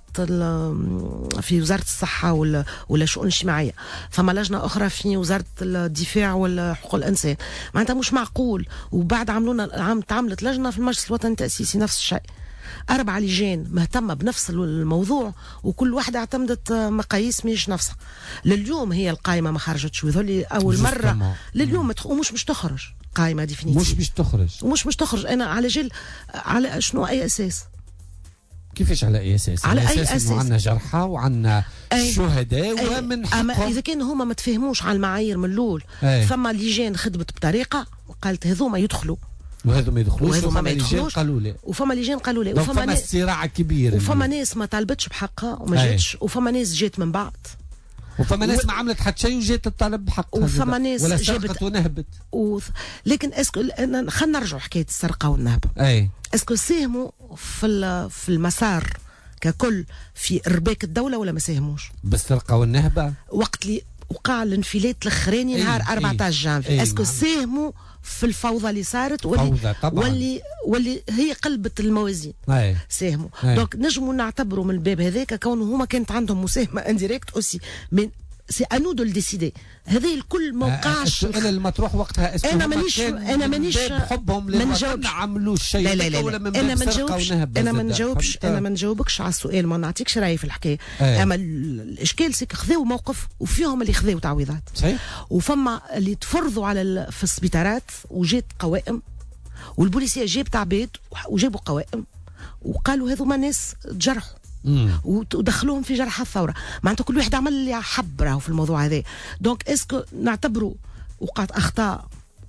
Speaker 7: في وزاره الصحه ولا ولا الشؤون الاجتماعيه، فما لجنه اخرى في وزاره الدفاع والحقوق الانسان. معناتها مش معقول. وبعد عملونا عم تعملت لجنه في المجلس الوطني التاسيسي نفس الشيء، أربع لجان مهتمة بنفس الموضوع وكل واحدة اعتمدت مقاييس مش نفسها. لليوم هي القائمة ما خرجتش، وذولي أول مرة لليوم ومش مش تخرج قائمة ديفينيتيف.
Speaker 2: مش مش تخرج
Speaker 7: ومش مش تخرج. أنا على جل على شنو أي أساس؟
Speaker 2: كيفاش على أي أساس؟
Speaker 7: على
Speaker 2: أي
Speaker 7: أساس, أساس.
Speaker 2: إنه عندنا جرحى وعندنا شهداء ومن حقهم.
Speaker 7: أما إذا كان هما ما تفهموش على المعايير من الأول، ثم لجان خدمت بطريقة وقالت هذوما يدخلوا
Speaker 2: وهذو ما يدخلوش،
Speaker 7: وفما ما
Speaker 2: يدخلوش قالوا لي،
Speaker 7: وفما لجان قالوا لي،
Speaker 2: وفما ناس صراع كبير،
Speaker 7: وفما ناس ما طالبتش بحقها وما جاتش، وفما ناس جات من بعد،
Speaker 2: وفما ناس و... ما عملت حتى شيء وجات تطالب بحقها،
Speaker 7: وفما ناس
Speaker 2: ولا سرقت ونهبت.
Speaker 7: و... لكن اسكو خلينا نرجعوا حكايه السرقه والنهب.
Speaker 2: اي
Speaker 7: اسكو ساهموا في في المسار ككل في ارباك الدوله ولا ما ساهموش؟
Speaker 2: بالسرقه والنهبه
Speaker 7: وقت اللي وقع الانفلات الاخراني نهار أربعطاش جانفي، اسكو ساهموا في الفوضى اللي صارت واللي واللي واللي هي قلبت الموازين؟
Speaker 2: أي.
Speaker 7: ساهموا. دونك نجموا نعتبروا من الباب هذاك كونه هما كانت عندهم مساهمه انديريكت اوسي من سي انو دو ديسيدي. هذا الكل ما وقعش.
Speaker 2: السؤال المطروح وقتها
Speaker 7: انا مانيش انا مانيش
Speaker 2: حبهم للوطن ما عملوش شيء.
Speaker 7: لا لا لا, لا. انا ما نجاوبش انا ما نجاوبش انا ما نجاوبكش على السؤال، ما نعطيكش رايي في الحكايه. أي. اما الاشكال سيك خذاو موقف وفيهم اللي خذاو تعويضات
Speaker 2: صحيح،
Speaker 7: وفما اللي تفرضوا على في السبيطارات وجات قوائم، والبوليسيه جابت عباد وجابوا قوائم وقالوا هذوما ناس تجرحوا ودخلوهم في جرح الثوره. معناتها كل واحد عمل اللي حب راهو في الموضوع هذا. دونك اسكو نعتبروا وقعت اخطاء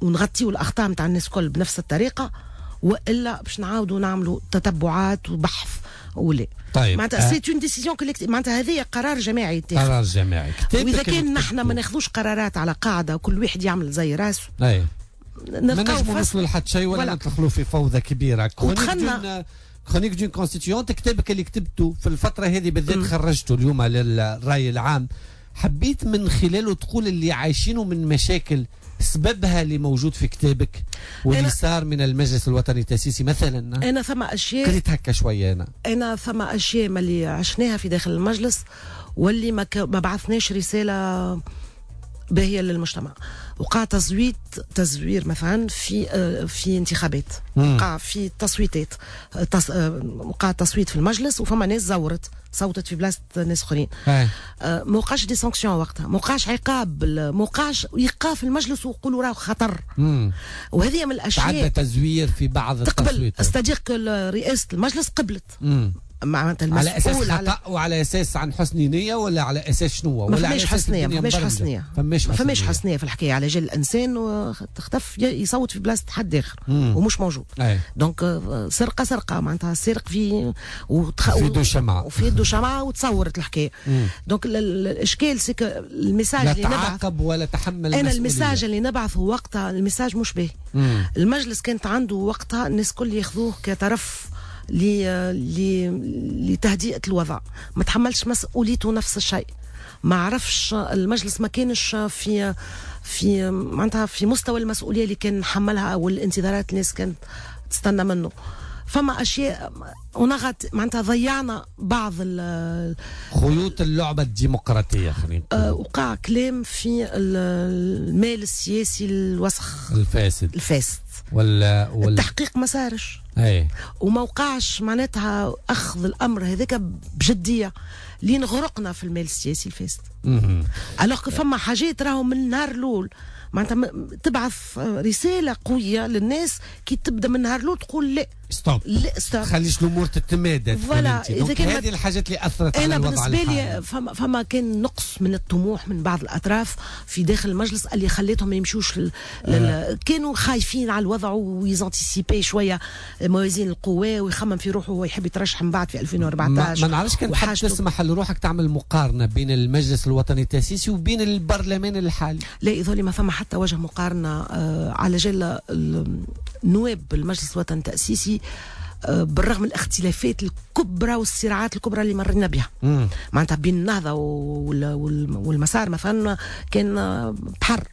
Speaker 7: ونغطيوا الاخطاء نتاع الناس الكل بنفس الطريقه، والا باش نعاودوا نعملوا تتبعات وبحث ولا.
Speaker 2: طيب
Speaker 7: معناتها سي اون ديسيزيون كوليكتيف، معناتها هذه قرار جماعي يتاخذ.
Speaker 2: قرار جماعي.
Speaker 7: واذا كان نحن ما ناخذوش قرارات على قاعده وكل واحد يعمل زي راسه،
Speaker 2: اي ما
Speaker 7: نلقاو
Speaker 2: نجموا لحد شيء ولا ندخلوا في فوضى كبيره.
Speaker 7: ودخلنا
Speaker 2: كرونيك دون كونستيتيون، كتابك اللي كتبته في الفتره هذه بالذات خرجته اليوم للراي العام، حبيت من خلاله تقول اللي عايشينه من مشاكل سببها اللي موجود في كتابك واللي صار من المجلس الوطني التأسيسي مثلا.
Speaker 7: انا ثم اشياء
Speaker 2: قريت هكا شويه انا
Speaker 7: انا ثم اشياء ما اللي عشناها في داخل المجلس واللي ما, ك... ما بعثناش رساله باهيه للمجتمع. وقع تزويد تزوير مثلا في في انتخابات، وقع في تصويتات، تص... وقع تصويت في المجلس وفما ناس زورت صوتت في بلاصه ناس اخرين. ما وقعش دي سانكسيون وقتها، ما وقعش عقاب، ما وقعش ايقاف المجلس ويقولوا راه خطر.
Speaker 2: مم.
Speaker 7: وهذه من الاشياء
Speaker 2: تعدى تزوير في بعض التصويتات.
Speaker 7: استدير رئاسه المجلس قبلت.
Speaker 2: مم.
Speaker 7: معناتها
Speaker 2: على اساس خطا
Speaker 7: على...
Speaker 2: وعلى اساس عن حسن نيه ولا على اساس شنو؟ ولا على اساس
Speaker 7: حسنيه؟ ما فماش حسنيه،
Speaker 2: فماش
Speaker 7: ما فماش حسنيه في الحكايه على جال الانسان واختف يصوت في بلاصه حد اخر ومش موجود.
Speaker 2: أي.
Speaker 7: دونك سرقه سرقه معناتها السرق في وتخ...
Speaker 2: وفي يده شمعه
Speaker 7: وفي يده شمعه وتصورت الحكايه. دونك الاشكال سي الميساج اللي نبعث
Speaker 2: لا تعاقب ولا تحمل
Speaker 7: انا الميساج اللي نبعثه وقتها الميساج مش باهي. المجلس كانت عنده وقتها الناس كل ياخذوه كطرف لتهدئة الوضع، ما تحملش مسؤوليته نفس الشيء. ما عرفش المجلس ما كانش في في معناتها في مستوى المسؤولية اللي كان نحملها او الانتظارات الناس كانت تستنى منه. فما اشياء ونغت معناتها ضيعنا بعض
Speaker 2: خيوط اللعبه الديمقراطيه. خلينا
Speaker 7: أه وقع كلام في المال السياسي الوسخ
Speaker 2: الفاسد
Speaker 7: الفاسد
Speaker 2: ولا وال...
Speaker 7: التحقيق ما صارش.
Speaker 2: اي
Speaker 7: وما وقعش معناتها اخذ الامر هذاك بجديه لين غرقنا في المال السياسي الفاسد. الوغ فما حاجات راهو من النهار الاول معناتها تبعث رساله قويه للناس كي تبدا من النهار الاول تقول لا
Speaker 2: ستوب،
Speaker 7: لا ستوب،
Speaker 2: خليش الامور تتمادى.
Speaker 7: فوالا
Speaker 2: اذا كان هذه الحاجات اللي اثرت على الوضع الحالي.
Speaker 7: انا بالنسبه لي فما, فما كان نقص من الطموح من بعض الاطراف في داخل المجلس اللي خليتهم ما يمشوش لل... آه. كانوا خايفين على الوضع ويزانتيسيبي شويه موازين القوى ويخمم في روحه ويحب يترشح من بعد في ألفين وأربعطاش.
Speaker 2: ما, ما نعرفش كان حاجة تسمح لروحك تعمل مقارنه بين المجلس الوطني التأسيسي وبين البرلمان الحالي.
Speaker 7: لا يظهر لي ما فما حتى وجه مقارنه آه على جال النواب المجلس الوطني التأسيسي بالرغم من الاختلافات الكبرى والصراعات الكبرى اللي مرينا بها معناتها بين النهضه والمسار مثلا كان بحر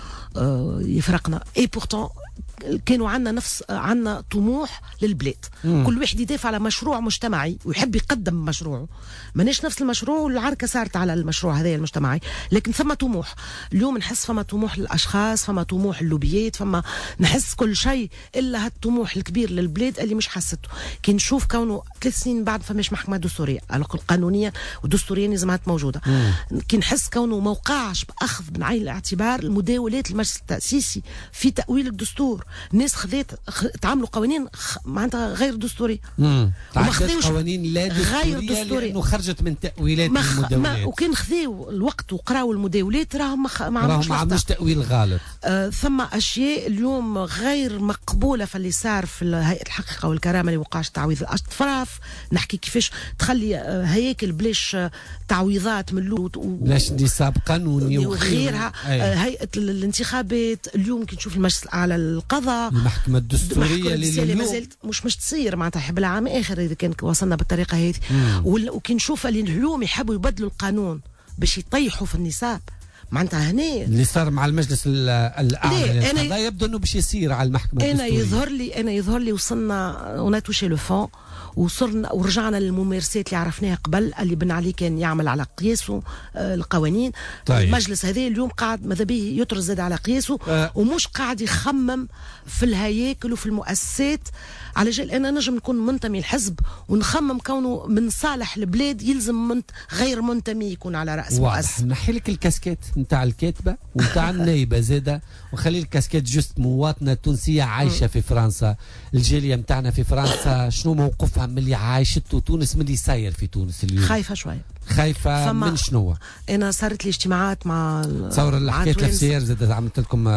Speaker 7: يفرقنا. اي بورتون كانوا عندنا نفس عندنا طموح للبلاد. مم. كل واحد يدافع على مشروع مجتمعي ويحب يقدم مشروعه. ماناش نفس المشروع والعركه صارت على المشروع هذا المجتمعي، لكن فما طموح. اليوم نحس فما طموح للاشخاص، فما طموح للوبيات، فما نحس كل شيء الا هالطموح الكبير للبلاد اللي مش حسته. كي نشوف كونه ثلاث سنين بعد فماش محكمه دستوريه، القانونيه والدستوريه لازمها موجوده. كي نحس كونه ما وقعش باخذ بعين الاعتبار المداولات المجلس التأسيسي في تأويل الدستور. الناس خذيت تعملوا قوانين معناتها غير دستوريه.
Speaker 2: امم وما خذوش قوانين لا دستوريه
Speaker 7: غير دستوريه
Speaker 2: لانه خرجت من تاويلات
Speaker 7: مخ...
Speaker 2: المداولات.
Speaker 7: ما وكان خذيو الوقت وقراوا المداولات راهم مخ... ما عملوش
Speaker 2: ما عملوش تاويل غلط.
Speaker 7: آه ثم اشياء اليوم غير مقبوله في اللي صار في هيئه الحقيقه والكرامه اللي وقعش تعويض الاطراف. نحكي كيفاش تخلي آه هياكل بلاش آه تعويضات من اللوت و...
Speaker 2: بلاش نصاب قانوني
Speaker 7: وغيرها. آه هيئه الانتخابات اليوم كي نشوف المجلس الاعلى للقضاء،
Speaker 2: المحكمه الدستوريه اللي
Speaker 7: ما زالت مش مش تصير معناتها حب العام اخر اذا كان وصلنا بالطريقه هذه. وكي نشوف اللي اليوم يحبوا يبدلوا القانون باش يطيحوا في النصاب معناتها هنا
Speaker 2: اللي صار مع المجلس الاعلى للقضاء يبدو انه باش يصير على المحكمه
Speaker 7: انا
Speaker 2: الدستوريه.
Speaker 7: يظهر لي انا يظهر لي وصلنا وناتوشي لو فون وصرنا ورجعنا للممارسات اللي عرفناها قبل اللي بن علي كان يعمل على قياسه آه القوانين.
Speaker 2: طيب.
Speaker 7: المجلس هذا اليوم قاعد ماذا به يطرز زاد على قياسه أه. ومش قاعد يخمم في الهياكل وفي المؤسسات على جال انا نجم نكون منتمي الحزب ونخمم كونه من صالح البلاد يلزم منت غير منتمي يكون على راس مؤسسه.
Speaker 2: نحي لك الكاسكيت نتاع الكاتبه ونتاع النايبه زاده وخلي الكاسكيت جست مواطنه تونسيه عايشه في فرنسا. الجاليه نتاعنا في فرنسا شنو موقفها من اللي عايشته تونس من اللي صاير في تونس اليوم؟
Speaker 7: خايفه شويه.
Speaker 2: خايفه من شنو؟
Speaker 7: انا صارت لي اجتماعات مع
Speaker 2: تصور اللي حكيت لك سير زاد عملت لكم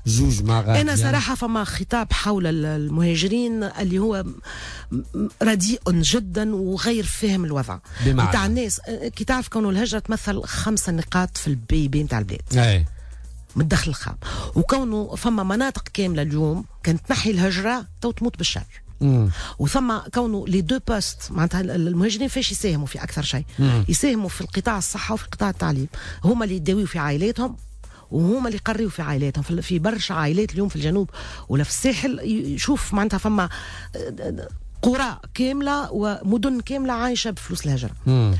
Speaker 2: جوج مع غادية.
Speaker 7: انا صراحه فما خطاب حول المهاجرين اللي هو رديء جدا وغير فهم الوضع نتاع الناس. كي تعرف كونه الهجره تمثل خمسة نقاط في البي بي نتاع البلاد
Speaker 2: اي
Speaker 7: من الدخل الخام، وكونه فما مناطق كامله اليوم كانت تنحي الهجره تو تموت بالشر.
Speaker 2: مم.
Speaker 7: وثم كونه لي دو بوست معناتها المهاجرين فاش يساهموا في اكثر شيء؟ مم. يساهموا في القطاع الصحه وفي قطاع التعليم، هما اللي يداويوا في عائلاتهم وهما اللي يقريوا في عائلاتهم. في برشا عائلات اليوم في الجنوب ولا في الساحل يشوف معناتها فما قرى كامله ومدن كامله عايشه بفلوس الهجره. مم.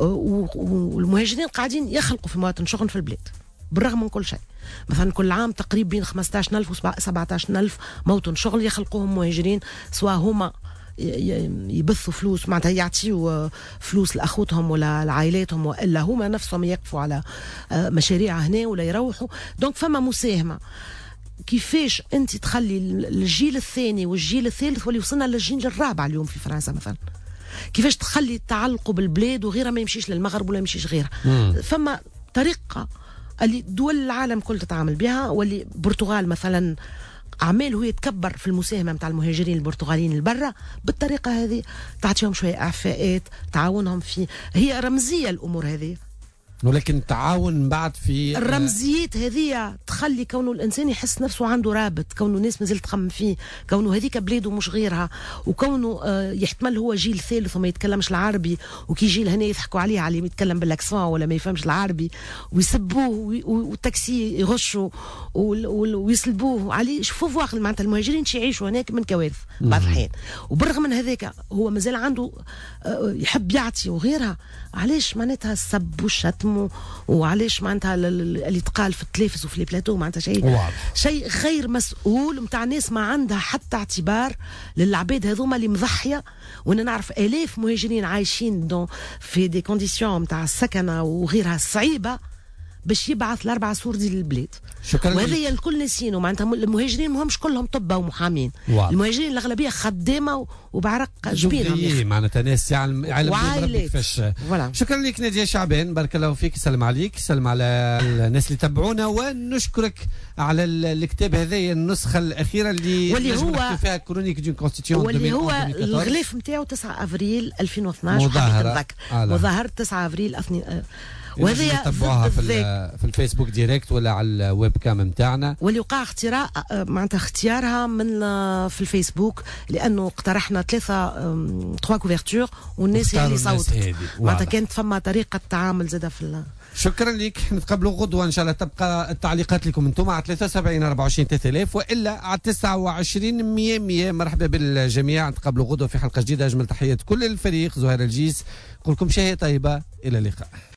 Speaker 7: والمهاجرين قاعدين يخلقوا في مواطن شغل في البلاد بالرغم من كل شيء. مثلا كل عام تقريبا بين خمسة عشر ألف و سبعة عشر ألف موطن شغل يخلقوهم مهاجرين، سواء هما يبثوا فلوس معناتها يعطيوا فلوس لاخوتهم ولا لعائلاتهم، والا هما نفسهم يقفوا على مشاريع هنا ولا يروحوا. دونك فما مساهمه. كيفاش انت تخلي الجيل الثاني والجيل الثالث واللي وصلنا للجيل الرابع اليوم في فرنسا مثلا، كيفاش تخلي تعلقوا بالبلاد وغيرها ما يمشيش للمغرب ولا يمشيش غيرها؟ فما طريقه اللي دول العالم كل تتعامل بها، واللي برتغال مثلا اعمال هو يتكبر في المساهمه نتاع المهاجرين البرتغاليين البرة بالطريقه هذه، تعطيهم شويه اعفاءات، تعاونهم في، هي رمزيه الامور هذه،
Speaker 2: ولكن التعاون بعد في
Speaker 7: الرمزيات هذه تخلي كونه الانسان يحس نفسه عنده رابط، كونه الناس مازالت تخمم فيه، كونه هذيك بلاده مش غيرها، وكونه آه يحتمل هو جيل ثالث وما يتكلمش العربي، وكي يجي لهنا يضحكوا عليه على يتكلم بالاكسون ولا ما يفهمش العربي ويسبوه والتاكسي يغشوا ويسلبوه عليه. شوفوا واقع معناتها المهاجرين يعيشوا هناك من كوارث بعض الحين، وبالرغم من هذاك هو مازال عنده آه يحب يعطي وغيرها. علاش معناتها السب والشتم وعلاش معناتها اللي تقال في التلفز وفي البلاتو معناتها شيء شيء غير مسؤول نتاع ناس ما عندها حتى اعتبار للعباد هذوما اللي مضحيه. وانا نعرف الاف مهاجرين عايشين دون في دي كونديسيون نتاع السكنه وغيرها صعيبه باش يبعث الاربع سور ديال البلاد. وهذا الكل ناسينه معناتها المهاجرين ماهمش كلهم طب ومحامين، المهاجرين الاغلبيه خدامه وبعرق جبينهم
Speaker 2: معناتها ناس يعلم كيفاش. شكرا لك نادية شعبان، بارك الله فيك، سلم عليك، سلم على الناس اللي تبعونا، ونشكرك على الكتاب هذايا النسخه الاخيره اللي
Speaker 7: واللي هو
Speaker 2: فيها كرونيك دون كونستيتيون،
Speaker 7: واللي هو الغلاف نتاعو تسعة افريل ألفين واثناش مظاهره مظاهره تسعة افريل
Speaker 2: وهذه تتبعوها في, في الفيسبوك ديريكت ولا على الويب كام نتاعنا.
Speaker 7: واللي وقع اختراع معناتها اختيارها من في الفيسبوك لانه اقترحنا ثلاثه تخوا كوفرتور والناس هي اللي صوتت معناتها كانت فما طريقه تعامل زاده في.
Speaker 2: شكرا لك، نتقابلوا غدوه ان شاء الله. تبقى التعليقات لكم انتم على ثلاثة وسبعين أربعة وعشرين ثلاثة آلاف والا على تسعة وعشرين مية مية. مرحبا بالجميع، نتقابلوا غدوه في حلقه جديده. اجمل تحيات كل الفريق، زهير الجيس، نقول لكم شهيه طيبه، الى اللقاء.